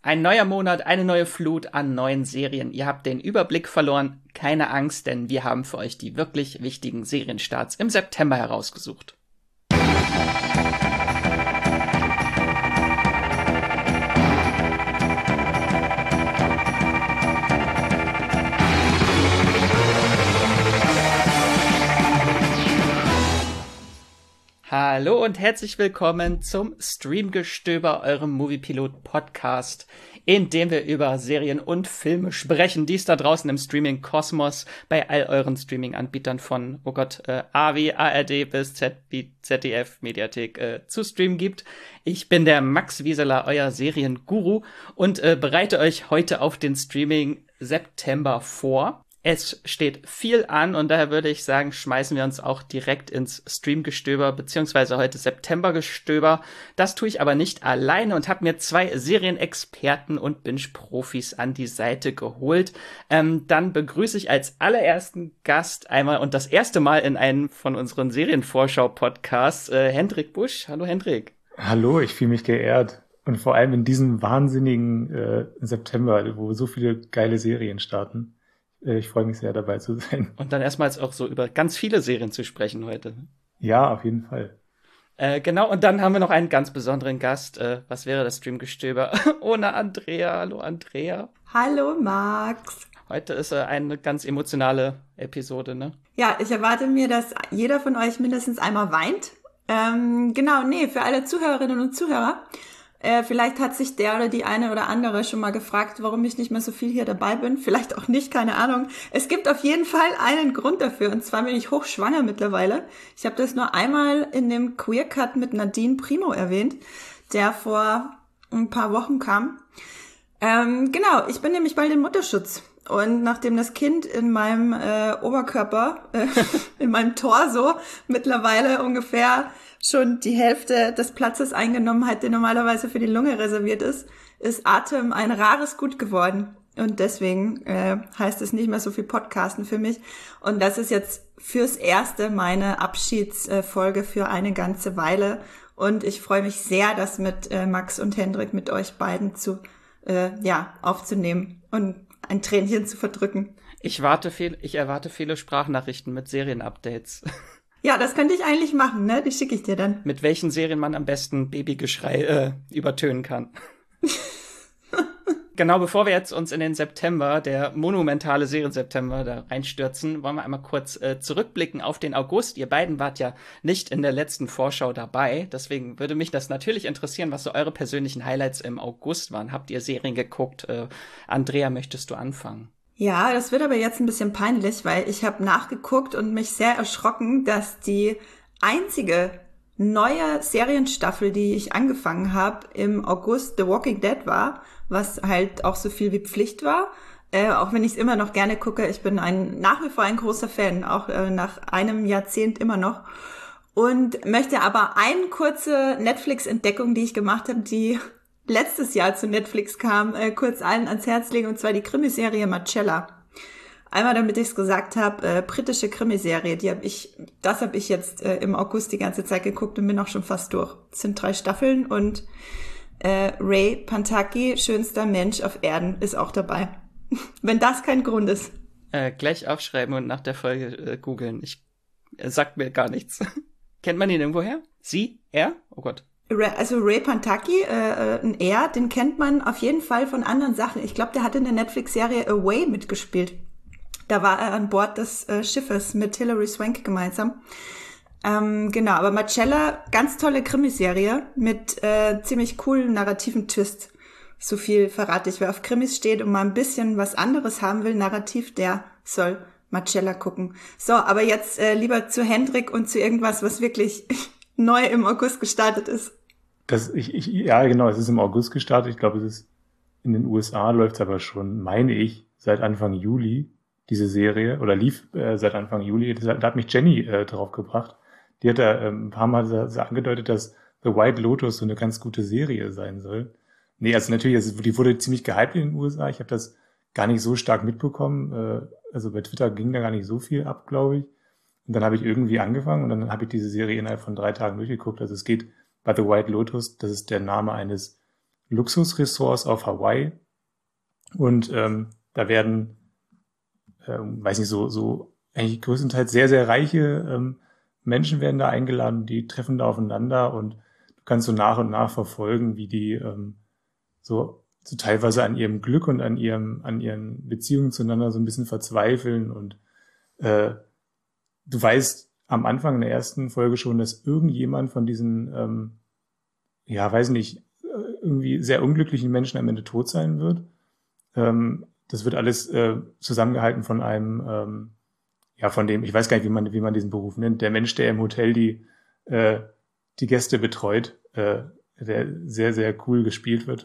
Ein neuer Monat, eine neue Flut an neuen Serien. Ihr habt den Überblick verloren. Keine Angst, denn wir haben für euch die wirklich wichtigen Serienstarts im September herausgesucht. Hallo und herzlich willkommen zum Streamgestöber, eurem Moviepilot-Podcast, in dem wir über Serien und Filme sprechen, die es da draußen im Streaming-Kosmos bei all euren Streaming-Anbietern von, AW, ARD bis ZDF, Mediathek zu streamen gibt. Ich bin der Max Wieseler, euer Serienguru und bereite euch heute auf den Streaming-September vor. Es steht viel an und daher würde ich sagen, schmeißen wir uns auch direkt ins Streamgestöber, beziehungsweise heute Septembergestöber. Das tue ich aber nicht alleine und habe mir 2 Serienexperten und Binge-Profis an die Seite geholt. Dann begrüße ich als allerersten Gast einmal und das erste Mal in einem von unseren Serienvorschau-Podcasts Hendrik Busch. Hallo Hendrik. Hallo, ich fühle mich geehrt. Und vor allem in diesem wahnsinnigen September, wo so viele geile Serien starten. Ich freue mich sehr, dabei zu sein. Und dann erstmals auch so über ganz viele Serien zu sprechen heute. Ja, auf jeden Fall. Genau, und dann haben wir noch einen ganz besonderen Gast. Was wäre das Streamgestöber ohne Andrea? Hallo Andrea. Hallo Max. Heute ist eine ganz emotionale Episode, ne? Ja, ich erwarte mir, dass jeder von euch mindestens einmal weint. Für alle Zuhörerinnen und Zuhörer. Vielleicht hat sich der oder die eine oder andere schon mal gefragt, warum ich nicht mehr so viel hier dabei bin. Vielleicht auch nicht, keine Ahnung. Es gibt auf jeden Fall einen Grund dafür. Und zwar bin ich hochschwanger mittlerweile. Ich habe das nur einmal in dem Queer Cut mit Nadine Primo erwähnt, der vor ein paar Wochen kam. Ich bin nämlich bald im Mutterschutz. Und nachdem das Kind in meinem Oberkörper, in meinem Torso mittlerweile ungefähr schon die Hälfte des Platzes eingenommen hat, der normalerweise für die Lunge reserviert ist Atem ein rares Gut geworden. Und deswegen heißt es nicht mehr so viel Podcasten für mich. Und das ist jetzt fürs Erste meine Abschiedsfolge für eine ganze Weile. Und ich freue mich sehr, das mit Max und Hendrik, mit euch beiden aufzunehmen und ein Tränchen zu verdrücken. Ich erwarte viele Sprachnachrichten mit Serienupdates. Ja, das könnte ich eigentlich machen, ne? Die schicke ich dir dann. Mit welchen Serien man am besten Babygeschrei übertönen kann. Genau, bevor wir jetzt uns in den September, der monumentale Serien-September, da reinstürzen, wollen wir einmal kurz zurückblicken auf den August. Ihr beiden wart ja nicht in der letzten Vorschau dabei, deswegen würde mich das natürlich interessieren, was so eure persönlichen Highlights im August waren. Habt ihr Serien geguckt? Andrea, möchtest du anfangen? Ja, das wird aber jetzt ein bisschen peinlich, weil ich habe nachgeguckt und mich sehr erschrocken, dass die einzige neue Serienstaffel, die ich angefangen habe, im August The Walking Dead war, was halt auch so viel wie Pflicht war. Auch wenn ich es immer noch gerne gucke, ich bin nach wie vor ein großer Fan, auch nach einem Jahrzehnt immer noch. Und möchte aber eine kurze Netflix-Entdeckung, die ich gemacht habe, die letztes Jahr zu Netflix kam, kurz allen ans Herz legen, und zwar die Krimiserie Marcella. Einmal, damit ich es gesagt habe, britische Krimiserie, das habe ich jetzt im August die ganze Zeit geguckt und bin auch schon fast durch. Es sind 3 Staffeln und Ray Pantaki, schönster Mensch auf Erden, ist auch dabei. Wenn das kein Grund ist. Gleich aufschreiben und nach der Folge googeln. Sagt mir gar nichts. Kennt man ihn irgendwoher? Sie? Er? Oh Gott. Also Ray Pantaki, den kennt man auf jeden Fall von anderen Sachen. Ich glaube, der hat in der Netflix-Serie Away mitgespielt. Da war er an Bord des Schiffes mit Hilary Swank gemeinsam. Aber Marcella, ganz tolle Krimiserie mit ziemlich coolen narrativen Twist. So viel verrate ich. Wer auf Krimis steht und mal ein bisschen was anderes haben will, narrativ, der soll Marcella gucken. So, aber jetzt lieber zu Hendrik und zu irgendwas, was wirklich neu im August gestartet ist. Ja, genau, es ist im August gestartet. Ich glaube, es ist in den USA, läuft es aber schon, meine ich, seit Anfang Juli, diese Serie, oder lief seit Anfang Juli. Da hat mich Jenny draufgebracht. Die hat da ein paar Mal so angedeutet, dass The White Lotus so eine ganz gute Serie sein soll. Nee, also natürlich, die wurde ziemlich gehypt in den USA. Ich habe das gar nicht so stark mitbekommen. Also bei Twitter ging da gar nicht so viel ab, glaube ich. Und dann habe ich irgendwie angefangen und dann habe ich diese Serie innerhalb von 3 Tagen durchgeguckt. Also es geht bei The White Lotus, das ist der Name eines Luxusressorts auf Hawaii und da werden, weiß nicht, so eigentlich größtenteils sehr, sehr reiche Menschen werden da eingeladen, die treffen da aufeinander und du kannst so nach und nach verfolgen, wie die so teilweise an ihrem Glück und an ihren Beziehungen zueinander so ein bisschen verzweifeln und du weißt am Anfang in der ersten Folge schon, dass irgendjemand von diesen, weiß nicht, irgendwie sehr unglücklichen Menschen am Ende tot sein wird. Das wird alles zusammengehalten von einem, von dem, ich weiß gar nicht, wie man diesen Beruf nennt, der Mensch, der im Hotel die Gäste betreut, der sehr, sehr cool gespielt wird,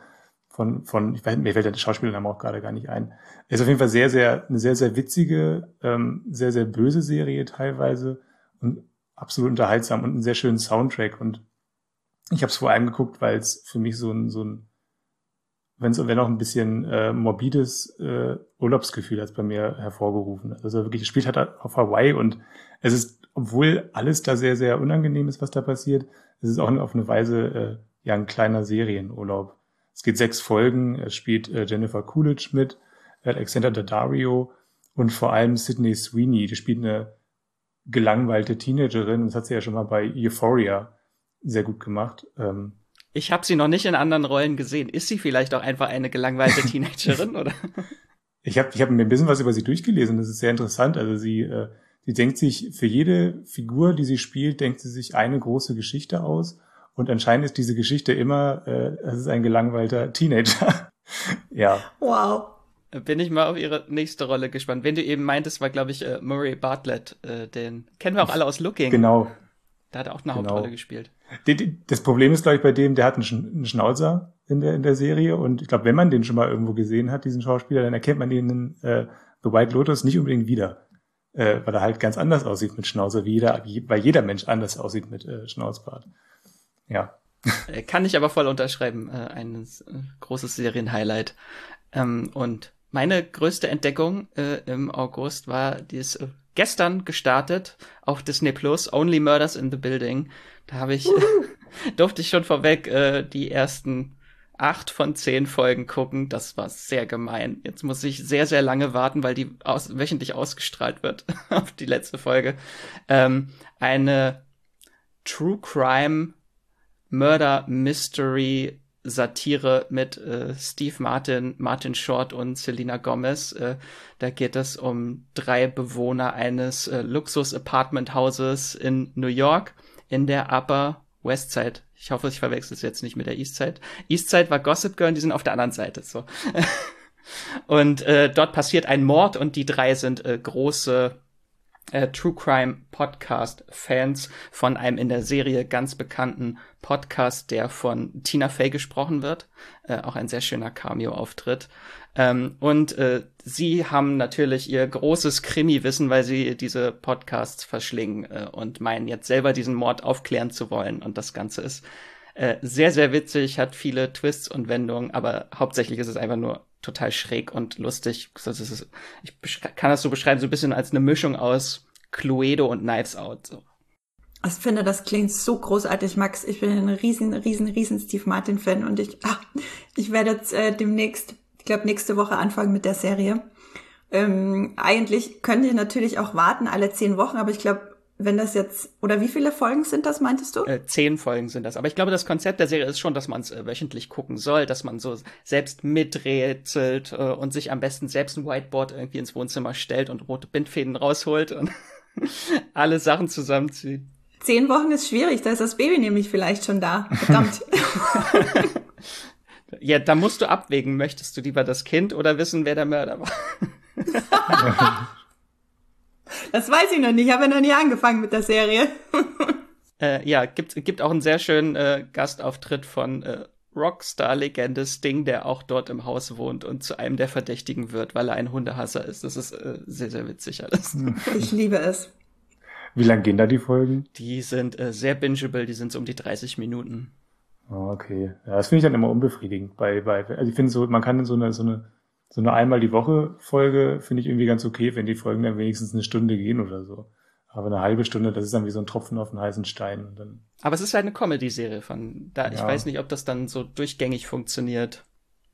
ich weiß, mir fällt der Schauspielername auch gerade gar nicht ein. Ist auf jeden Fall eine sehr, sehr witzige, sehr, sehr böse Serie teilweise und absolut unterhaltsam und einen sehr schönen Soundtrack. Und ich habe es vor allem geguckt, weil es für mich so ein wenn auch ein bisschen morbides Urlaubsgefühl hat es bei mir hervorgerufen. Also wirklich, das Spiel hat auf Hawaii und es ist, obwohl alles da sehr, sehr unangenehm ist, was da passiert, es ist auch auf eine Weise ein kleiner Serienurlaub. Es geht 6 Folgen, es spielt Jennifer Coolidge mit, Alexandra Daddario und vor allem Sydney Sweeney, die spielt eine gelangweilte Teenagerin, das hat sie ja schon mal bei Euphoria sehr gut gemacht. Ich habe sie noch nicht in anderen Rollen gesehen. Ist sie vielleicht auch einfach eine gelangweilte Teenagerin, oder? Ich hab mir ein bisschen was über sie durchgelesen, das ist sehr interessant. Also sie denkt sich, für jede Figur, die sie spielt, denkt sie sich eine große Geschichte aus. Und anscheinend ist diese Geschichte immer, es ist ein gelangweilter Teenager. Ja. Wow. Bin ich mal auf ihre nächste Rolle gespannt. Wenn du eben meintest, war, glaube ich, Murray Bartlett. Den kennen wir auch alle aus Looking. Genau. Da hat er auch eine Hauptrolle gespielt. Das Problem ist, glaube ich, bei dem, der hat einen Schnauzer in der Serie. Und ich glaube, wenn man den schon mal irgendwo gesehen hat, diesen Schauspieler, dann erkennt man den in The White Lotus nicht unbedingt wieder. Weil er halt ganz anders aussieht mit Schnauzer, weil jeder Mensch anders aussieht mit Schnauzbart. Ja. Kann ich aber voll unterschreiben. Ein großes Serienhighlight. Und meine größte Entdeckung im August war dieses gestern gestartet auf Disney Plus, Only Murders in the Building. Da habe ich durfte ich schon vorweg die ersten 8 von 10 Folgen gucken. Das war sehr gemein. Jetzt muss ich sehr, sehr lange warten, weil die wöchentlich ausgestrahlt wird auf die letzte Folge. Eine True Crime Murder Mystery Satire mit Steve Martin Short und Selena Gomez. Da geht es um 3 Bewohner eines Luxus-Apartment-Hauses in New York in der Upper West Side. Ich hoffe, ich verwechsel es jetzt nicht mit der East Side. East Side war Gossip Girl, die sind auf der anderen Seite. So. Und dort passiert ein Mord und die 3 sind große True Crime Podcast Fans von einem in der Serie ganz bekannten Podcast, der von Tina Fey gesprochen wird. Auch ein sehr schöner Cameo-Auftritt. Und sie haben natürlich ihr großes Krimi-Wissen, weil sie diese Podcasts verschlingen und meinen jetzt selber diesen Mord aufklären zu wollen. Und das Ganze ist sehr, sehr witzig, hat viele Twists und Wendungen, aber hauptsächlich ist es einfach nur total schräg und lustig. Ich kann das so beschreiben, so ein bisschen als eine Mischung aus Cluedo und Knives Out. So. Ich finde, das klingt so großartig, Max. Ich bin ein riesen Steve Martin-Fan und ich werde jetzt demnächst, ich glaube nächste Woche anfangen mit der Serie. Eigentlich könnte ich natürlich auch warten, alle 10 Wochen, aber ich glaube, wenn das jetzt, oder wie viele Folgen sind das, meintest du? 10 Folgen sind das. Aber ich glaube, das Konzept der Serie ist schon, dass man es wöchentlich gucken soll, dass man so selbst miträtselt und sich am besten selbst ein Whiteboard irgendwie ins Wohnzimmer stellt und rote Bindfäden rausholt und alle Sachen zusammenzieht. 10 Wochen ist schwierig, da ist das Baby nämlich vielleicht schon da. Verdammt. Ja, da musst du abwägen, möchtest du lieber das Kind oder wissen, wer der Mörder war? Das weiß ich noch nicht, ich habe ja noch nie angefangen mit der Serie. Gibt auch einen sehr schönen Gastauftritt von Rockstar-Legende Sting, der auch dort im Haus wohnt und zu einem der Verdächtigen wird, weil er ein Hundehasser ist. Das ist sehr, sehr witzig alles. Ich liebe es. Wie lang gehen da die Folgen? Die sind sehr bingeable, die sind so um die 30 Minuten. Oh, okay. Ja, das finde ich dann immer unbefriedigend. Also ich finde so, man kann so eine einmal die Woche Folge finde ich irgendwie ganz okay, wenn die Folgen dann wenigstens eine Stunde gehen oder so. Aber eine halbe Stunde, das ist dann wie so ein Tropfen auf einen heißen Stein. Und dann Aber es ist halt eine Comedy-Serie von da. Ich Ja. weiß nicht, ob das dann so durchgängig funktioniert.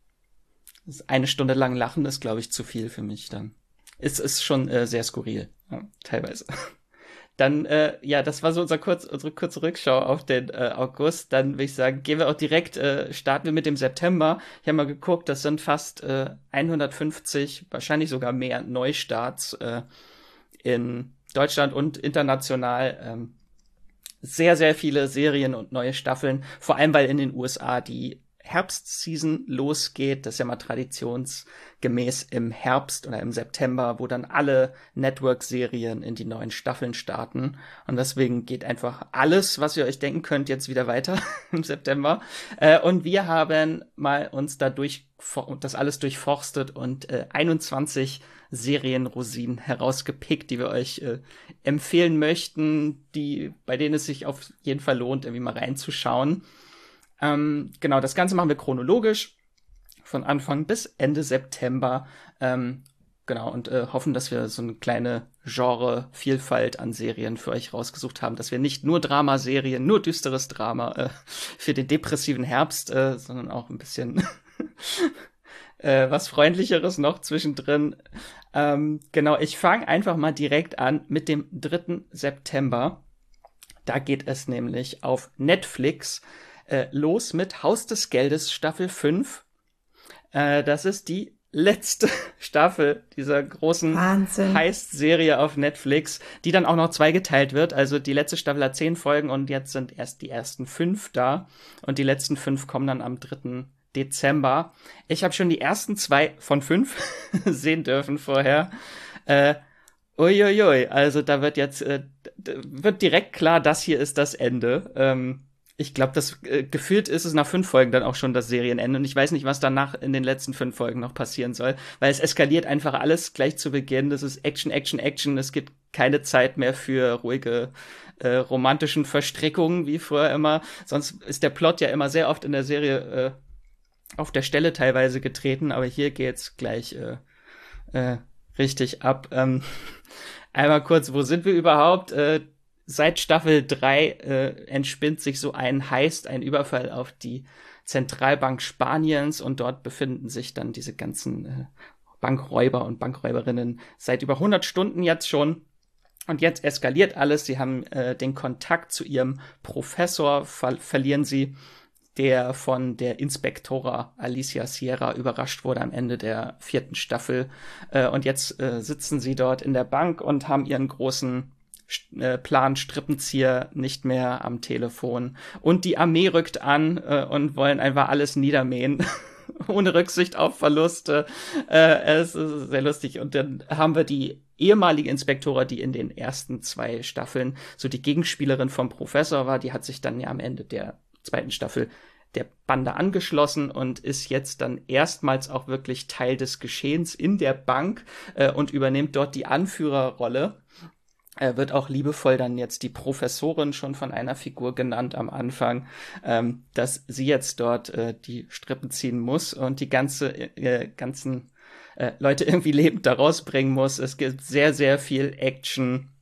Eine Stunde lang lachen ist, glaube ich, zu viel für mich dann. Es ist schon sehr skurril, ja, teilweise. Dann, das war so unsere kurze Rückschau auf den August. Dann würde ich sagen, gehen wir auch direkt, starten wir mit dem September. Ich habe mal geguckt, das sind fast 150, wahrscheinlich sogar mehr Neustarts in Deutschland und international. Sehr, sehr viele Serien und neue Staffeln. Vor allem, weil in den USA die Herbstseason losgeht. Das ist ja mal traditionsgemäß im Herbst oder im September, wo dann alle Network-Serien in die neuen Staffeln starten. Und deswegen geht einfach alles, was ihr euch denken könnt, jetzt wieder weiter im September. Und wir haben mal uns das alles durchforstet und 21 Serienrosinen herausgepickt, die wir euch empfehlen möchten, bei denen es sich auf jeden Fall lohnt, irgendwie mal reinzuschauen. Genau, das Ganze machen wir chronologisch von Anfang bis Ende September. Genau, und hoffen, dass wir so eine kleine Genre-Vielfalt an Serien für euch rausgesucht haben, dass wir nicht nur Dramaserien, nur düsteres Drama für den depressiven Herbst, sondern auch ein bisschen was Freundlicheres noch zwischendrin. Genau, ich fange einfach mal direkt an mit dem 3. September. Da geht es nämlich auf Netflix los mit Haus des Geldes Staffel 5. Das ist die letzte Staffel dieser großen Heist-Serie auf Netflix, die dann auch noch zweigeteilt wird. Also die letzte Staffel hat 10 Folgen und jetzt sind erst die ersten 5 da. Und die letzten 5 kommen dann am 3. Dezember. Ich habe schon die ersten 2 von 5 sehen dürfen vorher. Uiuiui, also da wird jetzt wird direkt klar, das hier ist das Ende. Ich glaube, das gefühlt ist es nach 5 Folgen dann auch schon das Serienende. Und ich weiß nicht, was danach in den letzten 5 Folgen noch passieren soll. Weil es eskaliert einfach alles gleich zu Beginn. Das ist Action, Action, Action. Es gibt keine Zeit mehr für ruhige romantischen Verstrickungen, wie früher immer. Sonst ist der Plot ja immer sehr oft in der Serie auf der Stelle teilweise getreten. Aber hier geht's gleich richtig ab. Einmal kurz, wo sind wir überhaupt? Seit Staffel 3 entspinnt sich so ein Heist, ein Überfall auf die Zentralbank Spaniens und dort befinden sich dann diese ganzen Bankräuber und Bankräuberinnen seit über 100 Stunden jetzt schon. Und jetzt eskaliert alles. Sie haben den Kontakt zu ihrem Professor, verlieren sie, der von der Inspektora Alicia Sierra überrascht wurde am Ende der 4. Staffel. Und jetzt sitzen sie dort in der Bank und haben ihren großen Plan Strippenzieher nicht mehr am Telefon. Und die Armee rückt an und wollen einfach alles niedermähen. Ohne Rücksicht auf Verluste. Es ist sehr lustig. Und dann haben wir die ehemalige Inspektora, die in den ersten 2 Staffeln so die Gegenspielerin vom Professor war. Die hat sich dann ja am Ende der 2. Staffel der Bande angeschlossen und ist jetzt dann erstmals auch wirklich Teil des Geschehens in der Bank und übernimmt dort die Anführerrolle. Wird auch liebevoll dann jetzt die Professorin schon von einer Figur genannt am Anfang, dass sie jetzt dort die Strippen ziehen muss und die ganzen Leute irgendwie lebend da rausbringen muss. Es gibt sehr, sehr viel Action.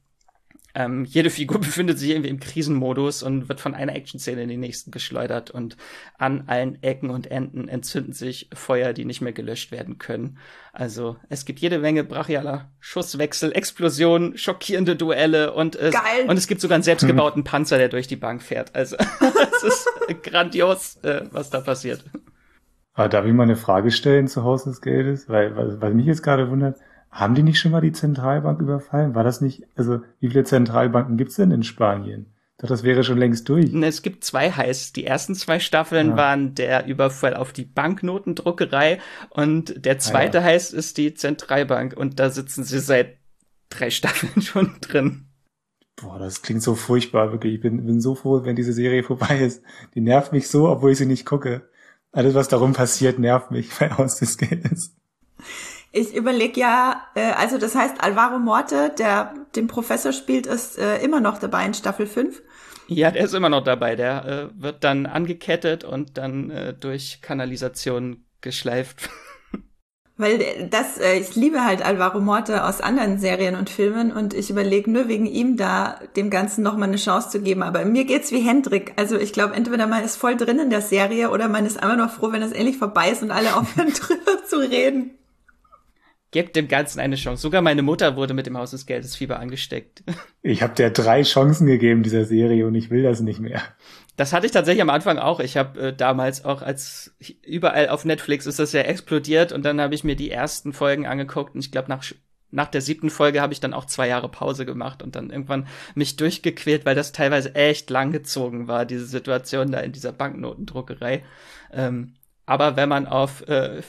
Jede Figur befindet sich irgendwie im Krisenmodus und wird von einer Action-Szene in die nächsten geschleudert und an allen Ecken und Enden entzünden sich Feuer, die nicht mehr gelöscht werden können. Also es gibt jede Menge brachialer Schusswechsel, Explosionen, schockierende Duelle und es gibt sogar einen selbstgebauten Panzer, der durch die Bank fährt. Also es ist grandios, was da passiert. Aber darf ich mal eine Frage stellen zu Haus des Geldes? Weil was mich jetzt gerade wundert, haben die nicht schon mal die Zentralbank überfallen? War das nicht, also wie viele Zentralbanken gibt's denn in Spanien? Ich dachte, das wäre schon längst durch. Es gibt 2 Heists. Die ersten 2 Staffeln waren der Überfall auf die Banknotendruckerei und der zweite Heist ist die Zentralbank und da sitzen sie seit 3 Staffeln schon drin. Boah, das klingt so furchtbar, wirklich. Ich bin so froh, wenn diese Serie vorbei ist. Die nervt mich so, obwohl ich sie nicht gucke. Alles, was darum passiert, nervt mich bei Haus des Geldes. Ich überlege also das heißt, Alvaro Morte, der den Professor spielt, ist immer noch dabei in Staffel 5. Ja, der ist immer noch dabei. Der wird dann angekettet und dann durch Kanalisation geschleift. Weil ich liebe halt Alvaro Morte aus anderen Serien und Filmen und ich überlege nur wegen ihm da dem Ganzen nochmal eine Chance zu geben. Aber mir geht's wie Hendrik. Also ich glaube, entweder man ist voll drin in der Serie oder man ist einfach nur froh, wenn es endlich vorbei ist und alle aufhören drüber zu reden. Gebt dem Ganzen eine Chance. Sogar meine Mutter wurde mit dem Haus des Geldes Fieber angesteckt. Ich habe der 3 Chancen gegeben, dieser Serie, und ich will das nicht mehr. Das hatte ich tatsächlich am Anfang auch. Ich habe damals auch, als überall auf Netflix ist das ja explodiert, und dann habe ich mir die ersten Folgen angeguckt, und ich glaube, nach der 7. Folge habe ich dann auch 2 Jahre Pause gemacht und dann irgendwann mich durchgequält, weil das teilweise echt langgezogen war, diese Situation da in dieser Banknotendruckerei. Aber wenn man auf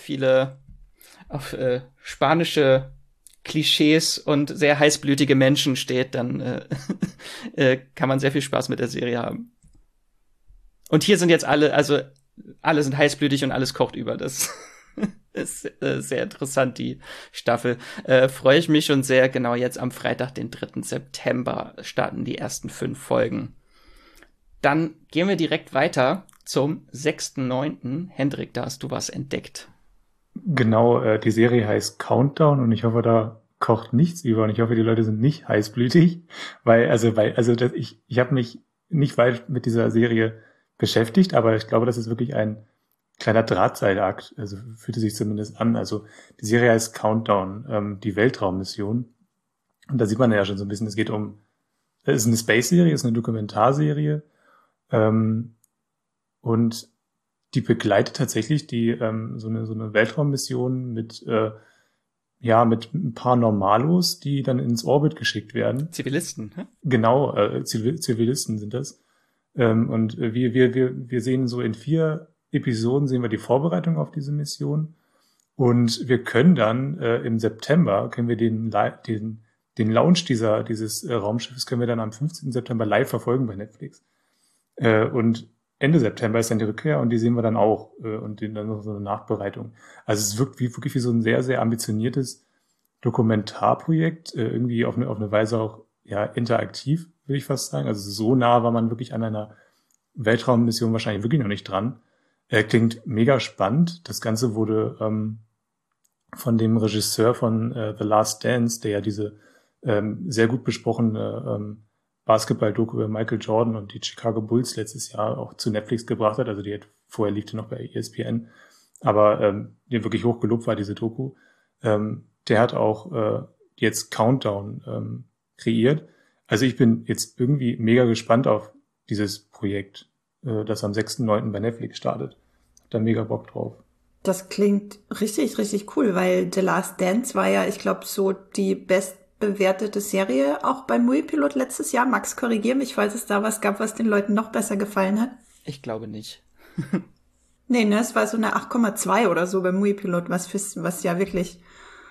spanische Klischees und sehr heißblütige Menschen steht, dann kann man sehr viel Spaß mit der Serie haben. Und hier sind jetzt alle sind heißblütig und alles kocht über. Das ist sehr interessant, die Staffel. Freue ich mich schon sehr. Genau, jetzt am Freitag, den 3. September, starten die ersten 5 Folgen. Dann gehen wir direkt weiter zum 6.9. Hendrik, da hast du was entdeckt. Genau, die Serie heißt Countdown, und ich hoffe, da kocht nichts über, und ich hoffe, die Leute sind nicht heißblütig, ich habe mich nicht weit mit dieser Serie beschäftigt, aber ich glaube, das ist wirklich ein kleiner Drahtseilakt, also fühlte sich zumindest an. Also die Serie heißt Countdown, die Weltraummission, und da sieht man ja schon so ein bisschen, es ist eine Space-Serie, es ist eine Dokumentarserie, und die begleitet tatsächlich so eine Weltraummission mit ein paar Normalos, die dann ins Orbit geschickt werden. Zivilisten, hä? Genau, Zivilisten sind das. Und wir sehen so in 4 Episoden sehen wir die Vorbereitung auf diese Mission. Und wir können dann im September den Launch dieses Raumschiffes können wir dann am 15. September live verfolgen bei Netflix. Und Ende September ist dann die Rückkehr, und die sehen wir dann auch, und dann noch so eine Nachbereitung. Also es wirkt wirklich wie so ein sehr, sehr ambitioniertes Dokumentarprojekt, irgendwie auf eine Weise auch interaktiv, würde ich fast sagen. Also so nah war man wirklich an einer Weltraummission wahrscheinlich wirklich noch nicht dran. Klingt mega spannend. Das Ganze wurde von dem Regisseur von The Last Dance, der ja diese sehr gut besprochene Basketball-Doku über Michael Jordan und die Chicago Bulls letztes Jahr auch zu Netflix gebracht hat. Also vorher lief die noch bei ESPN. Aber die wirklich hochgelobt war, diese Doku. Der hat auch jetzt Countdown kreiert. Also ich bin jetzt irgendwie mega gespannt auf dieses Projekt, das am 6.9. bei Netflix startet. Hab da mega Bock drauf. Das klingt richtig, richtig cool, weil The Last Dance war ja, ich glaube, so die bestbewertete Serie auch beim Moviepilot letztes Jahr. Max, korrigier mich, falls es da was gab, was den Leuten noch besser gefallen hat. Ich glaube nicht. Nee, ne, es war so eine 8,2 oder so beim Moviepilot, was ja wirklich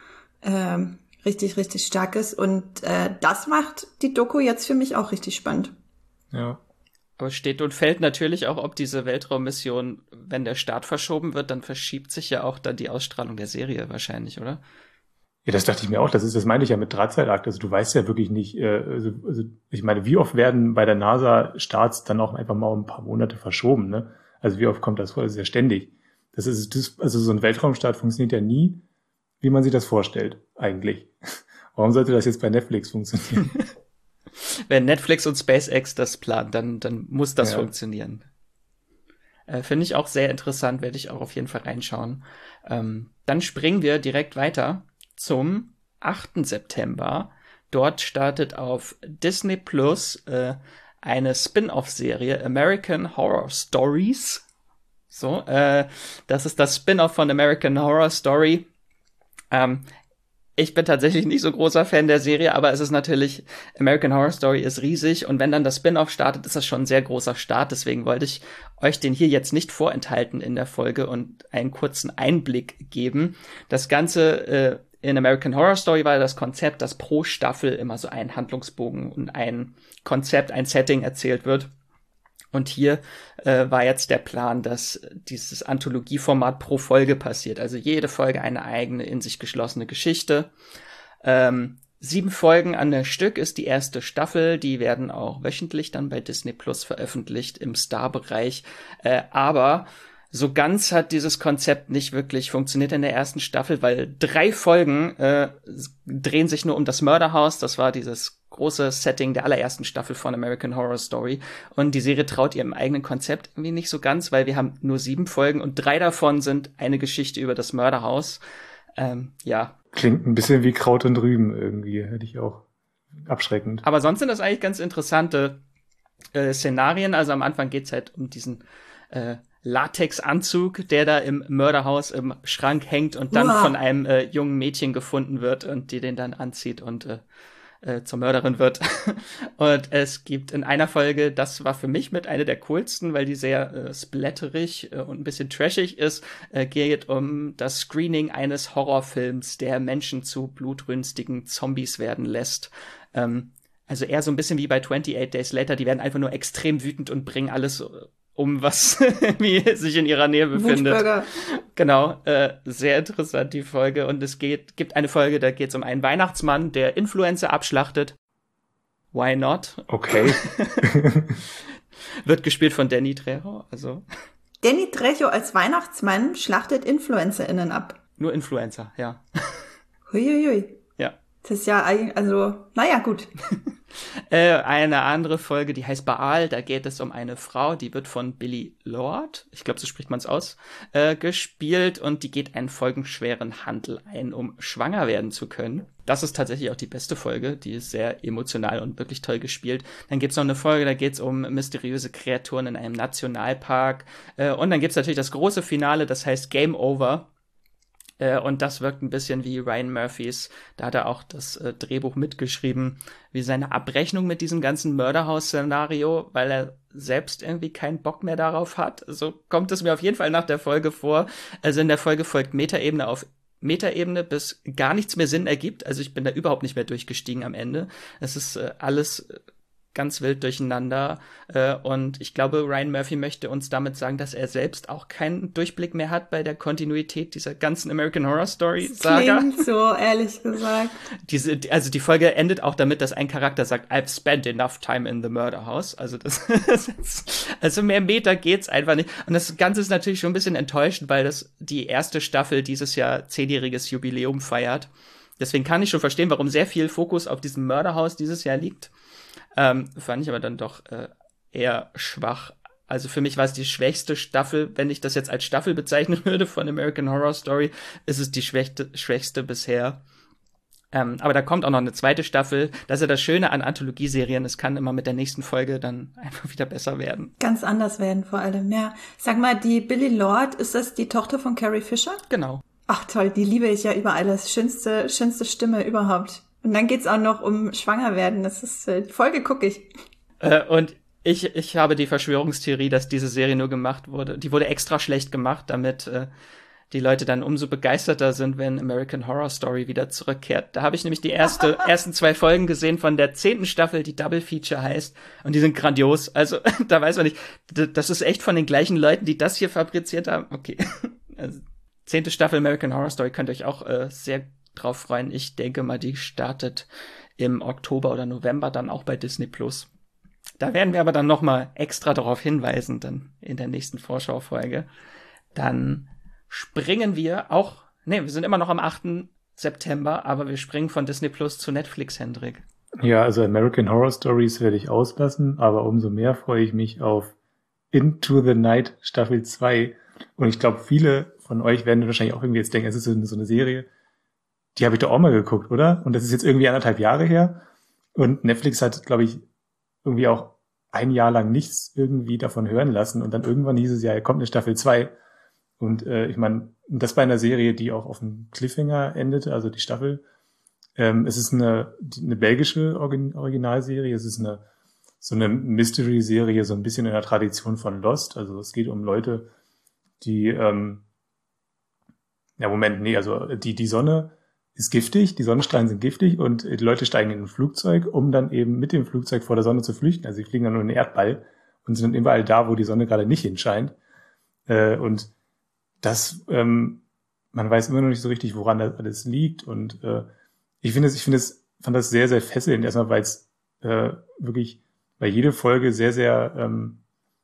richtig, richtig stark ist. Und das macht die Doku jetzt für mich auch richtig spannend. Ja. Aber steht und fällt natürlich auch, ob diese Weltraummission, wenn der Start verschoben wird, dann verschiebt sich ja auch dann die Ausstrahlung der Serie wahrscheinlich, oder? Ja, das dachte ich mir auch. Das meine ich ja mit Drahtseilakt. Also du weißt ja wirklich nicht, also ich meine, wie oft werden bei der NASA Starts dann auch einfach mal um ein paar Monate verschoben, ne? Also wie oft kommt das vor? Das ist ja ständig. Also so ein Weltraumstart funktioniert ja nie, wie man sich das vorstellt, eigentlich. Warum sollte das jetzt bei Netflix funktionieren? Wenn Netflix und SpaceX das planen, dann muss das funktionieren. Finde ich auch sehr interessant, werde ich auch auf jeden Fall reinschauen. Dann springen wir direkt weiter zum 8. September. Dort startet auf Disney Plus eine Spin-off-Serie, American Horror Stories. So, das ist das Spin-off von American Horror Story. Ich bin tatsächlich nicht so großer Fan der Serie, aber es ist natürlich, American Horror Story ist riesig, und wenn dann das Spin-off startet, ist das schon ein sehr großer Start. Deswegen wollte ich euch den hier jetzt nicht vorenthalten in der Folge und einen kurzen Einblick geben. Das Ganze in American Horror Story war das Konzept, dass pro Staffel immer so ein Handlungsbogen und ein Konzept, ein Setting erzählt wird. Und hier war jetzt der Plan, dass dieses Anthologieformat pro Folge passiert. Also jede Folge eine eigene, in sich geschlossene Geschichte. 7 Folgen an der Stück ist die erste Staffel. Die werden auch wöchentlich dann bei Disney Plus veröffentlicht im Star-Bereich. Aber so ganz hat dieses Konzept nicht wirklich funktioniert in der ersten Staffel, weil 3 Folgen drehen sich nur um das Mörderhaus. Das war dieses große Setting der allerersten Staffel von American Horror Story. Und die Serie traut ihrem eigenen Konzept irgendwie nicht so ganz, weil wir haben nur 7 Folgen und 3 davon sind eine Geschichte über das Mörderhaus. Ja. Klingt ein bisschen wie Kraut und Rüben irgendwie, hätte ich auch abschreckend. Aber sonst sind das eigentlich ganz interessante Szenarien. Also am Anfang geht's halt um diesen Latexanzug, der da im Mörderhaus im Schrank hängt und dann von einem jungen Mädchen gefunden wird und die den dann anzieht und zur Mörderin wird. Und es gibt in einer Folge, das war für mich mit einer der coolsten, weil die sehr splatterig und ein bisschen trashig ist, geht um das Screening eines Horrorfilms, der Menschen zu blutrünstigen Zombies werden lässt. Also eher so ein bisschen wie bei 28 Days Later, die werden einfach nur extrem wütend und bringen alles um, was wie sich in ihrer Nähe befindet. Wutbürger. Genau, sehr interessant die Folge. Und es gibt eine Folge, da geht es um einen Weihnachtsmann, der Influencer abschlachtet. Why not? Okay. Wird gespielt von Danny Trejo, also. Danny Trejo als Weihnachtsmann schlachtet InfluencerInnen ab. Nur Influencer, ja. Huiuiui. Ja. Das ist ja eigentlich, also, naja, gut. Eine andere Folge, die heißt Baal, da geht es um eine Frau, die wird von Billie Lourd, ich glaube, so spricht man es aus, gespielt und die geht einen folgenschweren Handel ein, um schwanger werden zu können. Das ist tatsächlich auch die beste Folge, die ist sehr emotional und wirklich toll gespielt. Dann gibt's noch eine Folge, da geht's um mysteriöse Kreaturen in einem Nationalpark und dann gibt's natürlich das große Finale, das heißt Game Over. Und das wirkt ein bisschen wie Ryan Murphys, da hat er auch das Drehbuch mitgeschrieben, wie seine Abrechnung mit diesem ganzen Mörderhaus-Szenario, weil er selbst irgendwie keinen Bock mehr darauf hat. So kommt es mir auf jeden Fall nach der Folge vor. Also in der Folge folgt Metaebene auf Metaebene, bis gar nichts mehr Sinn ergibt. Also ich bin da überhaupt nicht mehr durchgestiegen am Ende. Es ist alles ganz wild durcheinander. Und ich glaube, Ryan Murphy möchte uns damit sagen, dass er selbst auch keinen Durchblick mehr hat bei der Kontinuität dieser ganzen American Horror Story Saga. Klingt so, ehrlich gesagt. Also die Folge endet auch damit, dass ein Charakter sagt, I've spent enough time in the murder house. Also also mehr Meter geht's einfach nicht. Und das Ganze ist natürlich schon ein bisschen enttäuschend, weil das die erste Staffel dieses Jahr 10-jähriges Jubiläum feiert. Deswegen kann ich schon verstehen, warum sehr viel Fokus auf diesem Mörderhaus dieses Jahr liegt. Fand ich aber dann doch eher schwach. Also für mich war es die schwächste Staffel, wenn ich das jetzt als Staffel bezeichnen würde von American Horror Story, ist es die schwächste bisher. Aber da kommt auch noch eine zweite Staffel. Das ist ja das Schöne an Anthologieserien, es kann immer mit der nächsten Folge dann einfach wieder besser werden. Ganz anders werden vor allem, ja. Sag mal, die Billie Lourd, ist das die Tochter von Carrie Fisher? Genau. Ach toll, die liebe ich ja über alles. Schönste Stimme überhaupt. Und dann geht's auch noch um Schwangerwerden. Das ist, die Folge gucke ich. Und ich habe die Verschwörungstheorie, dass diese Serie nur gemacht wurde. Die wurde extra schlecht gemacht, damit die Leute dann umso begeisterter sind, wenn American Horror Story wieder zurückkehrt. Da habe ich nämlich die ersten 2 Folgen gesehen von der 10. Staffel, die Double Feature heißt. Und die sind grandios. Also da weiß man nicht, das ist echt von den gleichen Leuten, die das hier fabriziert haben. Okay. Also 10. Staffel American Horror Story könnt ihr euch auch sehr drauf freuen. Ich denke mal, die startet im Oktober oder November dann auch bei Disney+. Da werden wir aber dann noch mal extra darauf hinweisen, dann in der nächsten Vorschaufolge. Dann springen wir wir sind immer noch am 8. September, aber wir springen von Disney+ zu Netflix, Hendrik. Ja, also American Horror Stories werde ich auslassen, aber umso mehr freue ich mich auf Into the Night Staffel 2. Und ich glaube, viele von euch werden wahrscheinlich auch irgendwie jetzt denken, es ist so eine Serie, die habe ich doch auch mal geguckt, oder? Und das ist jetzt irgendwie 1,5 Jahre her. Und Netflix hat, glaube ich, irgendwie auch 1 Jahr lang nichts irgendwie davon hören lassen. Und dann irgendwann hieß es ja, kommt eine Staffel 2. Und ich meine, das bei einer Serie, die auch auf einem Cliffhanger endete, also die Staffel. Es ist eine belgische Originalserie. Es ist so eine Mystery-Serie, so ein bisschen in der Tradition von Lost. Also es geht um Leute, die die Sonne ist giftig, die Sonnenstrahlen sind giftig und die Leute steigen in ein Flugzeug, um dann eben mit dem Flugzeug vor der Sonne zu flüchten. Also sie fliegen dann nur in den Erdball und sind dann überall da, wo die Sonne gerade nicht hinscheint. Und das, man weiß immer noch nicht so richtig, woran das alles liegt. Und fand das sehr, sehr fesselnd. Erstmal, weil es wirklich bei jeder Folge sehr, sehr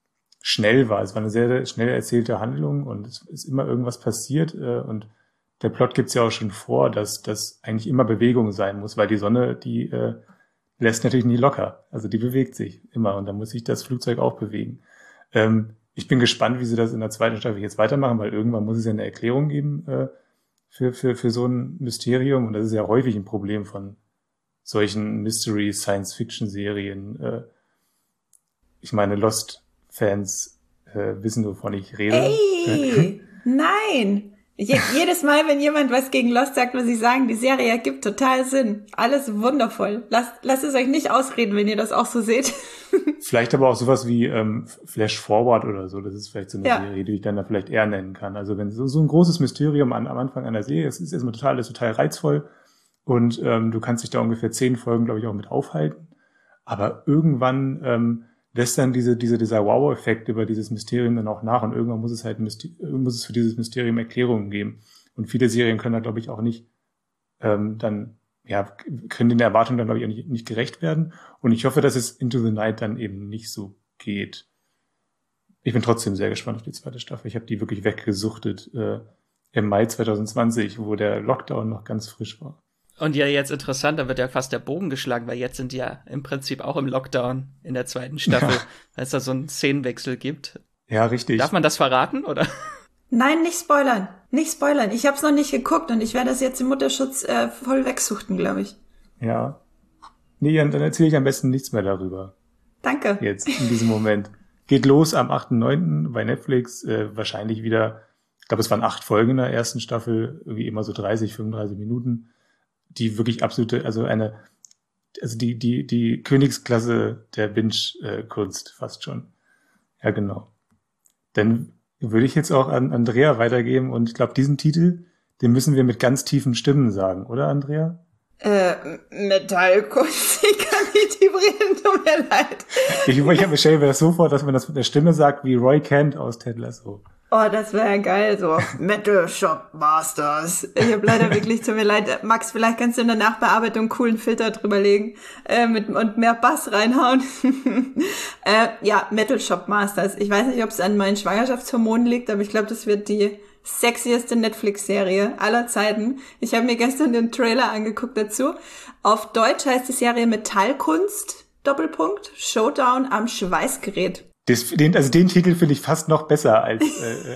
schnell war. Es war eine sehr, sehr schnell erzählte Handlung und es ist immer irgendwas passiert und der Plot gibt's ja auch schon vor, dass das eigentlich immer Bewegung sein muss, weil die Sonne, die lässt natürlich nie locker. Also die bewegt sich immer und dann muss sich das Flugzeug auch bewegen. Ich bin gespannt, wie sie das in der zweiten Staffel jetzt weitermachen, weil irgendwann muss es ja eine Erklärung geben für so ein Mysterium und das ist ja häufig ein Problem von solchen Mystery-Science-Fiction-Serien. Ich meine, Lost-Fans wissen, wovon ich rede. Ey, nein! Jedes Mal, wenn jemand was gegen Lost sagt, muss ich sagen, die Serie ergibt total Sinn. Alles wundervoll. Lasst es euch nicht ausreden, wenn ihr das auch so seht. Vielleicht aber auch sowas wie Flash Forward oder so. Das ist vielleicht so eine Serie, die ich dann da vielleicht eher nennen kann. Also wenn so ein großes Mysterium am Anfang einer Serie ist, ist erstmal total reizvoll und du kannst dich da ungefähr 10 Folgen, glaube ich, auch mit aufhalten. Aber irgendwann lässt dann dieser Wow-Effekt über dieses Mysterium dann auch nach und irgendwann muss es für dieses Mysterium Erklärungen geben. Und viele Serien können da, glaube ich, auch nicht können den Erwartungen dann, glaube ich, auch nicht gerecht werden. Und ich hoffe, dass es Into the Night dann eben nicht so geht. Ich bin trotzdem sehr gespannt auf die zweite Staffel. Ich habe die wirklich weggesuchtet im Mai 2020, wo der Lockdown noch ganz frisch war. Und ja, jetzt interessant, da wird ja fast der Bogen geschlagen, weil jetzt sind die ja im Prinzip auch im Lockdown in der zweiten Staffel, weil es da so einen Szenenwechsel gibt. Ja, richtig. Darf man das verraten, oder? Nein, nicht spoilern. Nicht spoilern. Ich habe es noch nicht geguckt und ich werde das jetzt im Mutterschutz voll wegsuchten, glaube ich. Ja. Nee, dann erzähle ich am besten nichts mehr darüber. Danke. Jetzt, in diesem Moment. Geht los am 8.9. bei Netflix. Wahrscheinlich wieder, ich glaube, es waren 8 Folgen in der ersten Staffel, irgendwie immer so 30, 35 Minuten. Die wirklich absolute, die Königsklasse der Binge-Kunst fast schon. Ja, genau. Dann würde ich jetzt auch an Andrea weitergeben und ich glaube, diesen Titel, den müssen wir mit ganz tiefen Stimmen sagen, oder Andrea? Metallkunst, ich kann nicht vibrieren, tut mir leid. Ich stelle mir das so vor, dass man das mit der Stimme sagt wie Roy Kent aus Ted Lasso. Oh, das wäre geil, so. Metal Shop Masters. Ich habe leider wirklich, tut mir leid, Max, vielleicht kannst du in der Nachbearbeitung einen coolen Filter drüber legen und mehr Bass reinhauen. Metal Shop Masters. Ich weiß nicht, ob es an meinen Schwangerschaftshormonen liegt, aber ich glaube, das wird die sexieste Netflix-Serie aller Zeiten. Ich habe mir gestern den Trailer angeguckt dazu. Auf Deutsch heißt die Serie Metallkunst, Doppelpunkt, Showdown am Schweißgerät. Den Titel finde ich fast noch besser als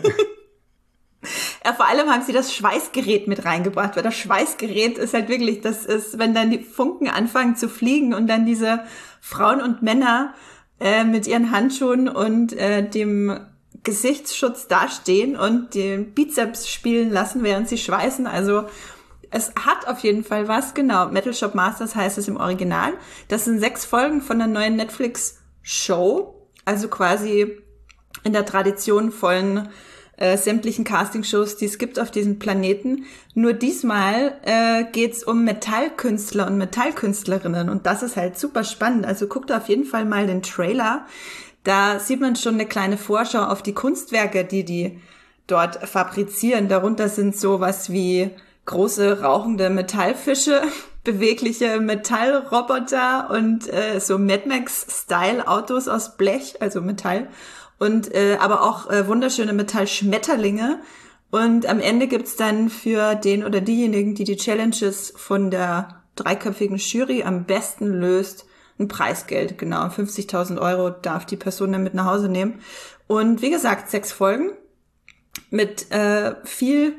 Ja, vor allem haben sie das Schweißgerät mit reingebracht, weil das Schweißgerät ist halt wirklich, das ist, wenn dann die Funken anfangen zu fliegen und dann diese Frauen und Männer mit ihren Handschuhen und dem Gesichtsschutz dastehen und den Bizeps spielen lassen, während sie schweißen. Also es hat auf jeden Fall was, genau. Metal Shop Masters heißt es im Original. Das sind 6 Folgen von der neuen Netflix-Show. Also quasi in der Tradition von sämtlichen Castingshows, die es gibt auf diesem Planeten. Nur diesmal geht's um Metallkünstler und Metallkünstlerinnen und das ist halt super spannend. Also guckt auf jeden Fall mal den Trailer. Da sieht man schon eine kleine Vorschau auf die Kunstwerke, die dort fabrizieren. Darunter sind sowas wie große rauchende Metallfische, bewegliche Metallroboter und so Mad Max-Style-Autos aus Blech, also Metall. Und aber auch wunderschöne Metallschmetterlinge. Und am Ende gibt's dann für den oder diejenigen, die die Challenges von der 3-köpfigen Jury am besten löst, ein Preisgeld. Genau, 50.000 Euro darf die Person dann mit nach Hause nehmen. Und wie gesagt, 6 Folgen mit viel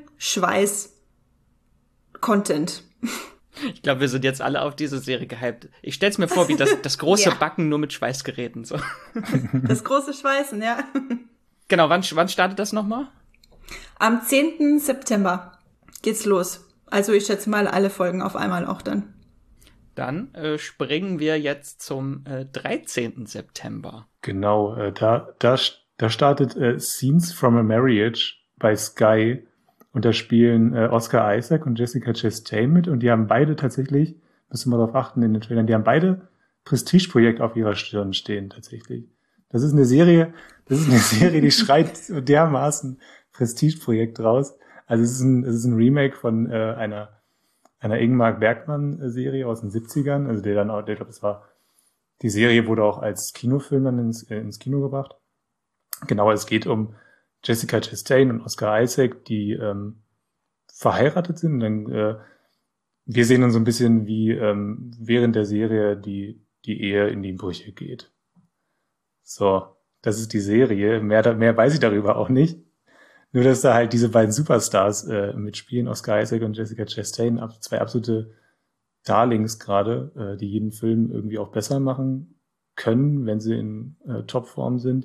Schweiß-Content. Ich glaube, wir sind jetzt alle auf diese Serie gehypt. Ich stell's mir vor, wie das große Backen nur mit Schweißgeräten. So. Das große Schweißen, ja. Genau, wann startet das nochmal? Am 10. September geht's los. Also ich schätze mal alle Folgen auf einmal auch dann. Dann springen wir jetzt zum 13. September. Genau, da startet Scenes from a Marriage bei Sky. Und da spielen Oscar Isaac und Jessica Chastain mit. Und die haben beide tatsächlich, müssen wir darauf achten in den Trailern, die haben beide Prestigeprojekt auf ihrer Stirn stehen tatsächlich. Das ist eine Serie, die schreit so dermaßen Prestigeprojekt raus. Also es ist ein Remake von einer Ingmar Bergman-Serie aus den 70ern. Also ich glaube, das war, die Serie wurde auch als Kinofilm dann ins Kino gebracht. Genau, es geht um Jessica Chastain und Oscar Isaac, die verheiratet sind. Und dann, wir sehen dann so ein bisschen, wie während der Serie die Ehe in die Brüche geht. So, das ist die Serie. Mehr weiß ich darüber auch nicht. Nur, dass da halt diese beiden Superstars mitspielen, Oscar Isaac und Jessica Chastain, zwei absolute Darlings gerade, die jeden Film irgendwie auch besser machen können, wenn sie in Topform sind.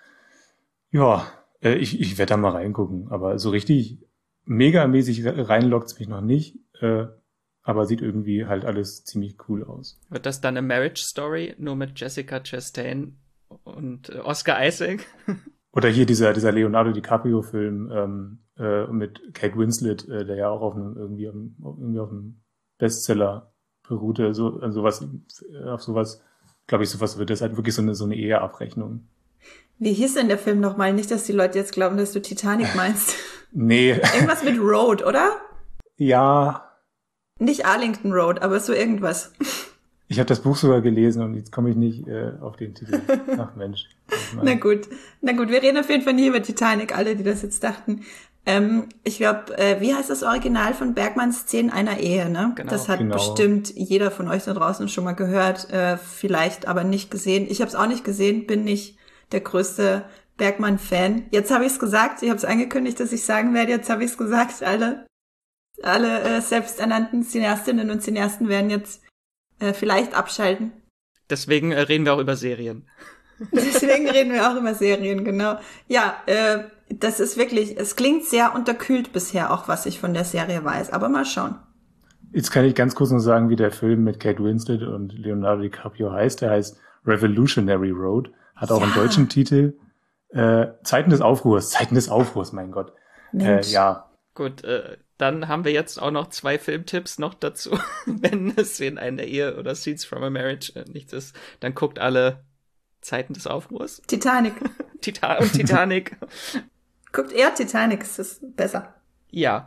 Ja, ich werde da mal reingucken, aber so richtig megamäßig reinlockt's mich noch nicht, aber sieht irgendwie halt alles ziemlich cool aus. Wird das dann eine Marriage Story, nur mit Jessica Chastain und Oscar Isaac? Oder hier dieser Leonardo DiCaprio-Film mit Kate Winslet, der ja auch auf einem Bestseller beruhte, auf sowas, glaube ich, sowas wird das halt wirklich so eine Eheabrechnung. Wie hieß denn der Film nochmal? Nicht, dass die Leute jetzt glauben, dass du Titanic meinst. Nee. Irgendwas mit Road, oder? Ja. Nicht Arlington Road, aber so irgendwas. Ich habe das Buch sogar gelesen und jetzt komme ich nicht auf den Titel. Ach Mensch. Na gut, wir reden auf jeden Fall nie über Titanic, alle, die das jetzt dachten. Ich glaube, wie heißt das Original von Bergmanns 10 einer Ehe, ne? Genau. Das hat bestimmt jeder von euch da draußen schon mal gehört, vielleicht aber nicht gesehen. Ich habe es auch nicht gesehen, bin nicht der größte Bergmann-Fan. Jetzt habe ich es gesagt, ich habe es angekündigt, dass ich sagen werde, jetzt habe ich es gesagt, alle selbsternannten Cineastinnen und Cineasten werden jetzt vielleicht abschalten. Deswegen reden wir auch über Serien. Deswegen reden wir auch über Serien, genau. Ja, das ist wirklich, es klingt sehr unterkühlt bisher, auch was ich von der Serie weiß, aber mal schauen. Jetzt kann ich ganz kurz noch sagen, wie der Film mit Kate Winslet und Leonardo DiCaprio heißt. Der heißt Revolutionary Road, hat auch einen deutschen Titel. Zeiten des Aufruhrs, mein Gott. Ja. Gut, dann haben wir jetzt auch noch 2 Filmtipps noch dazu. Wenn es in einer Ehe oder Scenes from a Marriage nichts ist, dann guckt alle Zeiten des Aufruhrs. Titanic. Titanic. Guckt eher Titanic, es ist besser. Ja.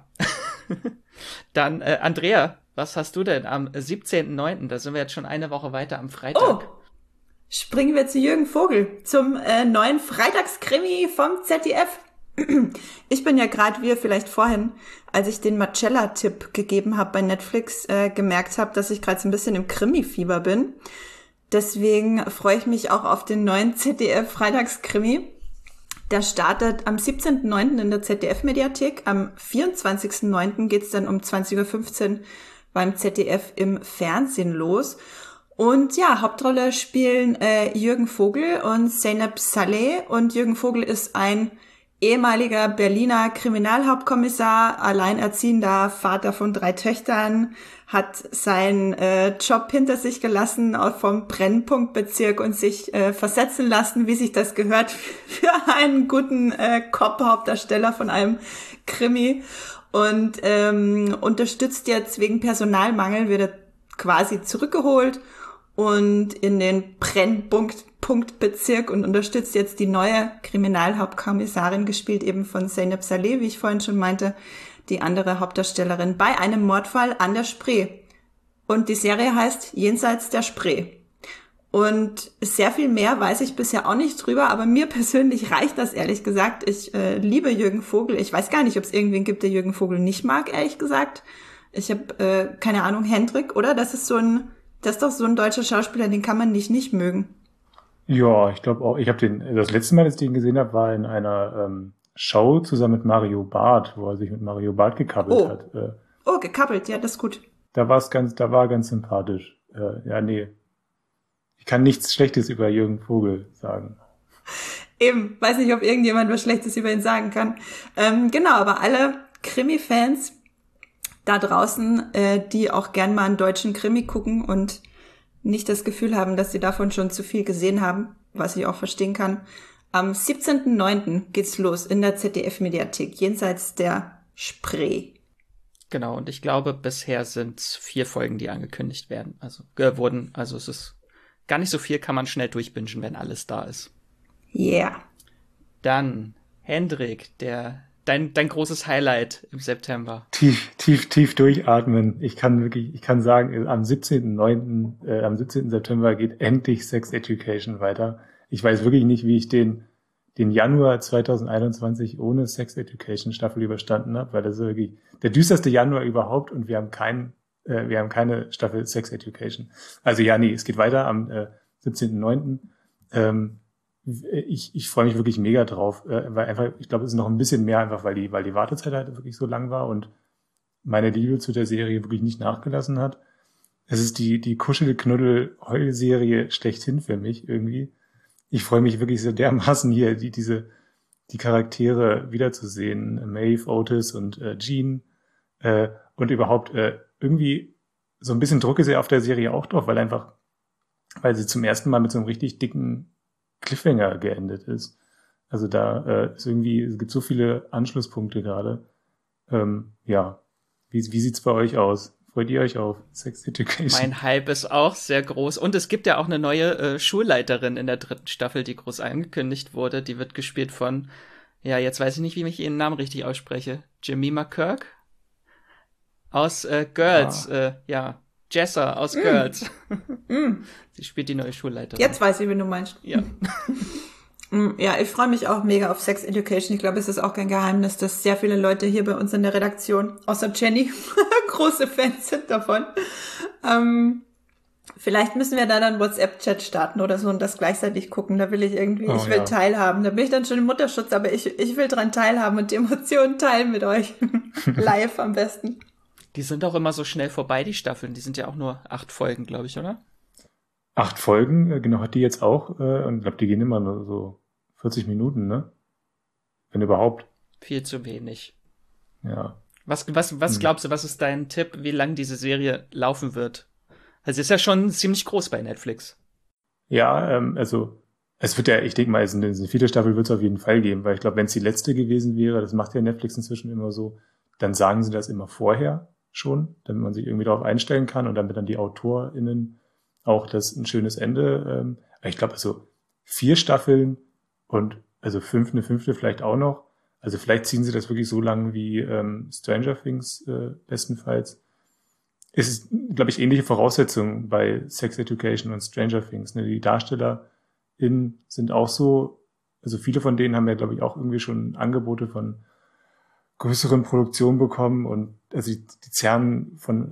Dann, Andrea, was hast du denn am 17.09.? Da sind wir jetzt schon eine Woche weiter am Freitag. Oh, springen wir zu Jürgen Vogel, zum neuen Freitagskrimi vom ZDF. Ich bin ja gerade, wie ihr vielleicht vorhin, als ich den Marcella-Tipp gegeben habe bei Netflix, gemerkt habe, dass ich gerade so ein bisschen im Krimi-Fieber bin. Deswegen freue ich mich auch auf den neuen ZDF-Freitagskrimi. Der startet am 17.09. in der ZDF-Mediathek. Am 24.09. geht's dann um 20.15 Uhr beim ZDF im Fernsehen los. Und ja, Hauptrolle spielen Jürgen Vogel und Zeynep Saleh. Und Jürgen Vogel ist ein ehemaliger Berliner Kriminalhauptkommissar, alleinerziehender Vater von 3 Töchtern, hat seinen Job hinter sich gelassen vom Brennpunktbezirk und sich versetzen lassen, wie sich das gehört für einen guten Cop-Hauptdarsteller von einem Krimi und unterstützt jetzt wegen Personalmangel, wird er quasi zurückgeholt und in den Brennpunktbezirk und unterstützt jetzt die neue Kriminalhauptkommissarin, gespielt eben von Zeynep Saleh, wie ich vorhin schon meinte, die andere Hauptdarstellerin, bei einem Mordfall an der Spree. Und die Serie heißt Jenseits der Spree. Und sehr viel mehr weiß ich bisher auch nicht drüber, aber mir persönlich reicht das, ehrlich gesagt. Ich liebe Jürgen Vogel. Ich weiß gar nicht, ob es irgendwen gibt, der Jürgen Vogel nicht mag, ehrlich gesagt. Ich habe, keine Ahnung, Hendrik, oder? Das ist doch so ein deutscher Schauspieler, den kann man nicht mögen. Ja, ich glaube auch. Das letzte Mal, dass ich den gesehen habe, war in einer Show zusammen mit Mario Barth, wo er sich mit Mario Barth gekappelt hat. Gekappelt, ja, das ist gut. Da war ganz sympathisch. Ja, nee. Ich kann nichts Schlechtes über Jürgen Vogel sagen. Eben, weiß nicht, ob irgendjemand was Schlechtes über ihn sagen kann. Genau, aber alle Krimi-Fans da draußen, die auch gern mal einen deutschen Krimi gucken und nicht das Gefühl haben, dass sie davon schon zu viel gesehen haben, was ich auch verstehen kann. Am 17.09. geht's los in der ZDF-Mediathek, Jenseits der Spree. Genau, und ich glaube, bisher sind es 4 Folgen, die angekündigt werden. Wurden. Also es ist gar nicht so viel, kann man schnell durchbingen, wenn alles da ist. Yeah. Dann, Hendrik, dein großes Highlight im September. Tief durchatmen. Ich kann sagen, am 17. September geht endlich Sex Education weiter. Ich weiß wirklich nicht, wie ich den Januar 2021 ohne Sex Education Staffel überstanden habe, weil das ist wirklich der düsterste Januar überhaupt und wir haben keine Staffel Sex Education. Also ja, nee, es geht weiter am 17.09. Ich freue mich wirklich mega drauf, weil einfach, ich glaube, es ist noch ein bisschen mehr einfach, weil die Wartezeit halt wirklich so lang war und meine Liebe zu der Serie wirklich nicht nachgelassen hat. Es ist die Kuschel-Knuddel-Heul-Serie schlechthin für mich irgendwie. Ich freue mich wirklich so dermaßen hier, die Charaktere wiederzusehen. Maeve, Otis und Jean. Und überhaupt irgendwie so ein bisschen Druck ist ja auf der Serie auch drauf, weil sie zum ersten Mal mit so einem richtig dicken Cliffhanger geendet ist. Also da ist irgendwie, es gibt so viele Anschlusspunkte gerade. Ja, wie sieht's bei euch aus? Freut ihr euch auf Sex Education? Mein Hype ist auch sehr groß. Und es gibt ja auch eine neue Schulleiterin in der 3. Staffel, die groß angekündigt wurde. Die wird gespielt von, ja, jetzt weiß ich nicht, wie ich ihren Namen richtig ausspreche. Jemima Kirk? Aus Girls, Jessa aus Girls. Sie spielt die neue Schulleiterin. Jetzt weiß ich, wen du meinst. Ja. Ja, ich freue mich auch mega auf Sex Education. Ich glaube, es ist auch kein Geheimnis, dass sehr viele Leute hier bei uns in der Redaktion, außer Jenny, große Fans sind davon. Vielleicht müssen wir da dann WhatsApp-Chat starten oder so und das gleichzeitig gucken. Da will ich irgendwie, ich will teilhaben. Da bin ich dann schon im Mutterschutz, aber ich will dran teilhaben und die Emotionen teilen mit euch. Live am besten. Die sind auch immer so schnell vorbei, die Staffeln. Die sind ja auch nur 8 Folgen, glaube ich, oder? 8 Folgen, genau, hat die jetzt auch. Und ich glaube, die gehen immer nur so 40 Minuten, ne? Wenn überhaupt. Viel zu wenig. Ja. Was glaubst du, was ist dein Tipp, wie lang diese Serie laufen wird? Also ist ja schon ziemlich groß bei Netflix. Ja, also es wird ja, ich denke mal, eine 4. Staffel wird es auf jeden Fall geben, weil ich glaube, wenn es die letzte gewesen wäre, das macht ja Netflix inzwischen immer so, dann sagen sie das immer vorher schon, damit man sich irgendwie darauf einstellen kann und damit dann die AutorInnen auch das ein schönes Ende. Ich glaube, also 4 Staffeln und also eine 5. vielleicht auch noch. Also vielleicht ziehen sie das wirklich so lang wie Stranger Things bestenfalls. Es ist, glaube ich, ähnliche Voraussetzungen bei Sex Education und Stranger Things. Ne? Die DarstellerInnen sind auch so, also viele von denen haben ja, glaube ich, auch irgendwie schon Angebote von größeren Produktionen bekommen und also die zerren von,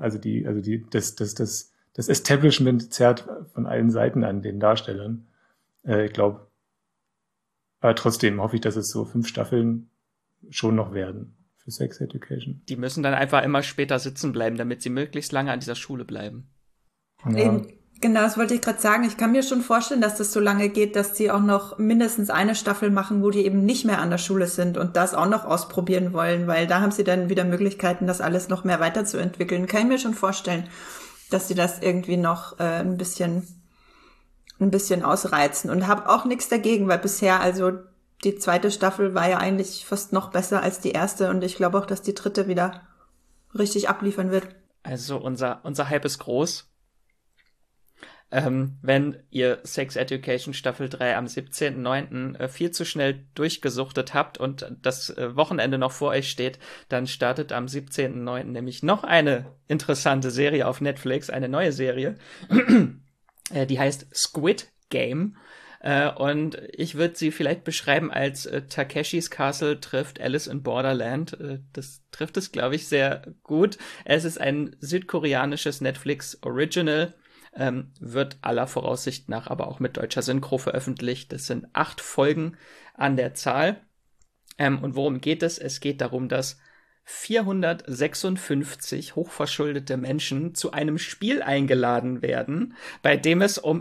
das Establishment zerrt von allen Seiten an den Darstellern. Ich glaube, aber trotzdem hoffe ich, dass es so 5 Staffeln schon noch werden für Sex Education. Die müssen dann einfach immer später sitzen bleiben, damit sie möglichst lange an dieser Schule bleiben. Ja. Eben, genau, das wollte ich gerade sagen. Ich kann mir schon vorstellen, dass das so lange geht, dass die auch noch mindestens eine Staffel machen, wo die eben nicht mehr an der Schule sind und das auch noch ausprobieren wollen, weil da haben sie dann wieder Möglichkeiten, das alles noch mehr weiterzuentwickeln. Kann ich mir schon vorstellen, dass sie das irgendwie noch ein bisschen ausreizen und habe auch nichts dagegen, weil bisher, also die 2. Staffel war ja eigentlich fast noch besser als die 1. und ich glaube auch, dass die 3. wieder richtig abliefern wird. Also unser Hype ist groß. Wenn ihr Sex Education Staffel 3 am 17.09. Viel zu schnell durchgesuchtet habt und das Wochenende noch vor euch steht, dann startet am 17.09. nämlich noch eine interessante Serie auf Netflix, eine neue Serie, die heißt Squid Game. Und ich würde sie vielleicht beschreiben als Takeshis Castle trifft Alice in Borderland. Das trifft es, glaube ich, sehr gut. Es ist ein südkoreanisches Netflix-Original, wird aller Voraussicht nach aber auch mit deutscher Synchro veröffentlicht. Das sind 8 Folgen an der Zahl. Und worum geht es? Es geht darum, dass 456 hochverschuldete Menschen zu einem Spiel eingeladen werden, bei dem es um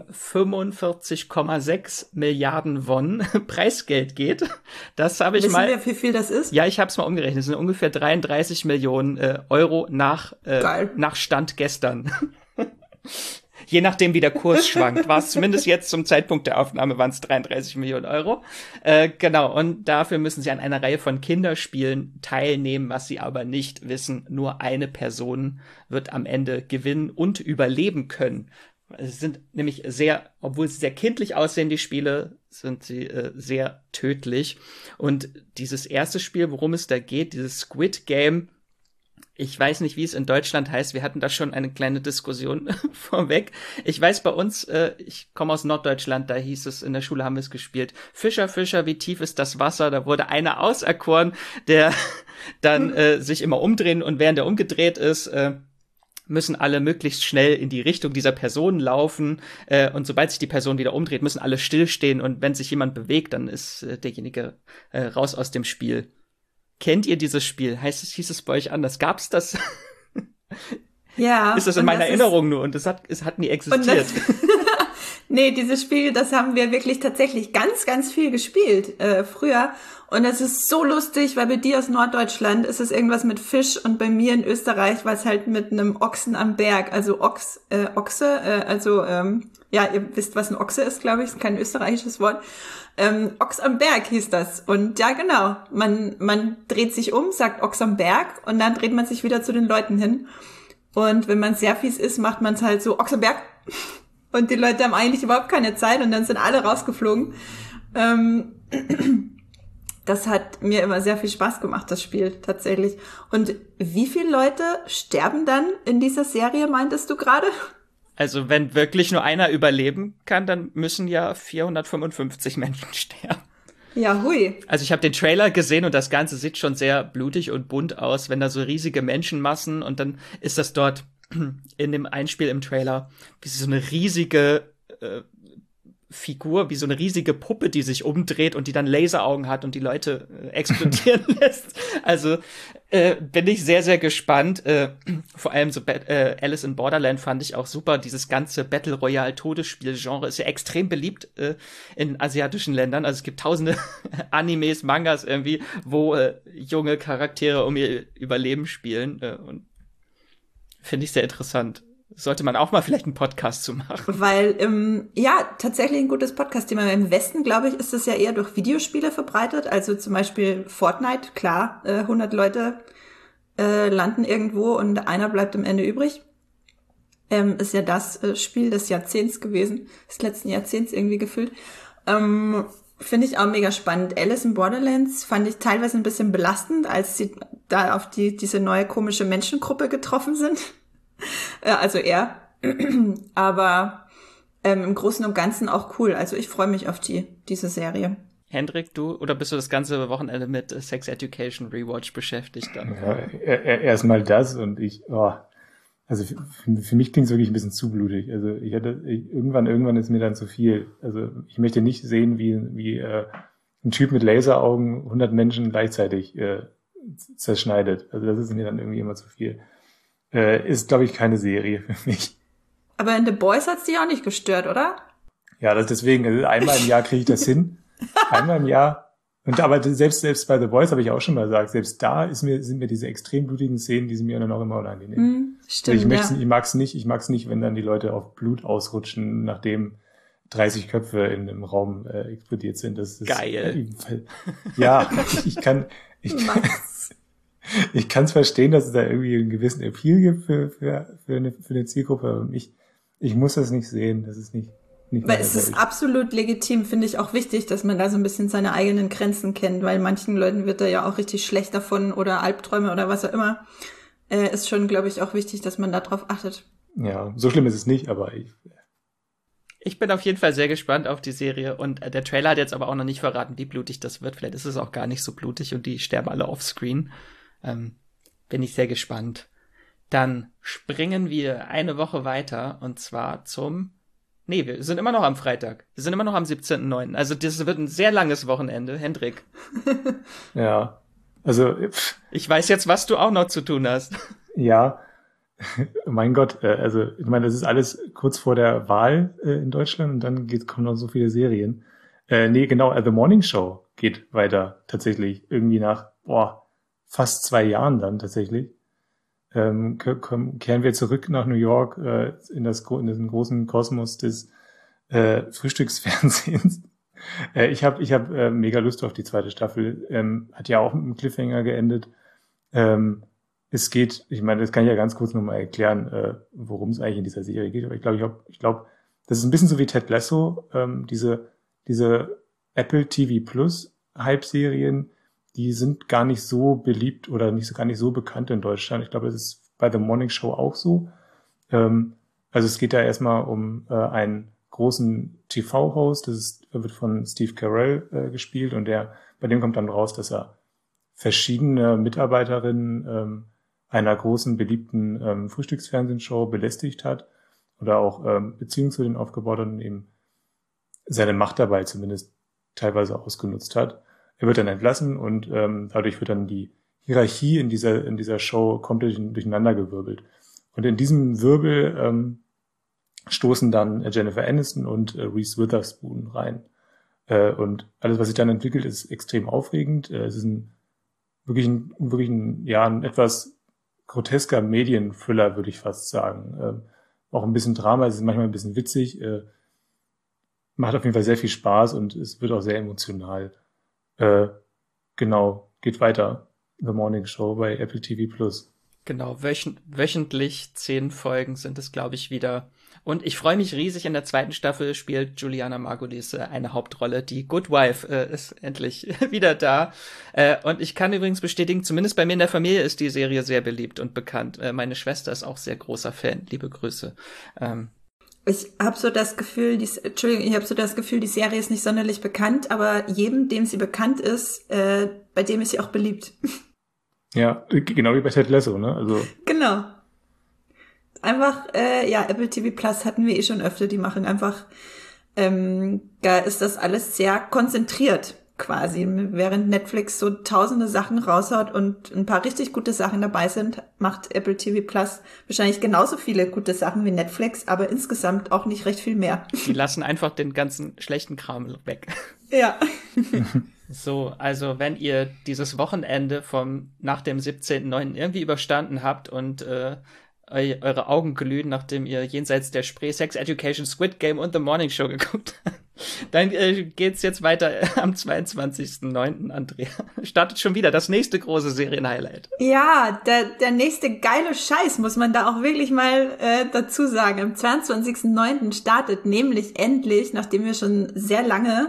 45,6 Milliarden Won Preisgeld geht. Das habe ich mal. Wissen wir, wie viel das ist? Ja, ich habe es mal umgerechnet. Das sind ungefähr 33 Millionen Euro nach Stand gestern. Je nachdem, wie der Kurs schwankt, war es zumindest jetzt zum Zeitpunkt der Aufnahme, waren es 33 Millionen Euro. Genau, und dafür müssen sie an einer Reihe von Kinderspielen teilnehmen, was sie aber nicht wissen. Nur eine Person wird am Ende gewinnen und überleben können. Es sind nämlich obwohl sie sehr kindlich aussehen, die Spiele, sind sie sehr tödlich. Und dieses erste Spiel, worum es da geht, dieses Squid Game, Ich weiß nicht, wie es in Deutschland heißt. Wir hatten da schon eine kleine Diskussion vorweg. Ich weiß bei uns, ich komme aus Norddeutschland, da hieß es, in der Schule haben wir es gespielt. Fischer, Fischer, wie tief ist das Wasser? Da wurde einer auserkoren, der dann sich immer umdrehen und während er umgedreht ist, müssen alle möglichst schnell in die Richtung dieser Person laufen und sobald sich die Person wieder umdreht, müssen alle stillstehen und wenn sich jemand bewegt, dann ist derjenige raus aus dem Spiel. Kennt ihr dieses Spiel? Hieß es bei euch anders? Gab's das? Ja. Ist das in meiner Erinnerung nur und es hat nie existiert? Nee, dieses Spiel, das haben wir wirklich tatsächlich ganz, ganz viel gespielt früher. Und es ist so lustig, weil bei dir aus Norddeutschland ist es irgendwas mit Fisch und bei mir in Österreich war es halt mit einem Ochsen am Berg, also Ochse, ja, ihr wisst, was ein Ochse ist, glaube ich, ist kein österreichisches Wort. Ochs am Berg hieß das. Und ja, genau, man dreht sich um, sagt Ochs am Berg und dann dreht man sich wieder zu den Leuten hin. Und wenn man sehr fies ist, macht man es halt so, Ochs am Berg. Und die Leute haben eigentlich überhaupt keine Zeit und dann sind alle rausgeflogen. Das hat mir immer sehr viel Spaß gemacht, das Spiel, tatsächlich. Und wie viele Leute sterben dann in dieser Serie, meintest du gerade? Also wenn wirklich nur einer überleben kann, dann müssen ja 455 Menschen sterben. Ja, hui. Also ich habe den Trailer gesehen und das Ganze sieht schon sehr blutig und bunt aus, wenn da so riesige Menschenmassen und dann ist das dort in dem Einspiel im Trailer wie so eine riesige Figur, wie so eine riesige Puppe, die sich umdreht und die dann Laseraugen hat und die Leute explodieren lässt. Also bin ich sehr, sehr gespannt. Vor allem so Alice in Borderland fand ich auch super. Dieses ganze Battle Royale Todesspiel-Genre ist ja extrem beliebt in asiatischen Ländern. Also es gibt tausende Animes, Mangas irgendwie, wo junge Charaktere um ihr Überleben spielen. Und finde ich sehr interessant. Sollte man auch mal vielleicht einen Podcast zu machen. Weil, ja, tatsächlich ein gutes Podcast-Thema. Im Westen, glaube ich, ist es ja eher durch Videospiele verbreitet. Also zum Beispiel Fortnite, klar, 100 Leute landen irgendwo und einer bleibt am Ende übrig. Ist ja das Spiel des Jahrzehnts gewesen, des letzten Jahrzehnts irgendwie gefühlt. Finde ich auch mega spannend. Alice in Borderlands fand ich teilweise ein bisschen belastend, als sie da auf diese neue komische Menschengruppe getroffen sind. Also er. Aber im Großen und Ganzen auch cool. Also ich freue mich auf diese Serie. Hendrik, du? Oder bist du das ganze Wochenende mit Sex Education Rewatch beschäftigt? Dann? Ja, erstmal das und also für mich klingt es wirklich ein bisschen zu blutig. Also irgendwann ist mir dann zu viel. Also ich möchte nicht sehen, wie ein Typ mit Laseraugen 100 Menschen gleichzeitig zerschneidet. Also das ist mir dann irgendwie immer zu viel. Ist, glaube ich, keine Serie für mich. Aber in The Boys hat's dich auch nicht gestört, oder? Ja, deswegen, also einmal im Jahr kriege ich das hin. Einmal im Jahr. Aber selbst bei The Boys habe ich auch schon mal gesagt, selbst da sind mir diese extrem blutigen Szenen, die sind mir dann auch immer unangenehm. Stimmt, also ich mag's nicht, wenn dann die Leute auf Blut ausrutschen, nachdem 30 Köpfe in einem Raum explodiert sind. Das ist geil. Ja, ich kann es verstehen, dass es da irgendwie einen gewissen Appeal gibt für eine Zielgruppe, aber ich muss das nicht sehen. Das ist nicht weil es ist absolut legitim, finde ich auch wichtig, dass man da so ein bisschen seine eigenen Grenzen kennt, weil manchen Leuten wird da ja auch richtig schlecht davon oder Albträume oder was auch immer. Ist schon, glaube ich, auch wichtig, dass man da drauf achtet. Ja, so schlimm ist es nicht, aber ich bin auf jeden Fall sehr gespannt auf die Serie und der Trailer hat jetzt aber auch noch nicht verraten, wie blutig das wird. Vielleicht ist es auch gar nicht so blutig und die sterben alle offscreen. Bin ich sehr gespannt. Dann springen wir eine Woche weiter und zwar wir sind immer noch am Freitag. Wir sind immer noch am 17.09. Also das wird ein sehr langes Wochenende. Hendrik. Ja, also ich weiß jetzt, was du auch noch zu tun hast. Ja, mein Gott, also ich meine, das ist alles kurz vor der Wahl in Deutschland und dann kommen noch so viele Serien. Genau, The Morning Show geht weiter tatsächlich. Irgendwie nach fast 2 Jahren dann tatsächlich. Kehren wir zurück nach New York in den großen Kosmos des Frühstücksfernsehens. Ich hab mega Lust auf die zweite Staffel. Hat ja auch mit einem Cliffhanger geendet. Es geht, ich meine, das kann ich ja ganz kurz nochmal erklären, worum es eigentlich in dieser Serie geht. Aber ich glaube, das ist ein bisschen so wie Ted Lasso, diese Apple TV Plus Hype-Serien, die sind gar nicht so beliebt oder gar nicht so bekannt in Deutschland. Ich glaube, das ist bei The Morning Show auch so. Also es geht da erstmal um einen großen TV-Host, wird von Steve Carell gespielt und bei dem kommt dann raus, dass er verschiedene Mitarbeiterinnen einer großen, beliebten Frühstücksfernsehshow belästigt hat oder auch Beziehungen zu denen aufgebaut hat und eben seine Macht dabei zumindest teilweise ausgenutzt hat. Er wird dann entlassen und dadurch wird dann die Hierarchie in dieser Show komplett durcheinandergewirbelt. Und in diesem Wirbel stoßen dann Jennifer Aniston und Reese Witherspoon rein. Und alles, was sich dann entwickelt, ist extrem aufregend. Es ist wirklich ein etwas grotesker Medienthriller, würde ich fast sagen. Auch ein bisschen Drama, es ist manchmal ein bisschen witzig. Macht auf jeden Fall sehr viel Spaß und es wird auch sehr emotional. Genau, geht weiter. The Morning Show bei Apple TV+. Genau, wöchentlich 10 Folgen sind es, glaube ich, wieder. Und ich freue mich riesig, in der 2. Staffel spielt Juliana Margulies eine Hauptrolle. Die Good Wife ist endlich wieder da. Und ich kann übrigens bestätigen, zumindest bei mir in der Familie ist die Serie sehr beliebt und bekannt. Meine Schwester ist auch sehr großer Fan. Liebe Grüße. Ich habe so das Gefühl, die Serie ist nicht sonderlich bekannt, aber jedem, dem sie bekannt ist, bei dem ist sie auch beliebt. Ja, genau wie bei Ted Lasso, ne? Also genau. Einfach, Apple TV Plus hatten wir schon öfter, die machen einfach, da ist das alles sehr konzentriert quasi. Während Netflix so tausende Sachen raushaut und ein paar richtig gute Sachen dabei sind, macht Apple TV Plus wahrscheinlich genauso viele gute Sachen wie Netflix, aber insgesamt auch nicht recht viel mehr. Die lassen einfach den ganzen schlechten Kram weg. Ja. So, also wenn ihr dieses Wochenende nach dem 17.09. irgendwie überstanden habt und eure Augen glühen, nachdem ihr jenseits der Spree Sex Education, Squid Game und The Morning Show geguckt habt, dann geht's jetzt weiter am 22.09. Andrea. Startet schon wieder das nächste große Serienhighlight. Ja, der nächste geile Scheiß, muss man da auch wirklich mal dazu sagen. Am 22.09. startet nämlich endlich, nachdem wir schon sehr lange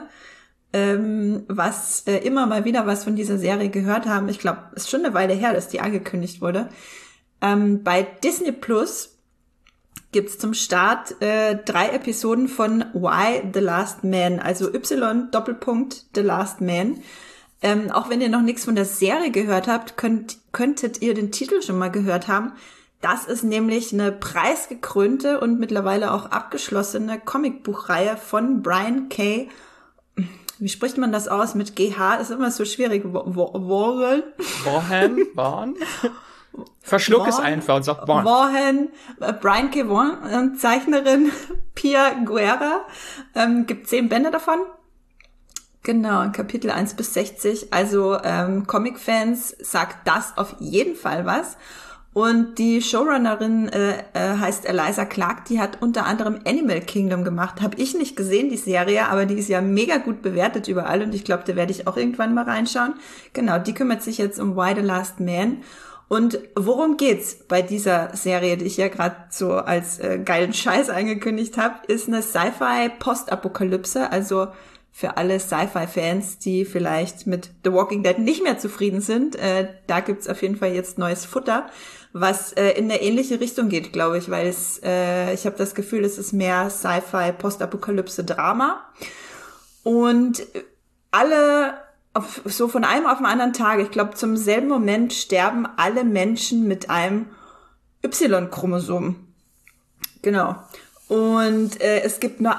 immer mal wieder was von dieser Serie gehört haben. Ich glaube, es ist schon eine Weile her, dass die angekündigt wurde. Bei Disney Plus gibt's zum Start 3 Episoden von Why the Last Man, also Y-Doppelpunkt The Last Man. Auch wenn ihr noch nichts von der Serie gehört habt, könntet ihr den Titel schon mal gehört haben. Das ist nämlich eine preisgekrönte und mittlerweile auch abgeschlossene Comicbuchreihe von Brian K. Wie spricht man das aus? Mit GH ist immer so schwierig. Vaughan? Verschluck es einfach und sag Vaughan. Vaughan, Brian K. Vaughan, Zeichnerin Pia Guerra. Gibt 10 Bände davon. Genau, Kapitel 1 bis 60. Also Comic-Fans sagt das auf jeden Fall was. Und die Showrunnerin heißt Eliza Clark, die hat unter anderem Animal Kingdom gemacht. Habe ich nicht gesehen, die Serie, aber die ist ja mega gut bewertet überall und ich glaube, da werde ich auch irgendwann mal reinschauen. Genau, die kümmert sich jetzt um Why the Last Man. Und worum geht's bei dieser Serie, die ich ja gerade so als geilen Scheiß angekündigt habe, ist eine Sci-Fi-Postapokalypse, also für alle Sci-Fi-Fans, die vielleicht mit The Walking Dead nicht mehr zufrieden sind, da gibt's auf jeden Fall jetzt neues Futter, was in eine ähnliche Richtung geht, glaube ich, weil ich habe das Gefühl, es ist mehr Sci-Fi, Postapokalypse-Drama. Und alle so von einem auf den anderen Tag, ich glaube, zum selben Moment sterben alle Menschen mit einem Y-Chromosom. Genau. Und es gibt nur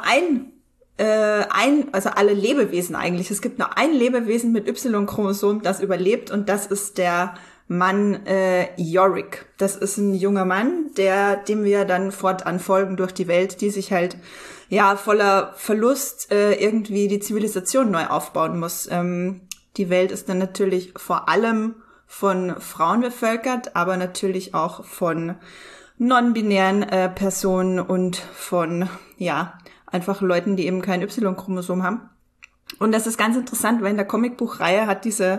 also alle Lebewesen eigentlich. Es gibt nur ein Lebewesen mit Y-Chromosom, das überlebt und das ist der Mann Yorick. Das ist ein junger Mann, dem wir dann fortan folgen durch die Welt, die sich halt voller Verlust irgendwie die Zivilisation neu aufbauen muss. Die Welt ist dann natürlich vor allem von Frauen bevölkert, aber natürlich auch von non-binären Personen und von einfach Leuten, die eben kein Y-Chromosom haben. Und das ist ganz interessant, weil in der Comicbuchreihe hat diese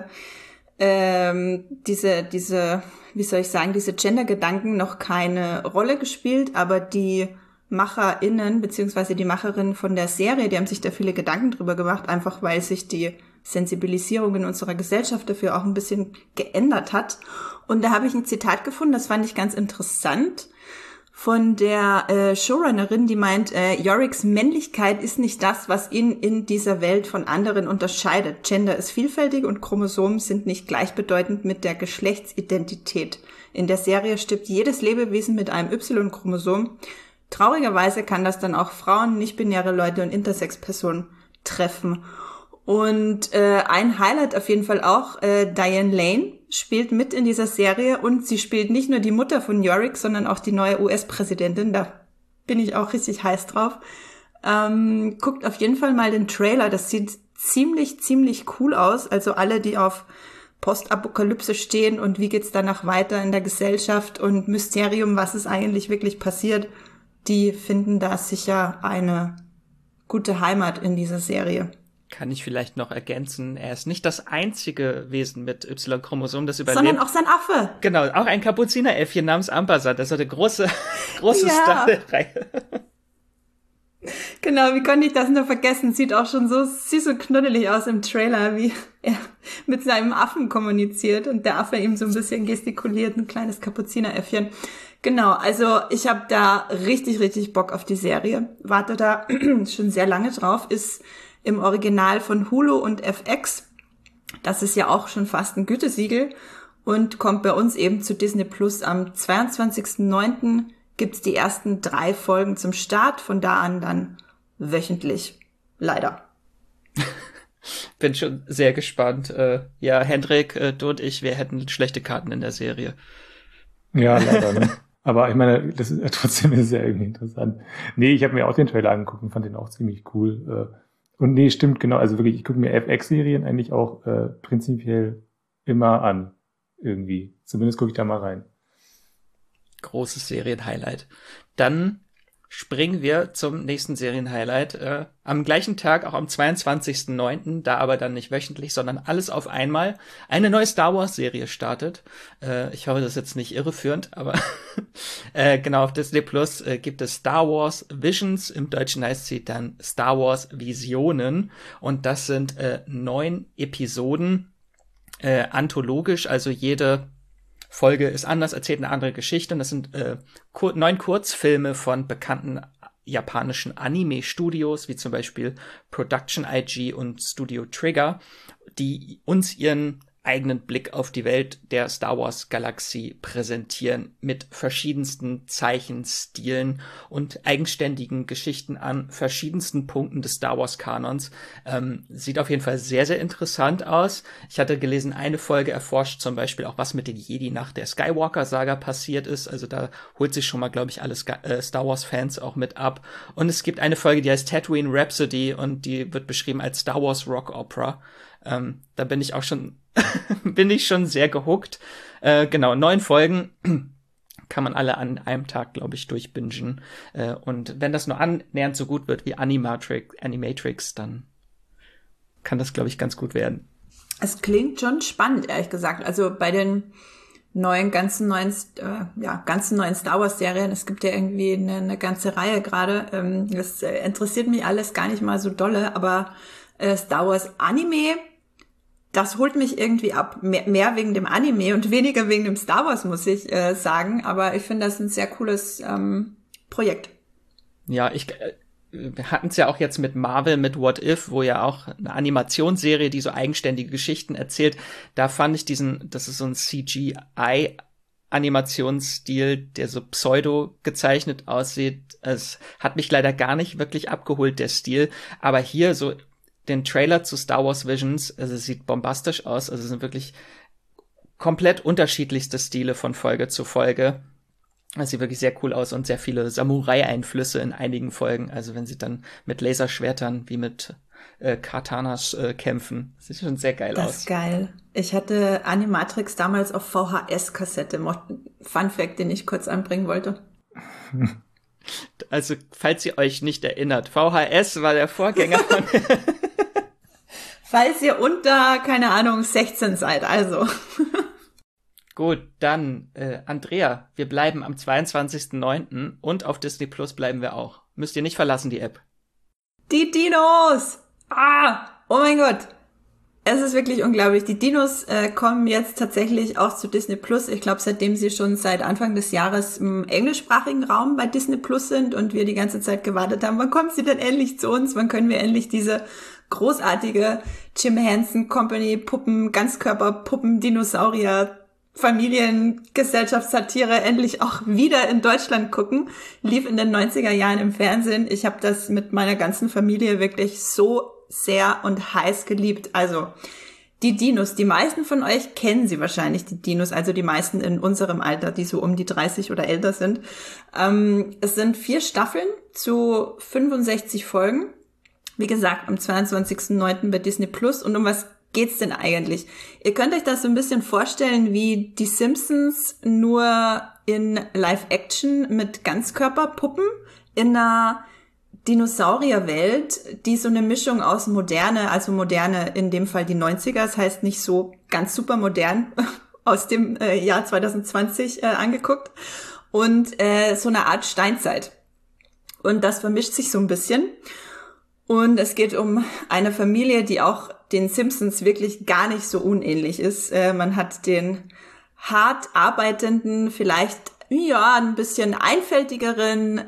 Gender-Gedanken noch keine Rolle gespielt, aber die MacherInnen, beziehungsweise die Macherinnen von der Serie, die haben sich da viele Gedanken drüber gemacht, einfach weil sich die Sensibilisierung in unserer Gesellschaft dafür auch ein bisschen geändert hat. Und da habe ich ein Zitat gefunden, das fand ich ganz interessant, von der Showrunnerin, die meint, Yoriks Männlichkeit ist nicht das, was ihn in dieser Welt von anderen unterscheidet. Gender ist vielfältig und Chromosomen sind nicht gleichbedeutend mit der Geschlechtsidentität. In der Serie stirbt jedes Lebewesen mit einem Y-Chromosom. Traurigerweise kann das dann auch Frauen, nicht-binäre Leute und Intersex-Personen treffen. Und ein Highlight auf jeden Fall auch, Diane Lane spielt mit in dieser Serie und sie spielt nicht nur die Mutter von Yorick, sondern auch die neue US-Präsidentin. Da bin ich auch richtig heiß drauf. Guckt auf jeden Fall mal den Trailer. Das sieht ziemlich cool aus. Also alle, die auf Postapokalypse stehen und wie geht's danach weiter in der Gesellschaft und Mysterium, was ist eigentlich wirklich passiert, die finden da sicher eine gute Heimat in dieser Serie. Kann ich vielleicht noch ergänzen, er ist nicht das einzige Wesen mit Y-Chromosom, das überlebt. Sondern auch sein Affe. Genau, auch ein Kapuzineräffchen namens Ampasand. Das ist eine große Star der Reihe. Genau, wie konnte ich das nur vergessen? Sieht so knuddelig aus im Trailer, wie er mit seinem Affen kommuniziert und der Affe ihm so ein bisschen gestikuliert, ein kleines Kapuzineräffchen. Genau, also ich habe da richtig Bock auf die Serie. Warte da schon sehr lange drauf, ist im Original von Hulu und FX. Das ist ja auch schon fast ein Gütesiegel und kommt bei uns eben zu Disney Plus am 22.09. Gibt's die ersten 3 Folgen zum Start, von da an dann wöchentlich. Leider. Bin schon sehr gespannt. Ja, Hendrik, du und ich, wir hätten schlechte Karten in der Serie. Ja, leider, ne? Aber ich meine, das ist trotzdem sehr irgendwie interessant. Nee, ich habe mir auch den Trailer angeguckt und fand den auch ziemlich cool. Und nee, stimmt, genau. Also wirklich, ich gucke mir FX-Serien eigentlich auch prinzipiell immer an. Irgendwie. Zumindest gucke ich da mal rein. Großes Serienhighlight. Dann springen wir zum nächsten Serienhighlight. Am gleichen Tag, auch am 22.09., da aber dann nicht wöchentlich, sondern alles auf einmal, eine neue Star Wars-Serie startet. Ich hoffe, das ist jetzt nicht irreführend, aber genau, auf Disney Plus gibt es Star Wars Visions. Im Deutschen heißt sie dann Star Wars Visionen. Und das sind 9 Episoden, anthologisch, also jede Folge ist anders, erzählt eine andere Geschichte. Und das sind 9 Kurzfilme von bekannten japanischen Anime-Studios, wie zum Beispiel Production IG und Studio Trigger, die uns ihren eigenen Blick auf die Welt der Star Wars Galaxie präsentieren mit verschiedensten Zeichenstilen und eigenständigen Geschichten an verschiedensten Punkten des Star Wars Kanons. Sieht auf jeden Fall sehr, sehr interessant aus. Ich hatte gelesen, eine Folge erforscht zum Beispiel auch, was mit den Jedi nach der Skywalker-Saga passiert ist. Also da holt sich schon mal, glaube ich, alle Star Wars-Fans auch mit ab. Und es gibt eine Folge, die heißt Tatooine Rhapsody und die wird beschrieben als Star Wars Rock Opera. Da bin ich auch schon sehr gehuckt. Genau, 9 Folgen kann man alle an einem Tag, glaube ich, durchbingen. Und wenn das nur annähernd so gut wird wie Animatrix, dann kann das, glaube ich, ganz gut werden. Es klingt schon spannend, ehrlich gesagt. Also bei den ganzen neuen Star Wars Serien, es gibt ja irgendwie eine ganze Reihe gerade. Das interessiert mich alles gar nicht mal so dolle, aber Star Wars Anime, das holt mich irgendwie ab. Mehr wegen dem Anime und weniger wegen dem Star Wars, muss ich sagen. Aber ich finde das ein sehr cooles Projekt. Ja, wir hatten es ja auch jetzt mit Marvel, mit What If, wo ja auch eine Animationsserie, die so eigenständige Geschichten erzählt. Da fand ich das ist so ein CGI-Animationsstil, der so pseudo gezeichnet aussieht. Es hat mich leider gar nicht wirklich abgeholt, der Stil. Aber hier so den Trailer zu Star Wars Visions, also es sieht bombastisch aus, also es sind wirklich komplett unterschiedlichste Stile von Folge zu Folge. Es sieht wirklich sehr cool aus und sehr viele Samurai-Einflüsse in einigen Folgen, also wenn sie dann mit Laserschwertern wie mit Katanas kämpfen. Das sieht schon sehr geil aus. Das ist geil. Ich hatte Animatrix damals auf VHS-Kassette. Fun Fact, den ich kurz anbringen wollte. Also, falls ihr euch nicht erinnert, VHS war der Vorgänger von falls ihr unter, keine Ahnung, 16 seid, also. Gut, dann, Andrea, wir bleiben am 22.09. und auf Disney Plus bleiben wir auch. Müsst ihr nicht verlassen, die App. Die Dinos! Oh mein Gott! Es ist wirklich unglaublich. Die Dinos kommen jetzt tatsächlich auch zu Disney Plus. Ich glaube, seitdem sie schon seit Anfang des Jahres im englischsprachigen Raum bei Disney Plus sind und wir die ganze Zeit gewartet haben, wann kommen sie denn endlich zu uns? Wann können wir endlich diese großartige Jim Henson Company Puppen, Ganzkörperpuppen, Dinosaurier, Familiengesellschaftssatire endlich auch wieder in Deutschland gucken? Lief in den 90er Jahren im Fernsehen. Ich habe das mit meiner ganzen Familie wirklich so sehr und heiß geliebt. Also die Dinos, die meisten von euch kennen sie wahrscheinlich, die Dinos, also die meisten in unserem Alter, die so um die 30 oder älter sind. Es sind 4 Staffeln zu 65 Folgen. Wie gesagt, am 22.09. bei Disney Plus. Und um was geht's denn eigentlich? Ihr könnt euch das so ein bisschen vorstellen wie die Simpsons, nur in Live-Action mit Ganzkörperpuppen in einer Dinosaurierwelt, die so eine Mischung aus Moderne, also Moderne in dem Fall die 90er, das heißt nicht so ganz super modern, aus dem Jahr 2020 angeguckt, und so eine Art Steinzeit. Und das vermischt sich so ein bisschen. Und es geht um eine Familie, die auch den Simpsons wirklich gar nicht so unähnlich ist. Man hat den hart arbeitenden, vielleicht ein bisschen einfältigere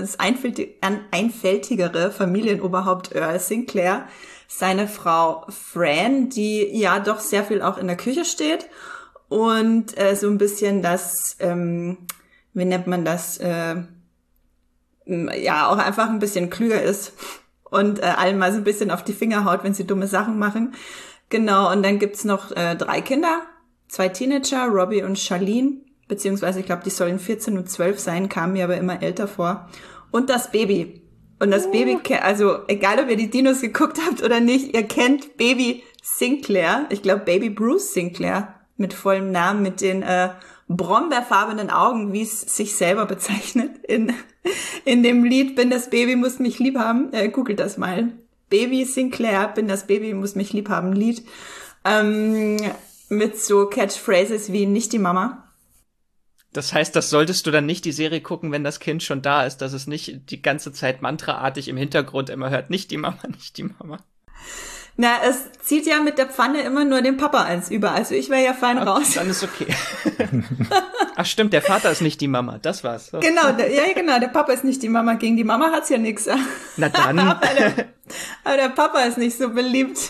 Familienoberhaupt Earl Sinclair, seine Frau Fran, die ja doch sehr viel auch in der Küche steht und so ein bisschen das, wie nennt man das, auch einfach ein bisschen klüger ist und allen mal so ein bisschen auf die Finger haut, wenn sie dumme Sachen machen. Genau, und dann gibt's noch 3 Kinder, 2 Teenager, Robbie und Charlene, beziehungsweise ich glaube, die sollen 14 und 12 sein, kamen mir aber immer älter vor. Und das Baby. Und das Baby, also egal, ob ihr die Dinos geguckt habt oder nicht, ihr kennt Baby Sinclair. Ich glaube, Baby Bruce Sinclair mit vollem Namen, mit den brombeerfarbenen Augen, wie es sich selber bezeichnet in dem Lied Bin das Baby, muss mich lieb haben. Googelt das mal. Baby Sinclair, Bin das Baby, muss mich lieb haben, Lied. Mit so Catchphrases wie nicht die Mama. Das heißt, das solltest du dann nicht die Serie gucken, wenn das Kind schon da ist, dass es nicht die ganze Zeit mantraartig im Hintergrund immer hört, nicht die Mama, nicht die Mama. Na, es zieht ja mit der Pfanne immer nur den Papa eins über, also ich wäre ja fein raus. Dann ist okay. Ach stimmt, der Vater ist nicht die Mama, das war's. Oh. Genau, der Papa ist nicht die Mama, gegen die Mama hat's ja nix. Na dann. aber der Papa ist nicht so beliebt.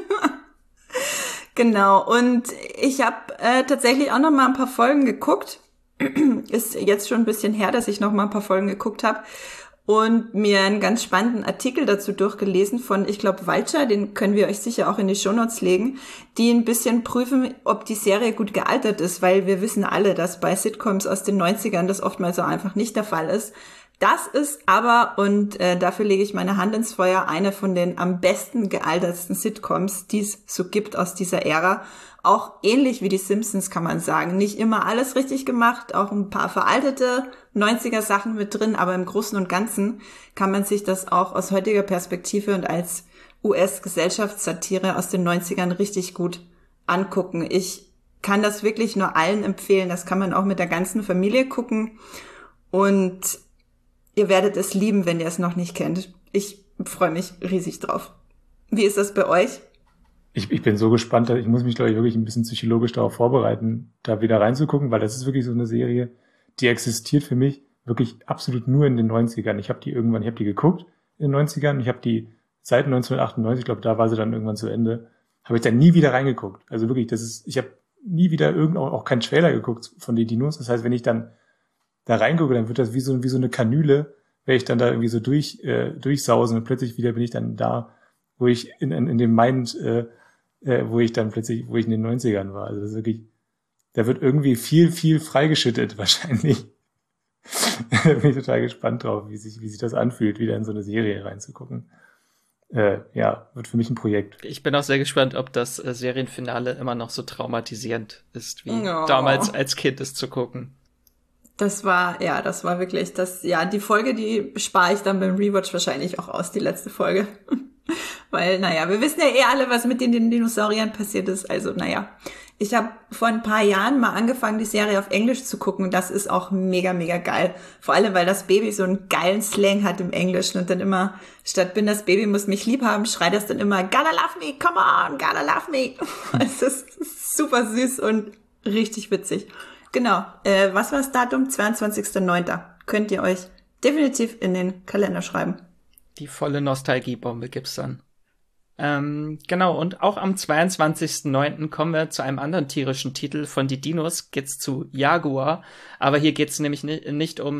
Genau, und ich habe tatsächlich auch noch mal ein paar Folgen geguckt. Ist jetzt schon ein bisschen her, dass ich noch mal ein paar Folgen geguckt habe und mir einen ganz spannenden Artikel dazu durchgelesen von, ich glaube, Vulture, den können wir euch sicher auch in die Shownotes legen, die ein bisschen prüfen, ob die Serie gut gealtert ist, weil wir wissen alle, dass bei Sitcoms aus den 90ern das oftmals so einfach nicht der Fall ist. Das ist aber, und dafür lege ich meine Hand ins Feuer, eine von den am besten gealtertsten Sitcoms, die es so gibt aus dieser Ära. Auch ähnlich wie die Simpsons, kann man sagen. Nicht immer alles richtig gemacht, auch ein paar veraltete 90er-Sachen mit drin, aber im Großen und Ganzen kann man sich das auch aus heutiger Perspektive und als US-Gesellschaftssatire aus den 90ern richtig gut angucken. Ich kann das wirklich nur allen empfehlen. Das kann man auch mit der ganzen Familie gucken. Und ihr werdet es lieben, wenn ihr es noch nicht kennt. Ich freue mich riesig drauf. Wie ist das bei euch? Ich bin so gespannt, ich muss mich, glaube ich, wirklich ein bisschen psychologisch darauf vorbereiten, da wieder reinzugucken, weil das ist wirklich so eine Serie, die existiert für mich wirklich absolut nur in den 90ern. Ich habe die geguckt in den 90ern, ich habe die seit 1998, ich glaube, da war sie dann irgendwann zu Ende, habe ich dann nie wieder reingeguckt. Also wirklich, ich habe nie wieder auch keinen Trailer geguckt von den Dinos. Das heißt, wenn ich dann da reingucke, dann wird das wie so eine Kanüle, werde ich dann da irgendwie so durchsausen und plötzlich wieder bin ich dann da, wo ich in dem Mind, wo ich in den 90ern war. Also das ist wirklich, da wird irgendwie viel, viel freigeschüttet wahrscheinlich. Bin ich total gespannt drauf, wie sich das anfühlt, wieder in so eine Serie reinzugucken. Wird für mich ein Projekt. Ich bin auch sehr gespannt, ob das Serienfinale immer noch so traumatisierend ist, wie damals als Kind es zu gucken. Das war wirklich, die Folge, die spare ich dann beim Rewatch wahrscheinlich auch aus, die letzte Folge. Weil, wir wissen ja alle, was mit den Dinosauriern passiert ist. Also, Ich habe vor ein paar Jahren mal angefangen, die Serie auf Englisch zu gucken. Das ist auch mega, mega geil. Vor allem, weil das Baby so einen geilen Slang hat im Englischen und dann immer, statt bin das Baby, muss mich lieb haben, schreit das dann immer, gotta love me, come on, gotta love me. Es ist super süß und richtig witzig. Genau, was war das Datum? 22.09. Könnt ihr euch definitiv in den Kalender schreiben. Die volle Nostalgiebombe gibt's dann. Genau, und auch am 22.09. kommen wir zu einem anderen tierischen Titel. Von die Dinos geht's zu Jaguar, aber hier geht's nämlich nicht um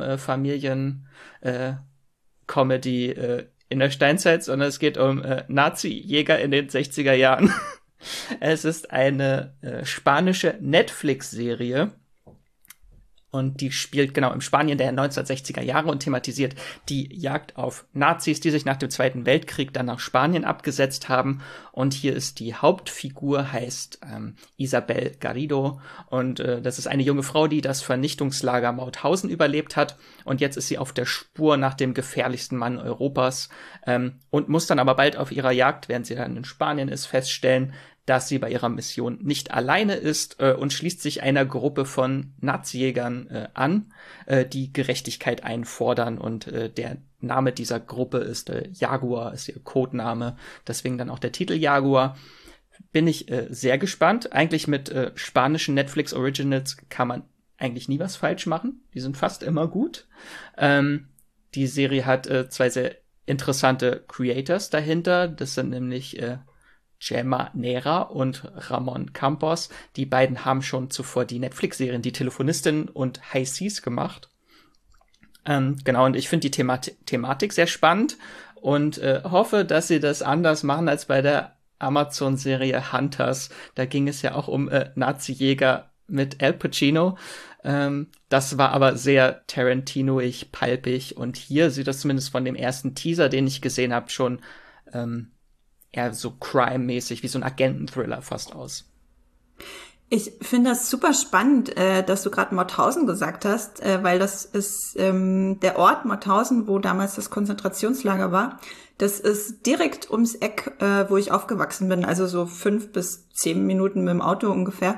Familien-Comedy in der Steinzeit, sondern es geht um Nazi-Jäger in den 60er Jahren. Es ist eine spanische Netflix-Serie. Und die spielt genau im Spanien der 1960er Jahre und thematisiert die Jagd auf Nazis, die sich nach dem Zweiten Weltkrieg dann nach Spanien abgesetzt haben. Und hier ist die Hauptfigur, heißt Isabel Garrido. Und das ist eine junge Frau, die das Vernichtungslager Mauthausen überlebt hat. Und jetzt ist sie auf der Spur nach dem gefährlichsten Mann Europas und muss dann aber bald auf ihrer Jagd, während sie dann in Spanien ist, feststellen, dass sie bei ihrer Mission nicht alleine ist und schließt sich einer Gruppe von Nazi-Jägern an, die Gerechtigkeit einfordern. Und der Name dieser Gruppe ist Jaguar, ist ihr Codename, deswegen dann auch der Titel Jaguar. Bin ich sehr gespannt. Eigentlich mit spanischen Netflix-Originals kann man eigentlich nie was falsch machen. Die sind fast immer gut. Die Serie hat zwei sehr interessante Creators dahinter. Das sind nämlich Gemma Nera und Ramon Campos. Die beiden haben schon zuvor die Netflix-Serien Die Telefonistin und High Seas gemacht. Genau, und ich finde die Thematik sehr spannend und hoffe, dass sie das anders machen als bei der Amazon-Serie Hunters. Da ging es ja auch um Nazi-Jäger mit Al Pacino. Das war aber sehr Tarantino-ig, palpig. Und hier sieht das zumindest von dem ersten Teaser, den ich gesehen habe, schon eher so Crime-mäßig, wie so ein Agenten-Thriller fast aus. Ich finde das super spannend, dass du gerade Mauthausen gesagt hast, weil das ist der Ort Mauthausen, wo damals das Konzentrationslager war. Das ist direkt ums Eck, wo ich aufgewachsen bin, also so 5 bis 10 Minuten mit dem Auto ungefähr.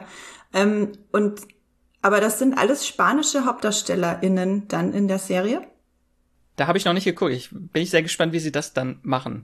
Aber das sind alles spanische HauptdarstellerInnen dann in der Serie? Da habe ich noch nicht geguckt. Bin ich sehr gespannt, wie sie das dann machen.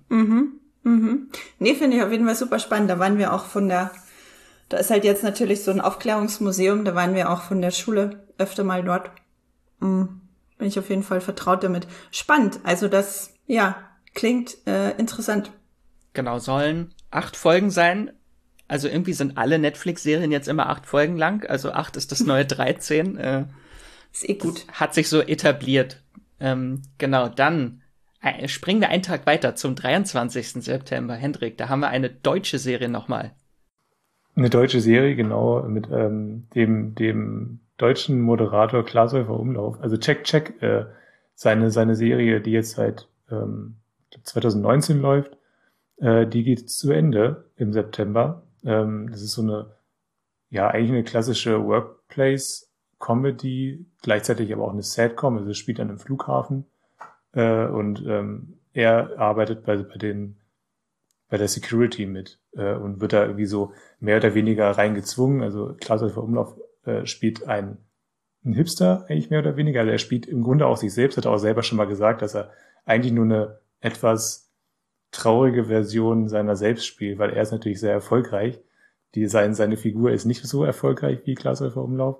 Nee, finde ich auf jeden Fall super spannend. Da waren wir auch da ist halt jetzt natürlich so ein Aufklärungsmuseum, da waren wir auch von der Schule öfter mal dort. Bin ich auf jeden Fall vertraut damit. Spannend, also das, ja, klingt interessant. Genau, sollen 8 Folgen sein. Also irgendwie sind alle Netflix-Serien jetzt immer 8 Folgen lang. Also 8 ist das neue 13. Ist eh gut. Hat sich so etabliert. Genau, dann springen wir einen Tag weiter zum 23. September. Hendrik, da haben wir eine deutsche Serie nochmal. Eine deutsche Serie, genau, mit dem deutschen Moderator Glashäufer Umlauf. Also Check, seine Serie, die jetzt seit 2019 läuft, die geht zu Ende im September. Das ist so eine, ja, eigentlich eine klassische Workplace-Comedy, gleichzeitig aber auch eine Sadcom, also es spielt an einem Flughafen. Und er arbeitet bei der Security mit und wird da irgendwie so mehr oder weniger reingezwungen. Also Glashäufer Umlauf spielt einen Hipster eigentlich mehr oder weniger. Also er spielt im Grunde auch sich selbst, hat auch selber schon mal gesagt, dass er eigentlich nur eine etwas traurige Version seiner selbst spielt, weil er ist natürlich sehr erfolgreich. Seine Figur ist nicht so erfolgreich wie Glashäufer Umlauf.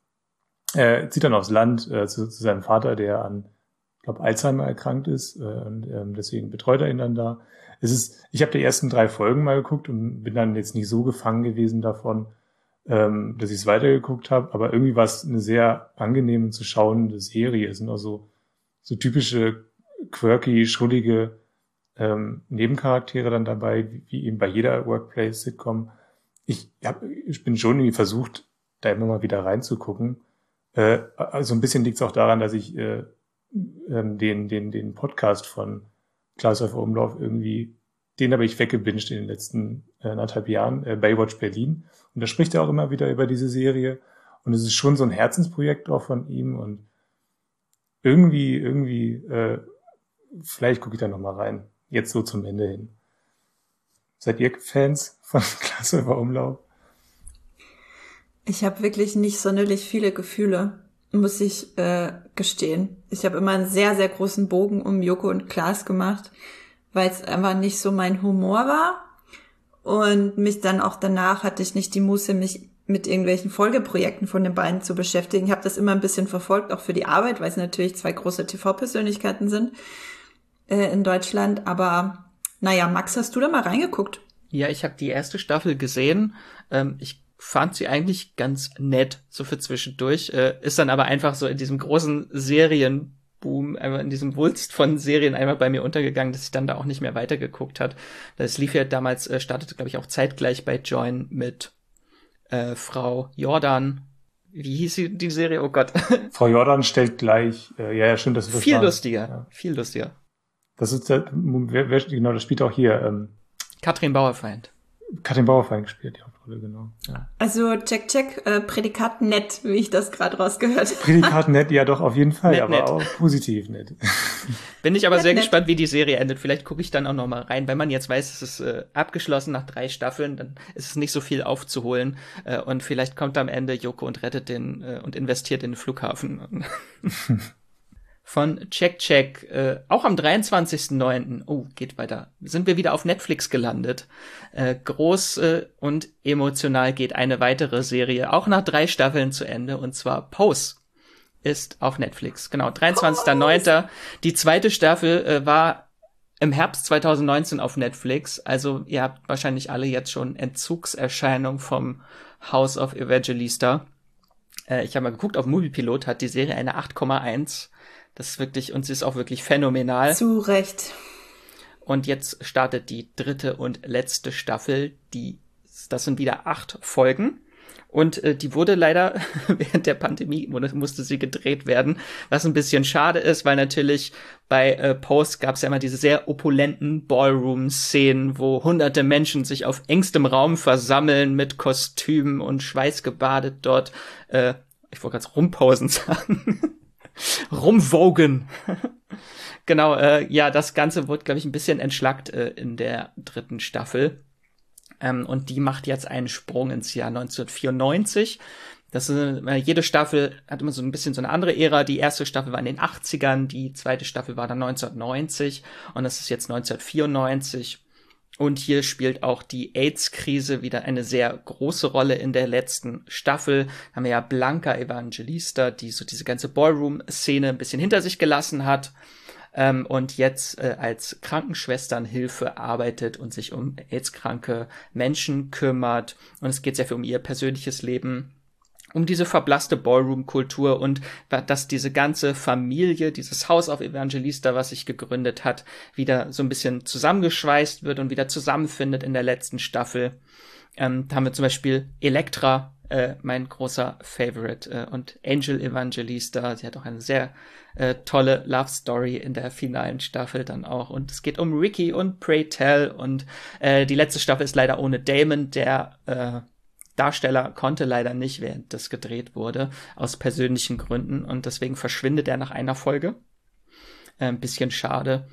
Er zieht dann aufs Land zu seinem Vater, der an, ich glaube, Alzheimer erkrankt ist und deswegen betreut er ihn dann da. Ich habe die ersten 3 Folgen mal geguckt und bin dann jetzt nicht so gefangen gewesen davon, dass ich es weitergeguckt habe, aber irgendwie war es eine sehr angenehme zu schauende Serie. Es sind auch so typische quirky, schrullige Nebencharaktere dann dabei, wie eben bei jeder Workplace-Sitcom. Ich bin schon irgendwie versucht, da immer mal wieder reinzugucken. Also ein bisschen liegt es auch daran, dass ich den Podcast von Glashäufer Umlauf irgendwie, den habe ich weggebinged in den letzten 1,5 Jahren, Baywatch Berlin. Und da spricht er auch immer wieder über diese Serie. Und es ist schon so ein Herzensprojekt auch von ihm. Und irgendwie, vielleicht gucke ich da nochmal rein. Jetzt so zum Ende hin. Seid ihr Fans von Glashäufer Umlauf? Ich habe wirklich nicht sonderlich viele Gefühle, muss ich gestehen. Ich habe immer einen sehr, sehr großen Bogen um Joko und Klaas gemacht, weil es einfach nicht so mein Humor war. Und mich dann auch danach hatte ich nicht die Muße, mich mit irgendwelchen Folgeprojekten von den beiden zu beschäftigen. Ich habe das immer ein bisschen verfolgt, auch für die Arbeit, weil es natürlich 2 große TV-Persönlichkeiten sind in Deutschland. Aber naja, Max, hast du da mal reingeguckt? Ja, ich habe die erste Staffel gesehen. Ich fand sie eigentlich ganz nett, so für zwischendurch. Ist dann aber einfach so in diesem großen Serienboom, einfach in diesem Wulst von Serien einmal bei mir untergegangen, dass ich dann da auch nicht mehr weitergeguckt hat. Das lief ja damals, startete, glaube ich, auch zeitgleich bei Join mit Frau Jordan. Wie hieß die Serie? Oh Gott. Frau Jordan stellt gleich, ja, stimmt, das ist viel lustiger, ja. Viel lustiger. Das ist, genau, das spielt auch hier, Katrin Bauerfeind. Katrin Bauerfeind gespielt, die Hauptrolle, genau. Ja. Also check, Prädikat nett, wie ich das gerade rausgehört habe. Prädikat nett, ja doch, auf jeden Fall, nett, aber nett. auch positiv nett. Bin ich aber sehr gespannt, wie die Serie endet. Vielleicht gucke ich dann auch noch mal rein. Wenn man jetzt weiß, es ist abgeschlossen nach 3 Staffeln, dann ist es nicht so viel aufzuholen. Und vielleicht kommt am Ende Joko und rettet den und investiert in den Flughafen. Von Check, auch am 23.09. Oh, geht weiter. Sind wir wieder auf Netflix gelandet. Groß und emotional geht eine weitere Serie, auch nach 3 Staffeln zu Ende, und zwar Pose ist auf Netflix. Genau, 23.09. Die 2. Staffel war im Herbst 2019 auf Netflix. Also ihr habt wahrscheinlich alle jetzt schon Entzugserscheinung vom House of Evangelista. Ich habe mal geguckt, auf Moviepilot hat die Serie eine 8,1. Das ist wirklich, und sie ist auch wirklich phänomenal. Zu Recht. Und jetzt startet die 3. und letzte Staffel. Das sind wieder 8 Folgen. Und die wurde leider während der Pandemie, musste sie gedreht werden, was ein bisschen schade ist, weil natürlich bei Pose gab es ja immer diese sehr opulenten Ballroom-Szenen, wo hunderte Menschen sich auf engstem Raum versammeln mit Kostümen und schweißgebadet dort, ich wollte gerade rumposen sagen, rumvogen. Genau, ja, das Ganze wurde, glaube ich, ein bisschen entschlackt in der 3. Staffel. Und die macht jetzt einen Sprung ins Jahr 1994. Das ist, jede Staffel hat immer so ein bisschen so eine andere Ära. Die erste Staffel war in den 80ern, die 2. Staffel war dann 1990 und das ist jetzt 1994. Und hier spielt auch die AIDS-Krise wieder eine sehr große Rolle in der letzten Staffel. Da haben wir ja Blanca Evangelista, die so diese ganze Ballroom-Szene ein bisschen hinter sich gelassen hat. Und jetzt als Krankenschwesternhilfe arbeitet und sich um AIDS-kranke Menschen kümmert. Und es geht sehr viel um ihr persönliches Leben, um diese verblasste Ballroom-Kultur und dass diese ganze Familie, dieses House of Evangelista, was sich gegründet hat, wieder so ein bisschen zusammengeschweißt wird und wieder zusammenfindet in der letzten Staffel. Da haben wir zum Beispiel Elektra, mein großer Favorite, und Angel Evangelista. Sie hat auch eine sehr tolle Love Story in der finalen Staffel dann auch. Und es geht um Ricky und Pray Tell. Und die letzte Staffel ist leider ohne Damon. Der Darsteller konnte leider nicht, während das gedreht wurde, aus persönlichen Gründen. Und deswegen verschwindet er nach einer Folge. Ein bisschen schade.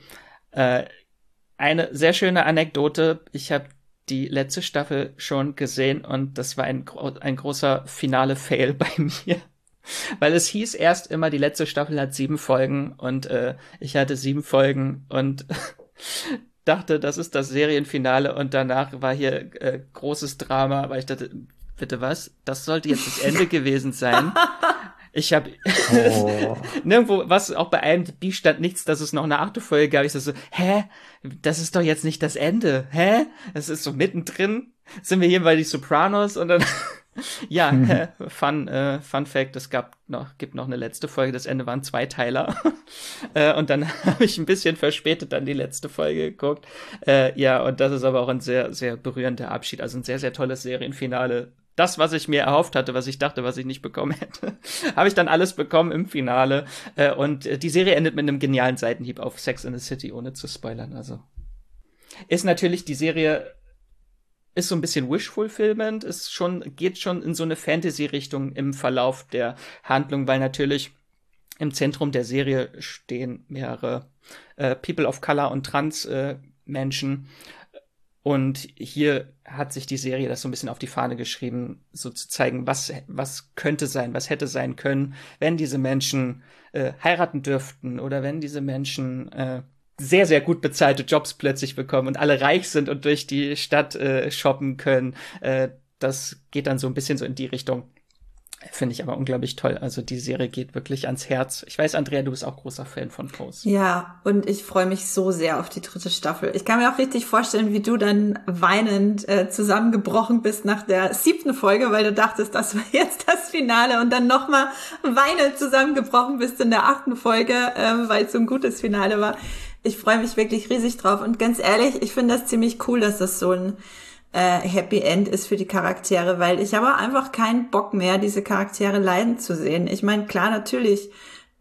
Eine sehr schöne Anekdote. Ich habe die letzte Staffel schon gesehen und das war ein großer Finale-Fail bei mir. Weil es hieß erst immer, die letzte Staffel hat 7 Folgen und ich hatte 7 Folgen und dachte, das ist das Serienfinale und danach war hier großes Drama, weil ich dachte, bitte was? Das sollte jetzt das Ende gewesen sein. Ich habe nirgendwo, was auch bei IMDb stand, nichts, dass es noch eine 8. Folge gab. Ich so, hä? Das ist doch jetzt nicht das Ende. Hä? Das ist so mittendrin. Sind wir hier bei die Sopranos und dann ja, Fun Fact, es gibt noch eine letzte Folge, das Ende waren 2-Teiler. Und dann habe ich ein bisschen verspätet dann die letzte Folge geguckt. Ja, und das ist aber auch ein sehr, sehr berührender Abschied, also ein sehr, sehr tolles Serienfinale. Das, was ich mir erhofft hatte, was ich dachte, was ich nicht bekommen hätte, habe ich dann alles bekommen im Finale. Und die Serie endet mit einem genialen Seitenhieb auf Sex and the City, ohne zu spoilern. Also ist natürlich, die Serie ist so ein bisschen wish-fulfillment, geht schon in so eine Fantasy-Richtung im Verlauf der Handlung, weil natürlich im Zentrum der Serie stehen mehrere People of Color und Trans Menschen. Und hier hat sich die Serie das so ein bisschen auf die Fahne geschrieben, so zu zeigen, was könnte sein, was hätte sein können, wenn diese Menschen heiraten dürften oder wenn diese Menschen sehr, sehr gut bezahlte Jobs plötzlich bekommen und alle reich sind und durch die Stadt shoppen können. Das geht dann so ein bisschen so in die Richtung. Finde ich aber unglaublich toll. Also die Serie geht wirklich ans Herz. Ich weiß, Andrea, du bist auch großer Fan von Pose. Ja, und ich freue mich so sehr auf die 3. Staffel. Ich kann mir auch richtig vorstellen, wie du dann weinend zusammengebrochen bist nach der 7. Folge, weil du dachtest, das war jetzt das Finale und dann nochmal weinend zusammengebrochen bist in der 8. Folge, weil es so ein gutes Finale war. Ich freue mich wirklich riesig drauf. Und ganz ehrlich, ich finde das ziemlich cool, dass das so ein Happy End ist für die Charaktere, weil ich habe einfach keinen Bock mehr, diese Charaktere leiden zu sehen. Ich meine, klar, natürlich,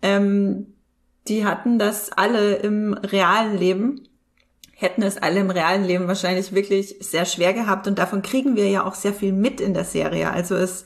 die hatten das alle im realen Leben, hätten es alle im realen Leben wahrscheinlich wirklich sehr schwer gehabt und davon kriegen wir ja auch sehr viel mit in der Serie. Also es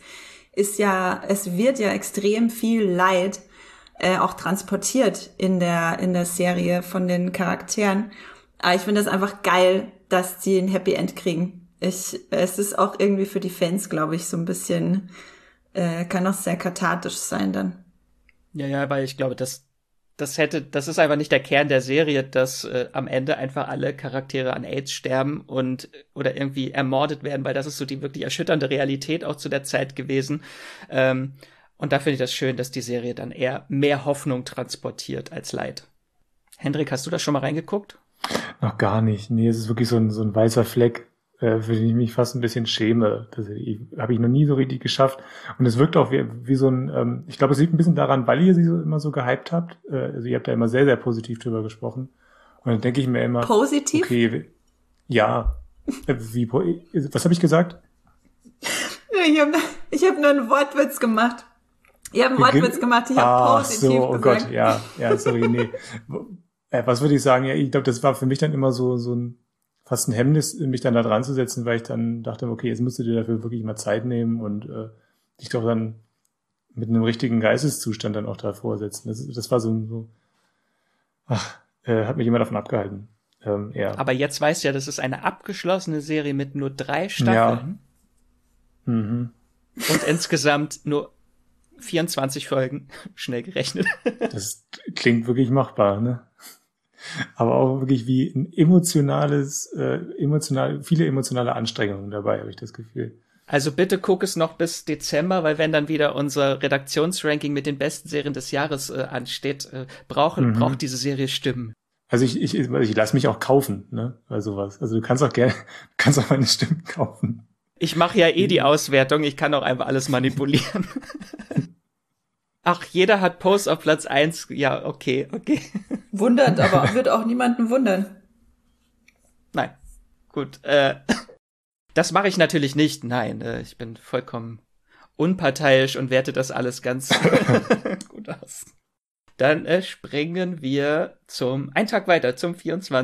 wird ja extrem viel Leid auch transportiert in der Serie von den Charakteren. Aber ich finde das einfach geil, dass die ein Happy End kriegen. Es ist auch irgendwie für die Fans, glaube ich, so ein bisschen, kann auch sehr kathartisch sein dann. Ja, weil ich glaube, das ist einfach nicht der Kern der Serie, dass am Ende einfach alle Charaktere an AIDS sterben oder irgendwie ermordet werden, weil das ist so die wirklich erschütternde Realität auch zu der Zeit gewesen. Und da finde ich das schön, dass die Serie dann eher mehr Hoffnung transportiert als Leid. Hendrik, hast du da schon mal reingeguckt? Noch gar nicht. Nee, es ist wirklich so ein weißer Fleck, für den ich mich fast ein bisschen schäme. Das habe ich noch nie so richtig geschafft. Und es wirkt auch wie so ein, ich glaube, es liegt ein bisschen daran, weil ihr sie immer so gehypt habt. Also ihr habt da immer sehr, sehr positiv drüber gesprochen. Und dann denke ich mir immer, positiv? Okay, ja. Was habe ich gesagt? Ich hab nur einen Wortwitz gemacht. Ich habe einen Wortwitz gemacht, ich habe positiv so, oh gesagt. Gott, ja, sorry, nee. Was würde ich sagen? Ja, ich glaube, das war für mich dann immer so fast ein Hemmnis, mich dann da dran zu setzen, weil ich dann dachte, okay, jetzt musst du dir dafür wirklich mal Zeit nehmen und dich doch dann mit einem richtigen Geisteszustand dann auch davor setzen. Das war hat mich immer davon abgehalten. Ja. Aber jetzt weißt du ja, das ist eine abgeschlossene Serie mit nur 3 Staffeln. Ja. Mhm. Und insgesamt nur 24 Folgen. Schnell gerechnet. Das klingt wirklich machbar, ne? Aber auch wirklich wie ein viele emotionale Anstrengungen dabei, habe ich das Gefühl. Also bitte guck es noch bis Dezember, weil wenn dann wieder unser Redaktionsranking mit den besten Serien des Jahres ansteht, braucht diese Serie Stimmen. Also ich lasse mich auch kaufen, ne, bei sowas. Also du kannst auch meine Stimmen kaufen. Ich mache ja die Auswertung, ich kann auch einfach alles manipulieren. Ach, jeder hat Pose auf Platz 1. Ja, okay. Wundert, aber wird auch niemanden wundern. Nein. Gut. Das mache ich natürlich nicht. Nein, ich bin vollkommen unparteiisch und werte das alles ganz gut aus. Dann springen wir einen Tag weiter, zum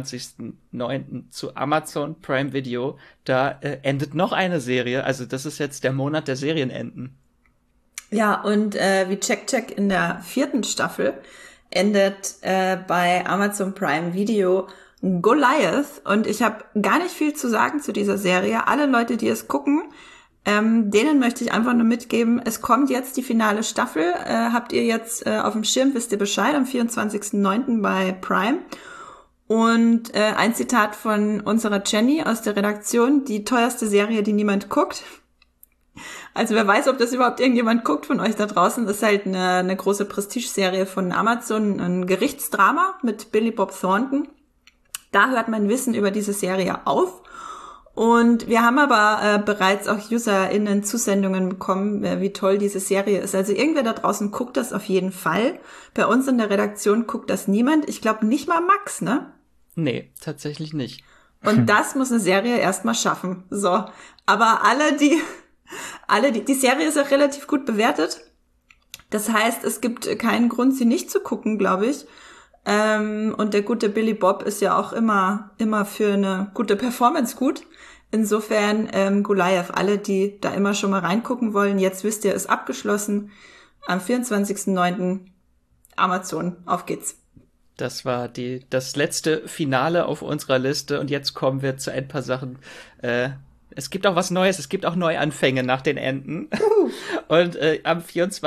24.09. zu Amazon Prime Video. Da endet noch eine Serie. Also das ist jetzt der Monat der Serienenden. Ja, und wie Check in der 4. Staffel endet bei Amazon Prime Video Goliath. Und ich habe gar nicht viel zu sagen zu dieser Serie. Alle Leute, die es gucken, denen möchte ich einfach nur mitgeben, es kommt jetzt die finale Staffel. Habt ihr jetzt auf dem Schirm, wisst ihr Bescheid, am 24.09. bei Prime. Und ein Zitat von unserer Jenny aus der Redaktion, die teuerste Serie, die niemand guckt. Also wer weiß, ob das überhaupt irgendjemand guckt von euch da draußen. Das ist halt eine große Prestigeserie von Amazon, ein Gerichtsdrama mit Billy Bob Thornton. Da hört mein Wissen über diese Serie auf. Und wir haben aber bereits auch UserInnen Zusendungen bekommen, wie toll diese Serie ist. Also irgendwer da draußen guckt das auf jeden Fall. Bei uns in der Redaktion guckt das niemand. Ich glaube nicht mal Max, ne? Nee, tatsächlich nicht. Und das muss eine Serie erstmal schaffen. So. Aber die Serie ist auch relativ gut bewertet. Das heißt, es gibt keinen Grund, sie nicht zu gucken, glaube ich. Und der gute Billy Bob ist ja auch immer für eine gute Performance gut. Insofern, Goliath, alle, die da immer schon mal reingucken wollen, jetzt wisst ihr, ist abgeschlossen. Am 24.09. Amazon, auf geht's. Das war das letzte Finale auf unserer Liste und jetzt kommen wir zu ein paar Sachen. Es gibt auch was Neues, es gibt auch Neuanfänge nach den Enden. Und am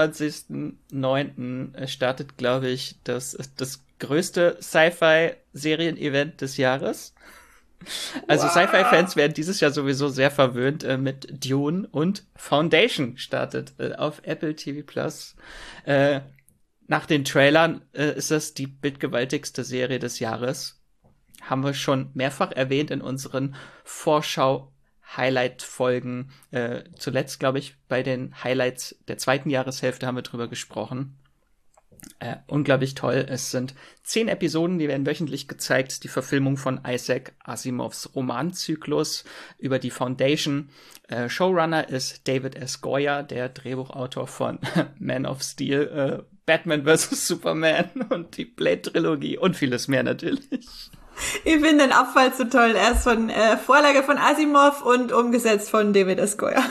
24.09. startet, glaube ich, das größte Sci-Fi-Serien-Event des Jahres. Also Sci-Fi-Fans werden dieses Jahr sowieso sehr verwöhnt mit Dune, und Foundation startet auf Apple TV Plus. Nach den Trailern ist das die bildgewaltigste Serie des Jahres. Haben wir schon mehrfach erwähnt in unseren Vorschau-Highlight-Folgen. Zuletzt, glaube ich, bei den Highlights der zweiten Jahreshälfte haben wir drüber gesprochen. Unglaublich toll. Es sind 10 Episoden, die werden wöchentlich gezeigt. Die Verfilmung von Isaac Asimovs Romanzyklus über die Foundation. Showrunner ist David S. Goyer, der Drehbuchautor von Man of Steel, Batman vs. Superman und die Blade-Trilogie und vieles mehr natürlich. Ich finde den Abfall so toll. Er ist von Vorlage von Asimov und umgesetzt von David S. Goyer.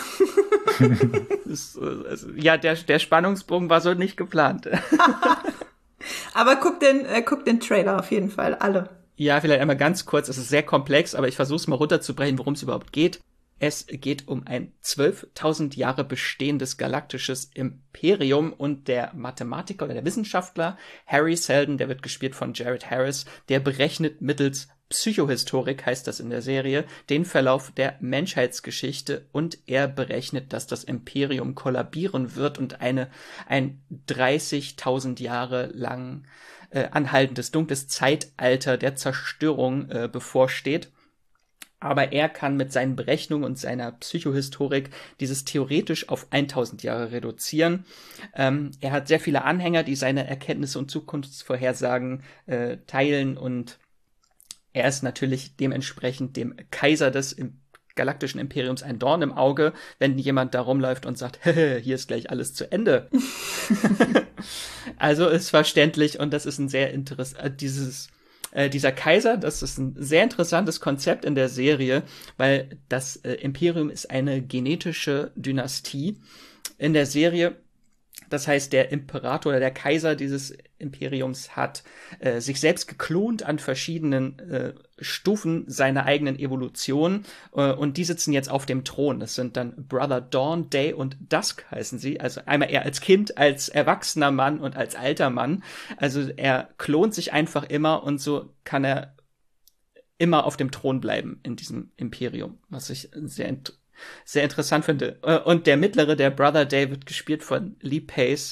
Ja, der Spannungsbogen war so nicht geplant. Aber guck den Trailer auf jeden Fall, alle. Ja, vielleicht einmal ganz kurz. Es ist sehr komplex, aber ich versuche es mal runterzubrechen, worum es überhaupt geht. Es geht um ein 12.000 Jahre bestehendes galaktisches Imperium, und der Mathematiker oder der Wissenschaftler Harry Seldon, der wird gespielt von Jared Harris, der berechnet mittels Psychohistorik, heißt das in der Serie, den Verlauf der Menschheitsgeschichte, und er berechnet, dass das Imperium kollabieren wird und ein 30.000 Jahre lang anhaltendes dunkles Zeitalter der Zerstörung bevorsteht. Aber er kann mit seinen Berechnungen und seiner Psychohistorik dieses theoretisch auf 1000 Jahre reduzieren. Er hat sehr viele Anhänger, die seine Erkenntnisse und Zukunftsvorhersagen teilen, und er ist natürlich dementsprechend dem Kaiser des galaktischen Imperiums ein Dorn im Auge, wenn jemand da rumläuft und sagt, hier ist gleich alles zu Ende. Also ist verständlich, und das ist ein sehr dieser Kaiser, das ist ein sehr interessantes Konzept in der Serie, weil das Imperium ist eine genetische Dynastie in der Serie. Das heißt, der Imperator oder der Kaiser dieses Imperiums hat sich selbst geklont an verschiedenen Stufen seiner eigenen Evolution, und die sitzen jetzt auf dem Thron. Das sind dann Brother Dawn, Day und Dusk heißen sie. Also einmal er als Kind, als erwachsener Mann und als alter Mann. Also er klont sich einfach immer, und so kann er immer auf dem Thron bleiben in diesem Imperium, was ich sehr interessant finde. Und der mittlere, der Brother Day, wird gespielt von Lee Pace.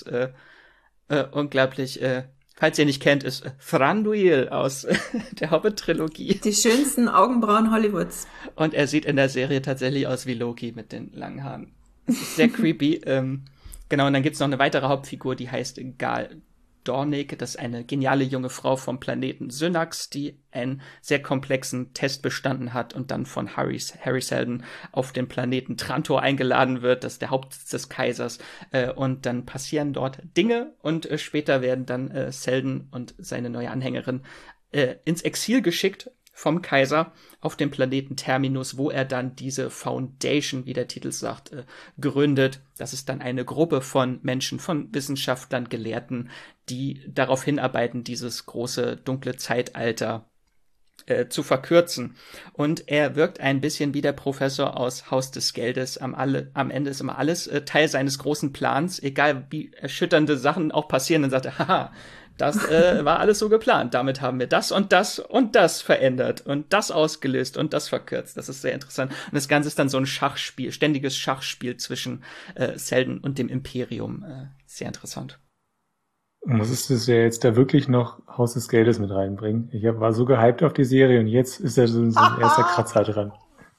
Unglaublich. Falls ihr nicht kennt, ist Thranduil aus der Hobbit-Trilogie. Die schönsten Augenbrauen Hollywoods. Und er sieht in der Serie tatsächlich aus wie Loki mit den langen Haaren. Das ist sehr creepy. Genau, und dann gibt's noch eine weitere Hauptfigur, die heißt Gal Dornick. Das ist eine geniale junge Frau vom Planeten Synax, die einen sehr komplexen Test bestanden hat und dann von Harry Seldon auf den Planeten Trantor eingeladen wird. Das ist der Hauptsitz des Kaisers. Und dann passieren dort Dinge, und später werden dann Seldon und seine neue Anhängerin ins Exil geschickt vom Kaiser auf dem Planeten Terminus, wo er dann diese Foundation, wie der Titel sagt, gründet. Das ist dann eine Gruppe von Menschen, von Wissenschaftlern, Gelehrten, die darauf hinarbeiten, dieses große dunkle Zeitalter zu verkürzen. Und er wirkt ein bisschen wie der Professor aus Haus des Geldes. Am Ende ist immer alles Teil seines großen Plans, egal wie erschütternde Sachen auch passieren. Dann sagt er, haha, das war alles so geplant. Damit haben wir das und das und das verändert und das ausgelöst und das verkürzt. Das ist sehr interessant. Und das Ganze ist dann so ein Schachspiel, ständiges Schachspiel zwischen Seldon und dem Imperium. Sehr interessant. Musstest du ja jetzt da wirklich noch Haus des Geldes mit reinbringen? Ich war so gehypt auf die Serie, und jetzt ist da so ein erster Kratzer dran.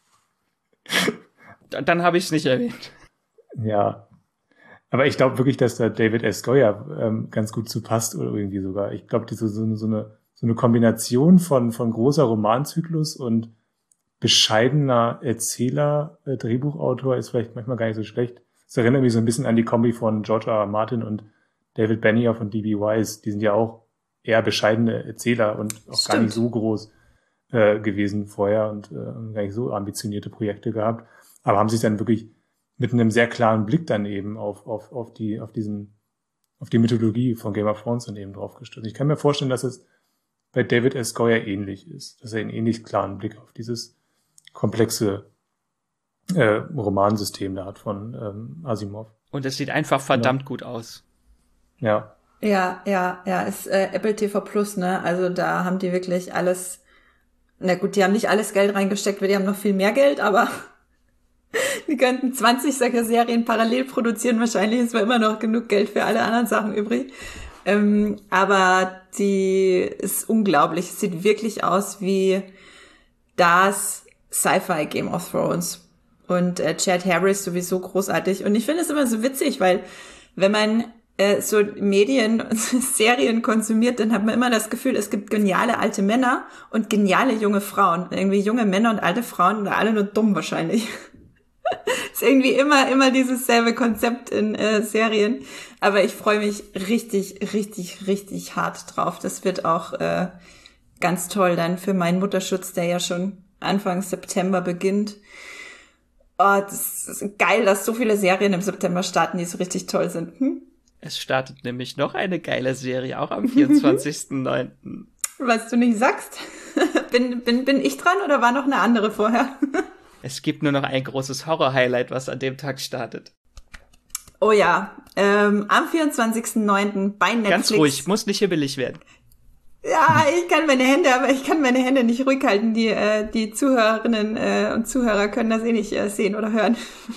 Dann habe ich es nicht erwähnt. Ja. Aber ich glaube wirklich, dass da David S. Goyer ganz gut zu passt, oder irgendwie sogar. Ich glaube, so eine Kombination von großer Romanzyklus und bescheidener Erzähler, Drehbuchautor ist vielleicht manchmal gar nicht so schlecht. Das erinnert mich so ein bisschen an die Kombi von George R. R. Martin und David Benioff und D.B. Weiss. Die sind ja auch eher bescheidene Erzähler und auch gar nicht so groß gewesen vorher und gar nicht so ambitionierte Projekte gehabt. Aber haben sich dann wirklich mit einem sehr klaren Blick dann eben auf die Mythologie von Game of Thrones dann eben drauf gestürzt. Ich kann mir vorstellen, dass es bei David S. Goyer ähnlich ist, dass er einen ähnlich klaren Blick auf dieses komplexe Romansystem da hat von Asimov. Und es sieht einfach verdammt gut aus. Ja. Ja, ist Apple TV Plus, ne? Also da haben die wirklich alles, na gut, die haben nicht alles Geld reingesteckt, weil die haben noch viel mehr Geld, aber die könnten 20 solcher Serien parallel produzieren. Wahrscheinlich ist zwar immer noch genug Geld für alle anderen Sachen übrig. Aber die ist unglaublich. Es sieht wirklich aus wie das Sci-Fi Game of Thrones. Und Chad Harris sowieso großartig. Und ich finde es immer so witzig, weil wenn man so Medien und Serien konsumiert, dann hat man immer das Gefühl, es gibt geniale alte Männer und geniale junge Frauen. Irgendwie junge Männer und alte Frauen oder alle nur dumm wahrscheinlich. Ist irgendwie immer dieses selbe Konzept in Serien. Aber ich freue mich richtig hart drauf. Das wird auch ganz toll dann für meinen Mutterschutz, der ja schon Anfang September beginnt. Oh, das ist geil, dass so viele Serien im September starten, die so richtig toll sind. Es startet nämlich noch eine geile Serie, auch am 24.09. Was du nicht sagst. Bin ich dran oder war noch eine andere vorher? Es gibt nur noch ein großes Horror-Highlight, was an dem Tag startet. Oh ja, am 24.09. bei Netflix. Ganz ruhig, muss nicht hibbelig werden. Ja, ich kann meine Hände nicht ruhig halten. Die Zuhörerinnen und Zuhörer können das nicht sehen oder hören.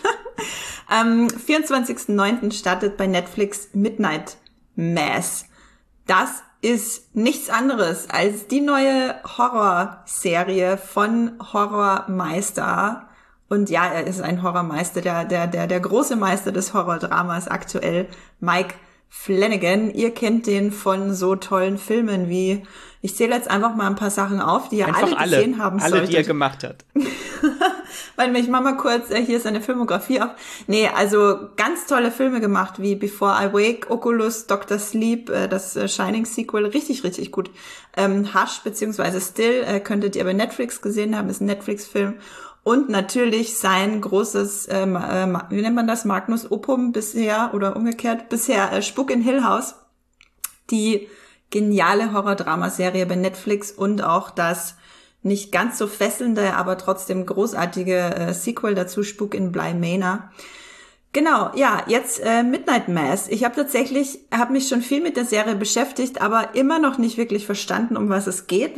Am 24.09. startet bei Netflix Midnight Mass. Das ist nichts anderes als die neue Horrorserie von Horrormeister. Und ja, er ist ein Horrormeister, der große Meister des Horrordramas aktuell, Mike Flanagan. Ihr kennt den von so tollen Filmen wie, ich zähle jetzt einfach mal ein paar Sachen auf, die ihr alle gesehen haben solltet. Alle, die er gemacht hat. Weil ich mach mal kurz, hier ist eine Filmografie auf. Nee, also ganz tolle Filme gemacht, wie Before I Wake, Oculus, Dr. Sleep, das Shining-Sequel, richtig gut. Hush bzw. Still, könntet ihr bei Netflix gesehen haben, ist ein Netflix-Film. Und natürlich sein großes, wie nennt man das, Magnus Opum bisher, oder umgekehrt, bisher Spuk in Hill House. Die geniale Horror-Drama-Serie bei Netflix und auch das nicht ganz so fesselnde, aber trotzdem großartige Sequel dazu, Spuk in Bly Manor. Genau, ja, jetzt Midnight Mass. Ich habe mich schon viel mit der Serie beschäftigt, aber immer noch nicht wirklich verstanden, um was es geht,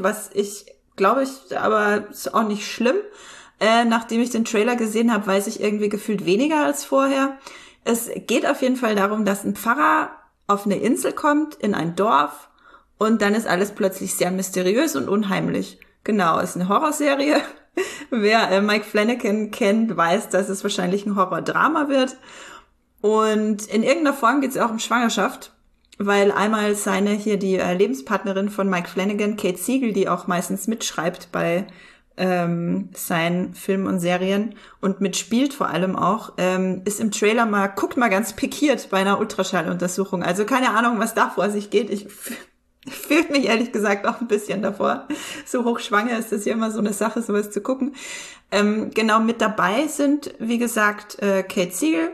aber ist auch nicht schlimm. Nachdem ich den Trailer gesehen habe, weiß ich irgendwie gefühlt weniger als vorher. Es geht auf jeden Fall darum, dass ein Pfarrer auf eine Insel kommt, in ein Dorf, und dann ist alles plötzlich sehr mysteriös und unheimlich. Genau, ist eine Horrorserie. Wer Mike Flanagan kennt, weiß, dass es wahrscheinlich ein Horrordrama wird. Und in irgendeiner Form geht es auch um Schwangerschaft, weil einmal die Lebenspartnerin von Mike Flanagan, Kate Siegel, die auch meistens mitschreibt bei seinen Filmen und Serien und mitspielt vor allem auch, ist im Trailer guckt mal ganz pikiert bei einer Ultraschalluntersuchung. Also keine Ahnung, was da vor sich geht. Ich fühle mich ehrlich gesagt auch ein bisschen davor. So hochschwanger ist das ja immer so eine Sache, sowas zu gucken. Genau, mit dabei sind, wie gesagt, Kate Siegel,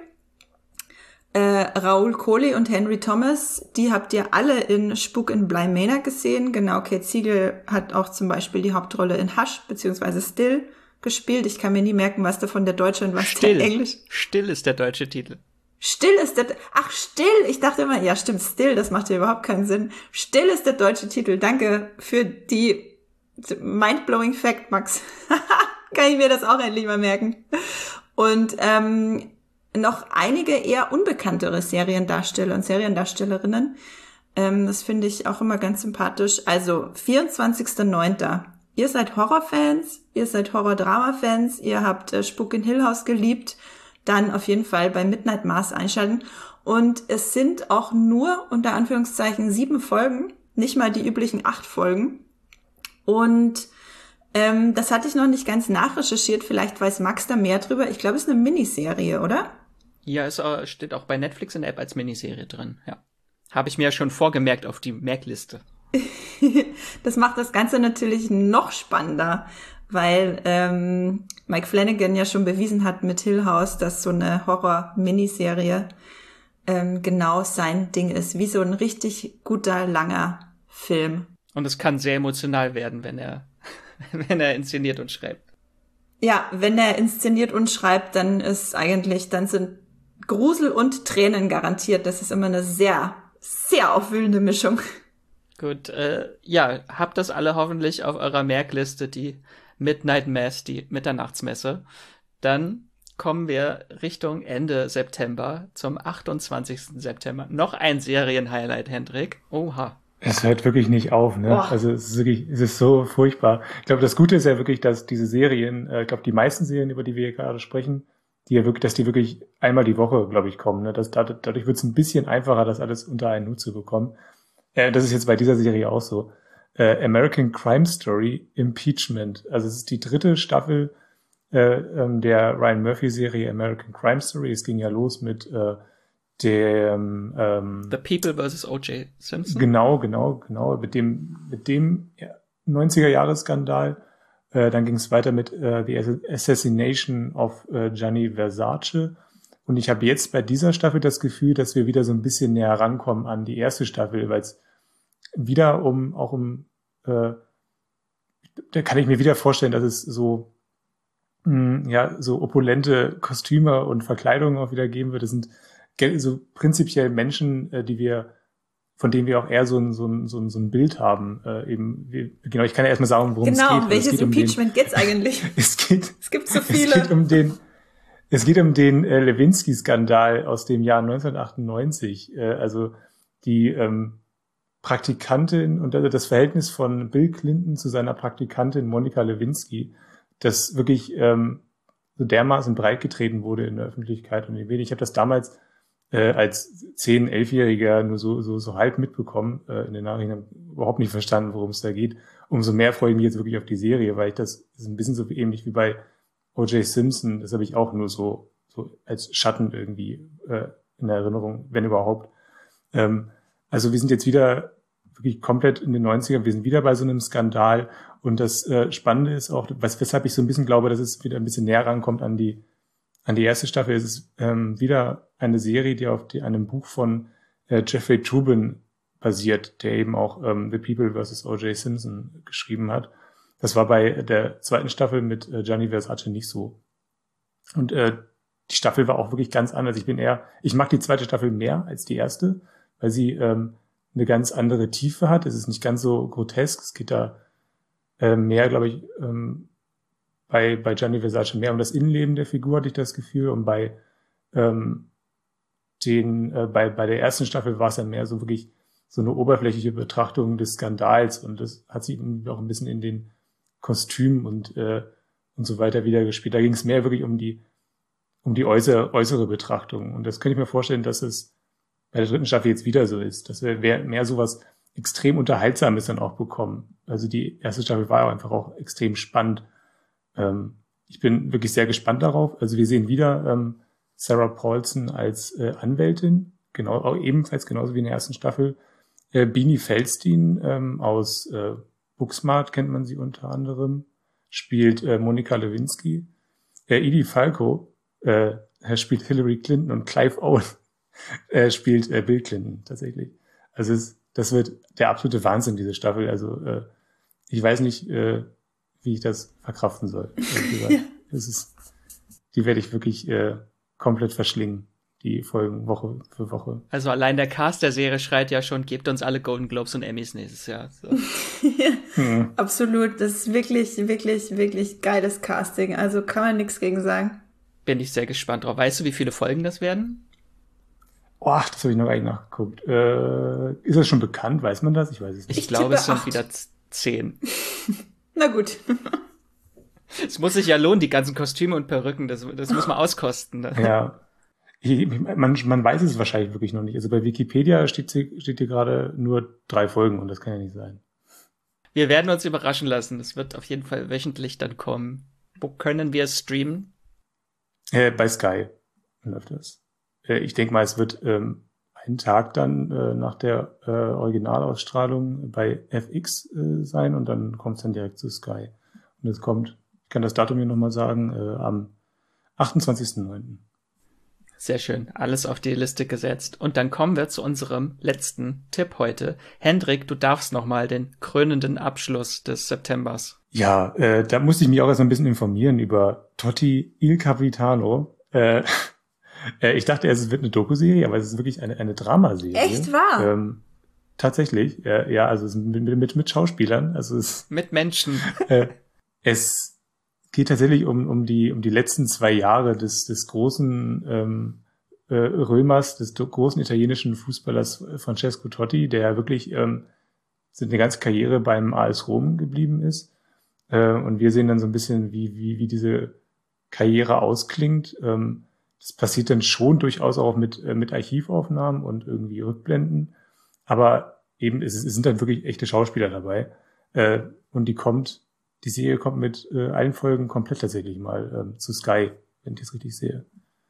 Raoul Coley und Henry Thomas, die habt ihr alle in Spuk in Bly Manor gesehen. Genau, Kate Siegel hat auch zum Beispiel die Hauptrolle in Hush bzw. Still gespielt. Ich kann mir nie merken, was davon der deutsche und was der Englisch. Still ist der deutsche Titel. Still ist Still. Ich dachte immer, ja stimmt, Still, das macht ja überhaupt keinen Sinn. Still ist der deutsche Titel. Danke für die mindblowing Fact, Max. Kann ich mir das auch endlich mal merken. Und noch einige eher unbekanntere Seriendarsteller und Seriendarstellerinnen. Das finde ich auch immer ganz sympathisch. Also 24.09. Ihr seid Horrorfans, ihr seid Horror-Drama-Fans, ihr habt Spuk in Hill House geliebt, dann auf jeden Fall bei Midnight Mass einschalten. Und es sind auch nur, unter Anführungszeichen, 7 Folgen, nicht mal die üblichen 8 Folgen. Und das hatte ich noch nicht ganz nachrecherchiert, vielleicht weiß Max da mehr drüber. Ich glaube, es ist eine Miniserie, oder? Ja, es steht auch bei Netflix in der App als Miniserie drin, ja. Habe ich mir ja schon vorgemerkt auf die Merkliste. Das macht das Ganze natürlich noch spannender, weil Mike Flanagan ja schon bewiesen hat mit Hill House, dass so eine Horror-Miniserie genau sein Ding ist, wie so ein richtig guter, langer Film. Und es kann sehr emotional werden, wenn er wenn er inszeniert und schreibt. Ja, wenn er inszeniert und schreibt, dann sind Grusel und Tränen garantiert. Das ist immer eine sehr, sehr aufwühlende Mischung. Gut, ja, habt das alle hoffentlich auf eurer Merkliste, die Midnight Mass, die Mitternachtsmesse. Dann kommen wir Richtung Ende September zum 28. September. Noch ein Serienhighlight, Hendrik. Oha. Es hört wirklich nicht auf, ne? Oh. Also es ist so furchtbar. Ich glaube, das Gute ist ja wirklich, dass diese Serien, ich glaube, die meisten Serien, über die wir hier gerade sprechen, dass die wirklich einmal die Woche, glaube ich, kommen. Ne? Dadurch wird es ein bisschen einfacher, das alles unter einen Hut zu bekommen. Das ist jetzt bei dieser Serie auch so. American Crime Story Impeachment. Also es ist die 3. Staffel der Ryan Murphy-Serie American Crime Story. Es ging ja los mit dem The People vs. O.J. Simpson. Genau. Mit dem 90er-Jahres-Skandal. Dann ging es weiter mit The Assassination of Gianni Versace. Und ich habe jetzt bei dieser Staffel das Gefühl, dass wir wieder so ein bisschen näher rankommen an die erste Staffel, weil es wieder da kann ich mir wieder vorstellen, dass es so opulente Kostüme und Verkleidungen auch wieder geben wird. Das sind so prinzipiell Menschen, von denen wir auch eher so ein Bild haben. Genau, ich kann ja erstmal sagen, worum es geht. Genau, um welches Impeachment geht's eigentlich? Es gibt so viele. Es geht um den Lewinsky-Skandal aus dem Jahr 1998. Also die Praktikantin und also das Verhältnis von Bill Clinton zu seiner Praktikantin Monica Lewinsky, das wirklich so dermaßen breitgetreten wurde in der Öffentlichkeit und in den Medien. Ich habe das damals als 10-, 11-Jähriger nur so halb mitbekommen in den Nachrichten, habe überhaupt nicht verstanden, worum es da geht. Umso mehr freue ich mich jetzt wirklich auf die Serie, weil das ist ein bisschen so ähnlich wie bei O.J. Simpson. Das habe ich auch nur so als Schatten irgendwie in Erinnerung, wenn überhaupt. Also wir sind jetzt wieder wirklich komplett in den 90ern. Wir sind wieder bei so einem Skandal. Und das Spannende ist auch, weshalb ich so ein bisschen glaube, dass es wieder ein bisschen näher rankommt an die erste Staffel. Es ist wieder eine Serie, die auf einem Buch von Jeffrey Toobin basiert, der eben auch The People vs. O.J. Simpson geschrieben hat. Das war bei der 2. Staffel mit Gianni Versace nicht so. Und die Staffel war auch wirklich ganz anders. Ich mag die 2. Staffel mehr als die erste, weil sie eine ganz andere Tiefe hat. Es ist nicht ganz so grotesk. Es geht da mehr, glaube ich, bei Gianni Versace mehr um das Innenleben der Figur, hatte ich das Gefühl. Und bei der ersten Staffel war es dann mehr so wirklich so eine oberflächliche Betrachtung des Skandals. Und das hat sich auch ein bisschen in den Kostümen und so weiter wiedergespielt. Da ging es mehr wirklich um die äußere Betrachtung. Und das könnte ich mir vorstellen, dass es bei der 3. Staffel jetzt wieder so ist, dass wir mehr sowas extrem Unterhaltsames dann auch bekommen. Also die erste Staffel war einfach auch extrem spannend. Ich bin wirklich sehr gespannt darauf. Also wir sehen wieder Sarah Paulson als Anwältin, auch ebenfalls genauso wie in der ersten Staffel. Beanie Feldstein aus Booksmart kennt man sie unter anderem, spielt Monica Lewinsky. Edie Falco spielt Hillary Clinton und Clive Owen spielt Bill Clinton tatsächlich. Also das wird der absolute Wahnsinn, diese Staffel. Also ich weiß nicht, wie ich das verkraften soll. Ja. Die werde ich wirklich komplett verschlingen, die Folgen Woche für Woche. Also allein der Cast der Serie schreit ja schon, gebt uns alle Golden Globes und Emmys nächstes Jahr. So. Ja, absolut. Das ist wirklich, wirklich, wirklich geiles Casting. Also kann man nichts gegen sagen. Bin ich sehr gespannt drauf. Weißt du, wie viele Folgen das werden? Oh, das habe ich noch gar nicht nachgeguckt. Ist das schon bekannt? Weiß man das? Ich weiß es nicht. Ich glaube, es sind wieder 10. Na gut. Es muss sich ja lohnen, die ganzen Kostüme und Perücken. Das muss man auskosten. Ja. Man weiß es wahrscheinlich wirklich noch nicht. Also bei Wikipedia steht hier gerade nur 3 Folgen und das kann ja nicht sein. Wir werden uns überraschen lassen. Es wird auf jeden Fall wöchentlich dann kommen. Wo können wir es streamen? Bei Sky läuft das. Ich denke mal, es wird einen Tag dann nach der Originalausstrahlung bei FX sein und dann kommt es dann direkt zu Sky. Und es kommt, ich kann das Datum hier nochmal sagen, am 28.09. Sehr schön. Alles auf die Liste gesetzt. Und dann kommen wir zu unserem letzten Tipp heute. Hendrik, du darfst nochmal den krönenden Abschluss des Septembers. Ja, da musste ich mich auch erst ein bisschen informieren über Totti Il Capitano. Ich dachte erst, es wird eine Doku-Serie, aber es ist wirklich eine Dramaserie. Echt wahr? Tatsächlich, ja, also es ist mit Schauspielern. Also mit Menschen. Es geht tatsächlich um die letzten 2 Jahre des großen Römers, des großen italienischen Fußballers Francesco Totti, der wirklich eine ganze Karriere beim AS Rom geblieben ist. Und wir sehen dann so ein bisschen, wie diese Karriere ausklingt. Das passiert dann schon durchaus auch mit Archivaufnahmen und irgendwie Rückblenden. Aber eben, es sind dann wirklich echte Schauspieler dabei. Und die Serie kommt mit allen Folgen komplett tatsächlich mal zu Sky, wenn ich das richtig sehe.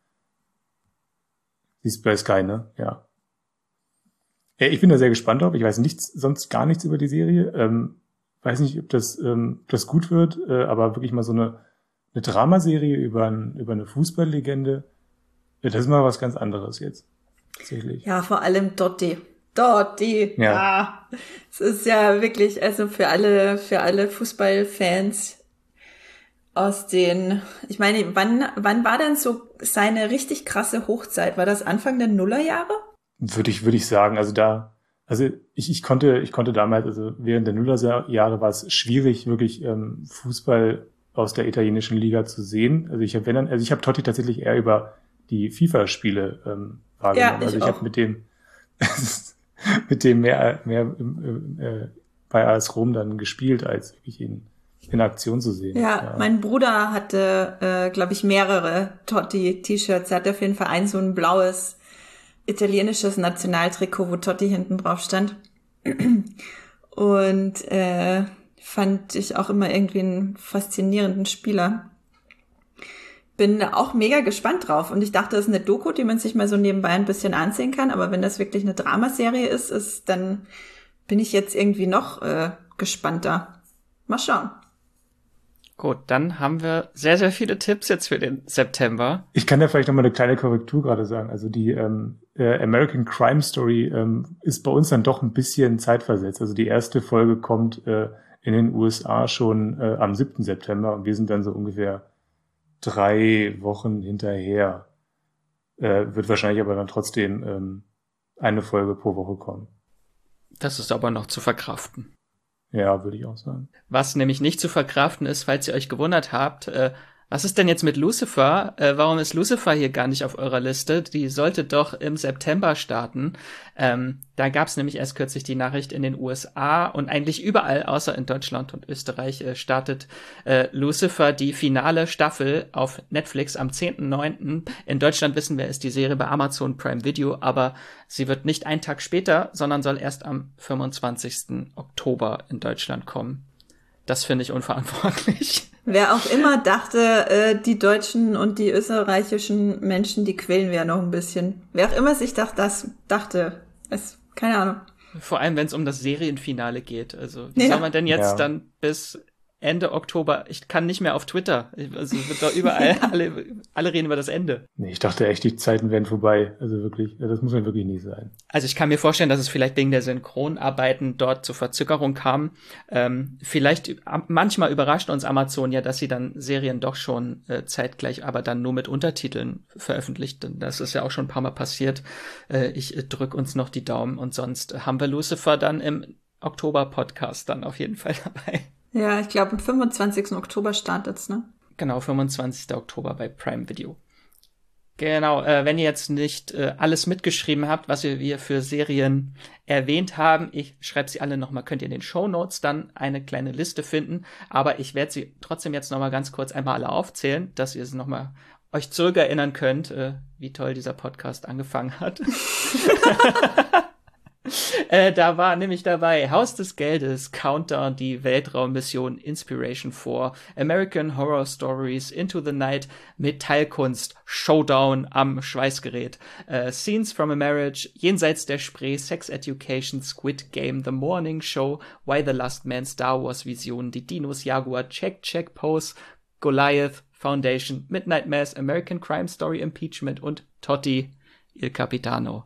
Sie ist bei Sky, ne? Ja. Ich bin da sehr gespannt drauf. Ich weiß sonst gar nichts über die Serie. Weiß nicht, ob das gut wird, aber wirklich mal so eine Dramaserie über eine Fußballlegende. Das ist mal was ganz anderes jetzt. Tatsächlich. Ja, vor allem Totti. Ja. Es ist ja wirklich, also für alle Fußballfans ich meine, wann war denn so seine richtig krasse Hochzeit? War das Anfang der Nullerjahre? Würde ich sagen, ich konnte damals, also während der Nullerjahre war es schwierig, wirklich Fußball aus der italienischen Liga zu sehen. Also ich habe Totti tatsächlich eher über die FIFA-Spiele wahrgenommen. Ja, ich habe mit dem mehr bei AS Rom dann gespielt, als wirklich ihn in Aktion zu sehen. Ja, mein Bruder hatte, glaube ich, mehrere Totti-T-Shirts. Er hat auf jeden Fall so ein blaues italienisches Nationaltrikot, wo Totti hinten drauf stand. Und fand ich auch immer irgendwie einen faszinierenden Spieler. Bin auch mega gespannt drauf. Und ich dachte, das ist eine Doku, die man sich mal so nebenbei ein bisschen ansehen kann. Aber wenn das wirklich eine Dramaserie ist, dann bin ich jetzt irgendwie noch gespannter. Mal schauen. Gut, dann haben wir sehr, sehr viele Tipps jetzt für den September. Ich kann ja vielleicht nochmal eine kleine Korrektur gerade sagen. Also die American Crime Story ist bei uns dann doch ein bisschen zeitversetzt. Also die erste Folge kommt in den USA schon am 7. September und wir sind dann so ungefähr 3 Wochen hinterher. Wird wahrscheinlich aber dann trotzdem eine Folge pro Woche kommen. Das ist aber noch zu verkraften. Ja, würde ich auch sagen. Was nämlich nicht zu verkraften ist, falls ihr euch gewundert habt, was ist denn jetzt mit Lucifer? Warum ist Lucifer hier gar nicht auf eurer Liste? Die sollte doch im September starten. Da gab es nämlich erst kürzlich die Nachricht, in den USA und eigentlich überall, außer in Deutschland und Österreich, startet Lucifer die finale Staffel auf Netflix am 10.9. In Deutschland wissen wir, ist die Serie bei Amazon Prime Video, aber sie wird nicht einen Tag später, sondern soll erst am 25. Oktober in Deutschland kommen. Das finde ich unverantwortlich. Wer auch immer dachte, die deutschen und die österreichischen Menschen, die quälen wir ja noch ein bisschen. Wer auch immer sich das dachte, keine Ahnung. Vor allem, wenn es um das Serienfinale geht. Also, wie soll man denn jetzt dann bis Ende Oktober, ich kann nicht mehr auf Twitter. Also, es wird doch überall, alle reden über das Ende. Nee, ich dachte echt, die Zeiten wären vorbei. Also wirklich, das muss ja wirklich nie sein. Also ich kann mir vorstellen, dass es vielleicht wegen der Synchronarbeiten dort zur Verzögerung kam. Vielleicht, manchmal überrascht uns Amazon ja, dass sie dann Serien doch schon zeitgleich, aber dann nur mit Untertiteln veröffentlicht. Das ist ja auch schon ein paar Mal passiert. Ich drück uns noch die Daumen und sonst haben wir Lucifer dann im Oktober-Podcast dann auf jeden Fall dabei. Ja, ich glaube, am 25. Oktober startet's, ne? Genau, 25. Oktober bei Prime Video. Genau, wenn ihr jetzt nicht alles mitgeschrieben habt, was wir für Serien erwähnt haben, ich schreibe sie alle nochmal, könnt ihr in den Shownotes dann eine kleine Liste finden, aber ich werde sie trotzdem jetzt nochmal ganz kurz einmal alle aufzählen, dass ihr es nochmal euch zurückerinnern könnt, wie toll dieser Podcast angefangen hat. Da war nämlich dabei Haus des Geldes, Countdown, die Weltraummission Inspiration 4, American Horror Stories, Into the Night, Metallkunst, Showdown am Schweißgerät, Scenes from a Marriage, Jenseits der Spree, Sex Education, Squid Game, The Morning Show, Why the Last Man, Star Wars Vision, Die Dinos, Jaguar, Check, Pose, Goliath, Foundation, Midnight Mass, American Crime Story, Impeachment und Totti, Il Capitano.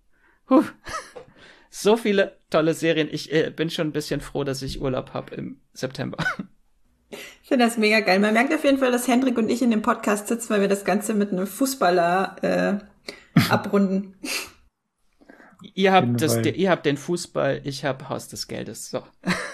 So viele tolle Serien. Ich bin schon ein bisschen froh, dass ich Urlaub habe im September. Ich finde das mega geil. Man merkt auf jeden Fall, dass Hendrik und ich in dem Podcast sitzen, weil wir das Ganze mit einem Fußballer abrunden. Ihr habt den Fußball, ich habe Haus des Geldes. So.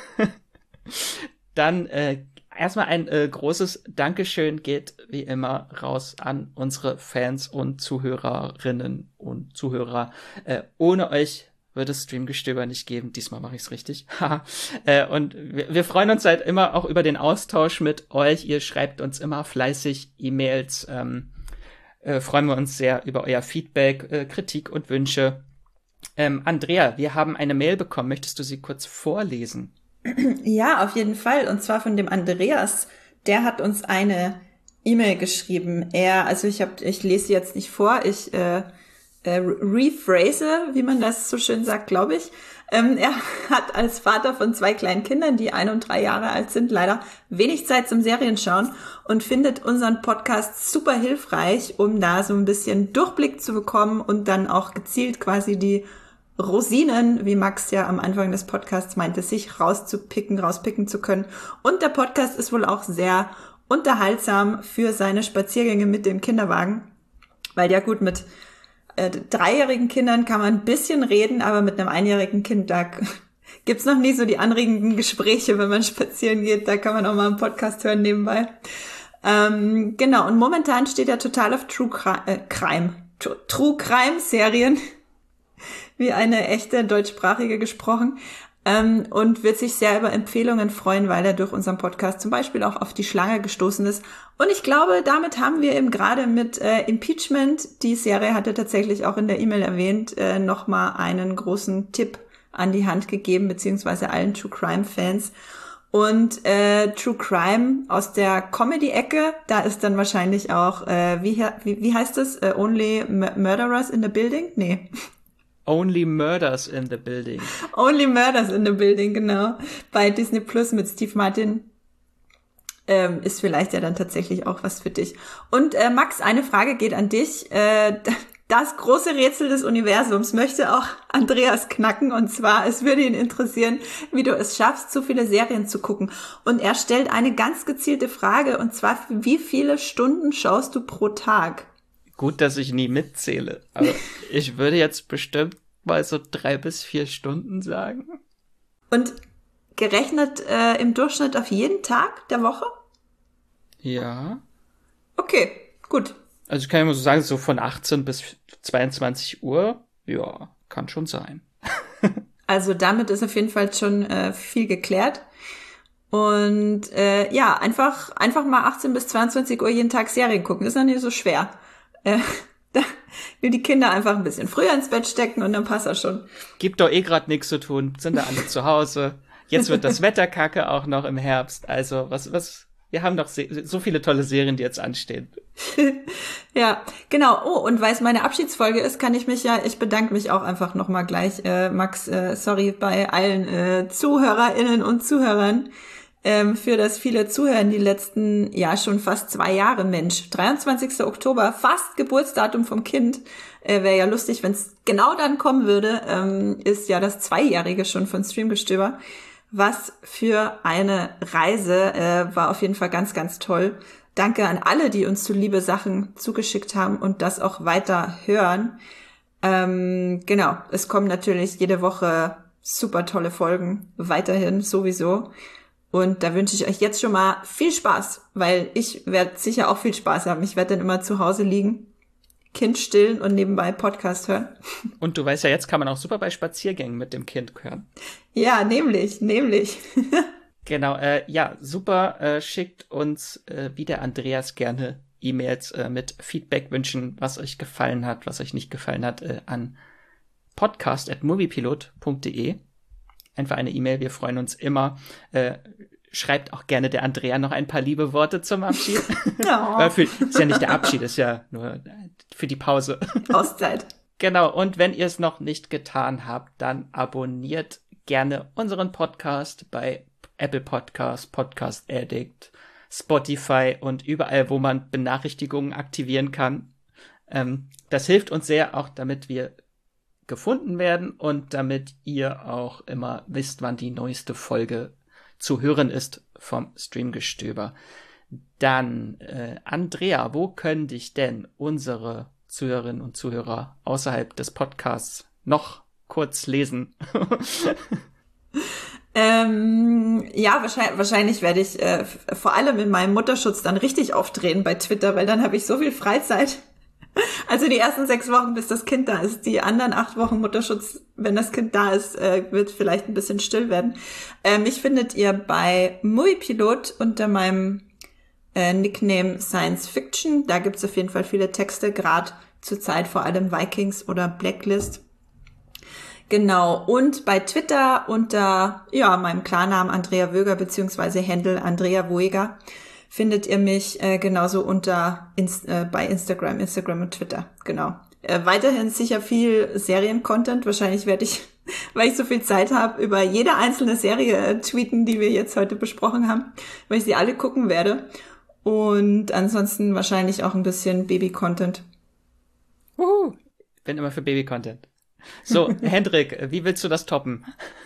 Dann erstmal ein großes Dankeschön geht wie immer raus an unsere Fans und Zuhörerinnen und Zuhörer. Ohne euch würde es Streamgestöber nicht geben. Diesmal mache ich es richtig. Und wir freuen uns halt immer auch über den Austausch mit euch. Ihr schreibt uns immer fleißig E-Mails. Freuen wir uns sehr über euer Feedback, Kritik und Wünsche. Andrea, wir haben eine Mail bekommen. Möchtest du sie kurz vorlesen? Ja, auf jeden Fall. Und zwar von dem Andreas. Der hat uns eine E-Mail geschrieben. Ich lese sie jetzt nicht vor. Ich rephrase, wie man das so schön sagt, glaube ich. Er hat als Vater von 2 kleinen Kindern, die 1 und 3 Jahre alt sind, leider wenig Zeit zum Serienschauen und findet unseren Podcast super hilfreich, um da so ein bisschen Durchblick zu bekommen und dann auch gezielt quasi die Rosinen, wie Max ja am Anfang des Podcasts meinte, sich rauspicken zu können. Und der Podcast ist wohl auch sehr unterhaltsam für seine Spaziergänge mit dem Kinderwagen, weil ja gut, mit 3-jährigen Kindern kann man ein bisschen reden, aber mit einem 1-jährigen Kind, da gibt's noch nie so die anregenden Gespräche, wenn man spazieren geht. Da kann man auch mal einen Podcast hören nebenbei. Genau, und momentan steht er total auf True Crime Serien, wie eine echte deutschsprachige gesprochen, und wird sich sehr über Empfehlungen freuen, weil er durch unseren Podcast zum Beispiel auch auf die Schlange gestoßen ist. Und ich glaube, damit haben wir eben gerade mit Impeachment, die Serie hatte tatsächlich auch in der E-Mail erwähnt, nochmal einen großen Tipp an die Hand gegeben, beziehungsweise allen True Crime Fans. Und True Crime aus der Comedy-Ecke, da ist dann wahrscheinlich auch, wie heißt es? Only Murderers in the Building? Nee. Only Murders in the Building. Only Murders in the Building, genau. Bei Disney Plus mit Steve Martin. Ist vielleicht ja dann tatsächlich auch was für dich. Und Max, eine Frage geht an dich. Das große Rätsel des Universums möchte auch Andreas knacken. Und zwar, es würde ihn interessieren, wie du es schaffst, so viele Serien zu gucken. Und er stellt eine ganz gezielte Frage. Und zwar, wie viele Stunden schaust du pro Tag? Gut, dass ich nie mitzähle. Aber ich würde jetzt bestimmt mal so 3 bis 4 Stunden sagen. Und gerechnet im Durchschnitt auf jeden Tag der Woche? Ja. Okay, gut. Also ich kann ja mal so sagen, so von 18 bis 22 Uhr, ja, kann schon sein. Also damit ist auf jeden Fall schon viel geklärt. Und ja, einfach mal 18 bis 22 Uhr jeden Tag Serien gucken. Ist noch nicht so schwer. Da will die Kinder einfach ein bisschen früher ins Bett stecken und dann passt das schon. Gibt doch gerade nichts zu tun, sind da alle zu Hause. Jetzt wird das Wetter kacke auch noch im Herbst. Also wir haben doch so viele tolle Serien, die jetzt anstehen. Ja, genau. Oh, und weil es meine Abschiedsfolge ist, ich bedanke mich auch einfach nochmal gleich, Max, sorry, bei allen ZuhörerInnen und Zuhörern, für das viele Zuhören die letzten, ja, schon fast 2 Jahre, Mensch. 23. Oktober, fast Geburtsdatum vom Kind. Wäre ja lustig, wenn es genau dann kommen würde, ist ja das 2-Jährige schon von Streamgestöber. Was für eine Reise, war auf jeden Fall ganz, ganz toll. Danke an alle, die uns zuliebe Sachen zugeschickt haben und das auch weiter hören. Genau, es kommen natürlich jede Woche super tolle Folgen, weiterhin sowieso. Und da wünsche ich euch jetzt schon mal viel Spaß, weil ich werde sicher auch viel Spaß haben. Ich werde dann immer zu Hause liegen, Kind stillen und nebenbei Podcast hören. Und du weißt ja, jetzt kann man auch super bei Spaziergängen mit dem Kind hören. Ja, nämlich. Genau, ja, super. Schickt uns, wie der Andreas, gerne E-Mails mit Feedback-Wünschen, was euch gefallen hat, was euch nicht gefallen hat, an podcast@moviepilot.de. Einfach eine E-Mail, wir freuen uns immer. Schreibt auch gerne der Andrea noch ein paar liebe Worte zum Abschied. Oh. Ist ja nicht der Abschied, ist ja nur für die Pause. Auszeit. Genau, und wenn ihr es noch nicht getan habt, dann abonniert gerne unseren Podcast bei Apple Podcasts, Podcast Addict, Spotify und überall, wo man Benachrichtigungen aktivieren kann. Das hilft uns sehr, auch damit wir gefunden werden und damit ihr auch immer wisst, wann die neueste Folge zu hören ist vom Streamgestöber. Dann, Andrea, wo können dich denn unsere Zuhörerinnen und Zuhörer außerhalb des Podcasts noch kurz lesen? Ja, wahrscheinlich werde ich vor allem in meinem Mutterschutz dann richtig aufdrehen bei Twitter, weil dann habe ich so viel Freizeit. Also die ersten 6 Wochen, bis das Kind da ist. Die anderen 8 Wochen Mutterschutz, wenn das Kind da ist, wird vielleicht ein bisschen still werden. Mich findet ihr bei Moviepilot unter meinem Nickname Science Fiction. Da gibt's auf jeden Fall viele Texte, gerade zur Zeit vor allem Vikings oder Blacklist. Genau, und bei Twitter unter meinem Klarnamen Andrea Wöger beziehungsweise Handle Andrea Woeger findet ihr mich genauso bei Instagram und Twitter. Genau. Weiterhin sicher viel Seriencontent. Wahrscheinlich werde ich, weil ich so viel Zeit habe, über jede einzelne Serie tweeten, die wir jetzt heute besprochen haben, weil ich sie alle gucken werde. Und ansonsten wahrscheinlich auch ein bisschen Baby-Content. Bin immer für Baby-Content. So, Hendrik, wie willst du das toppen?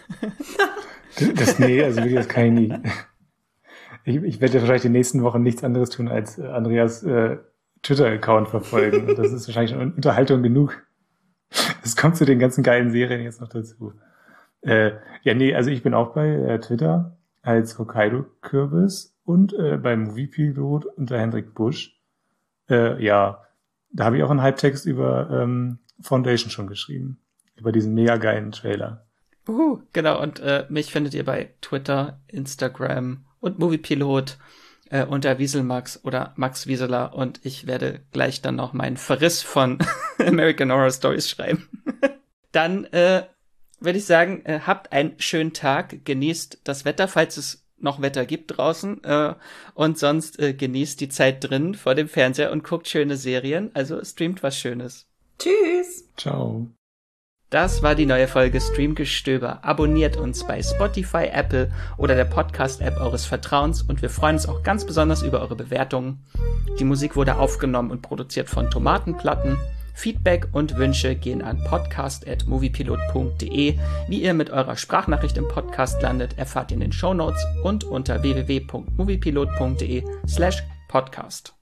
Also das kann ich nie. Ich werde ja vielleicht die nächsten Wochen nichts anderes tun, als Andreas Twitter-Account verfolgen. Und das ist wahrscheinlich schon Unterhaltung genug. Das kommt zu den ganzen geilen Serien jetzt noch dazu. Also ich bin auch bei Twitter als Hokkaido-Kürbis und beim Moviepilot unter Hendrik Busch. Da habe ich auch einen Hype-Text über Foundation schon geschrieben. Über diesen mega geilen Trailer. Genau, und mich findet ihr bei Twitter, Instagram und Moviepilot unter Wieselmax oder Max Wieseler, und ich werde gleich dann noch meinen Verriss von American Horror Stories schreiben. Dann würde ich sagen, habt einen schönen Tag, genießt das Wetter, falls es noch Wetter gibt draußen, und sonst genießt die Zeit drin vor dem Fernseher und guckt schöne Serien, also streamt was Schönes. Tschüss. Ciao. Das war die neue Folge Streamgestöber. Abonniert uns bei Spotify, Apple oder der Podcast-App eures Vertrauens, und wir freuen uns auch ganz besonders über eure Bewertungen. Die Musik wurde aufgenommen und produziert von Tomatenplatten. Feedback und Wünsche gehen an podcast@moviepilot.de. Wie ihr mit eurer Sprachnachricht im Podcast landet, erfahrt ihr in den Shownotes und unter www.moviepilot.de/podcast.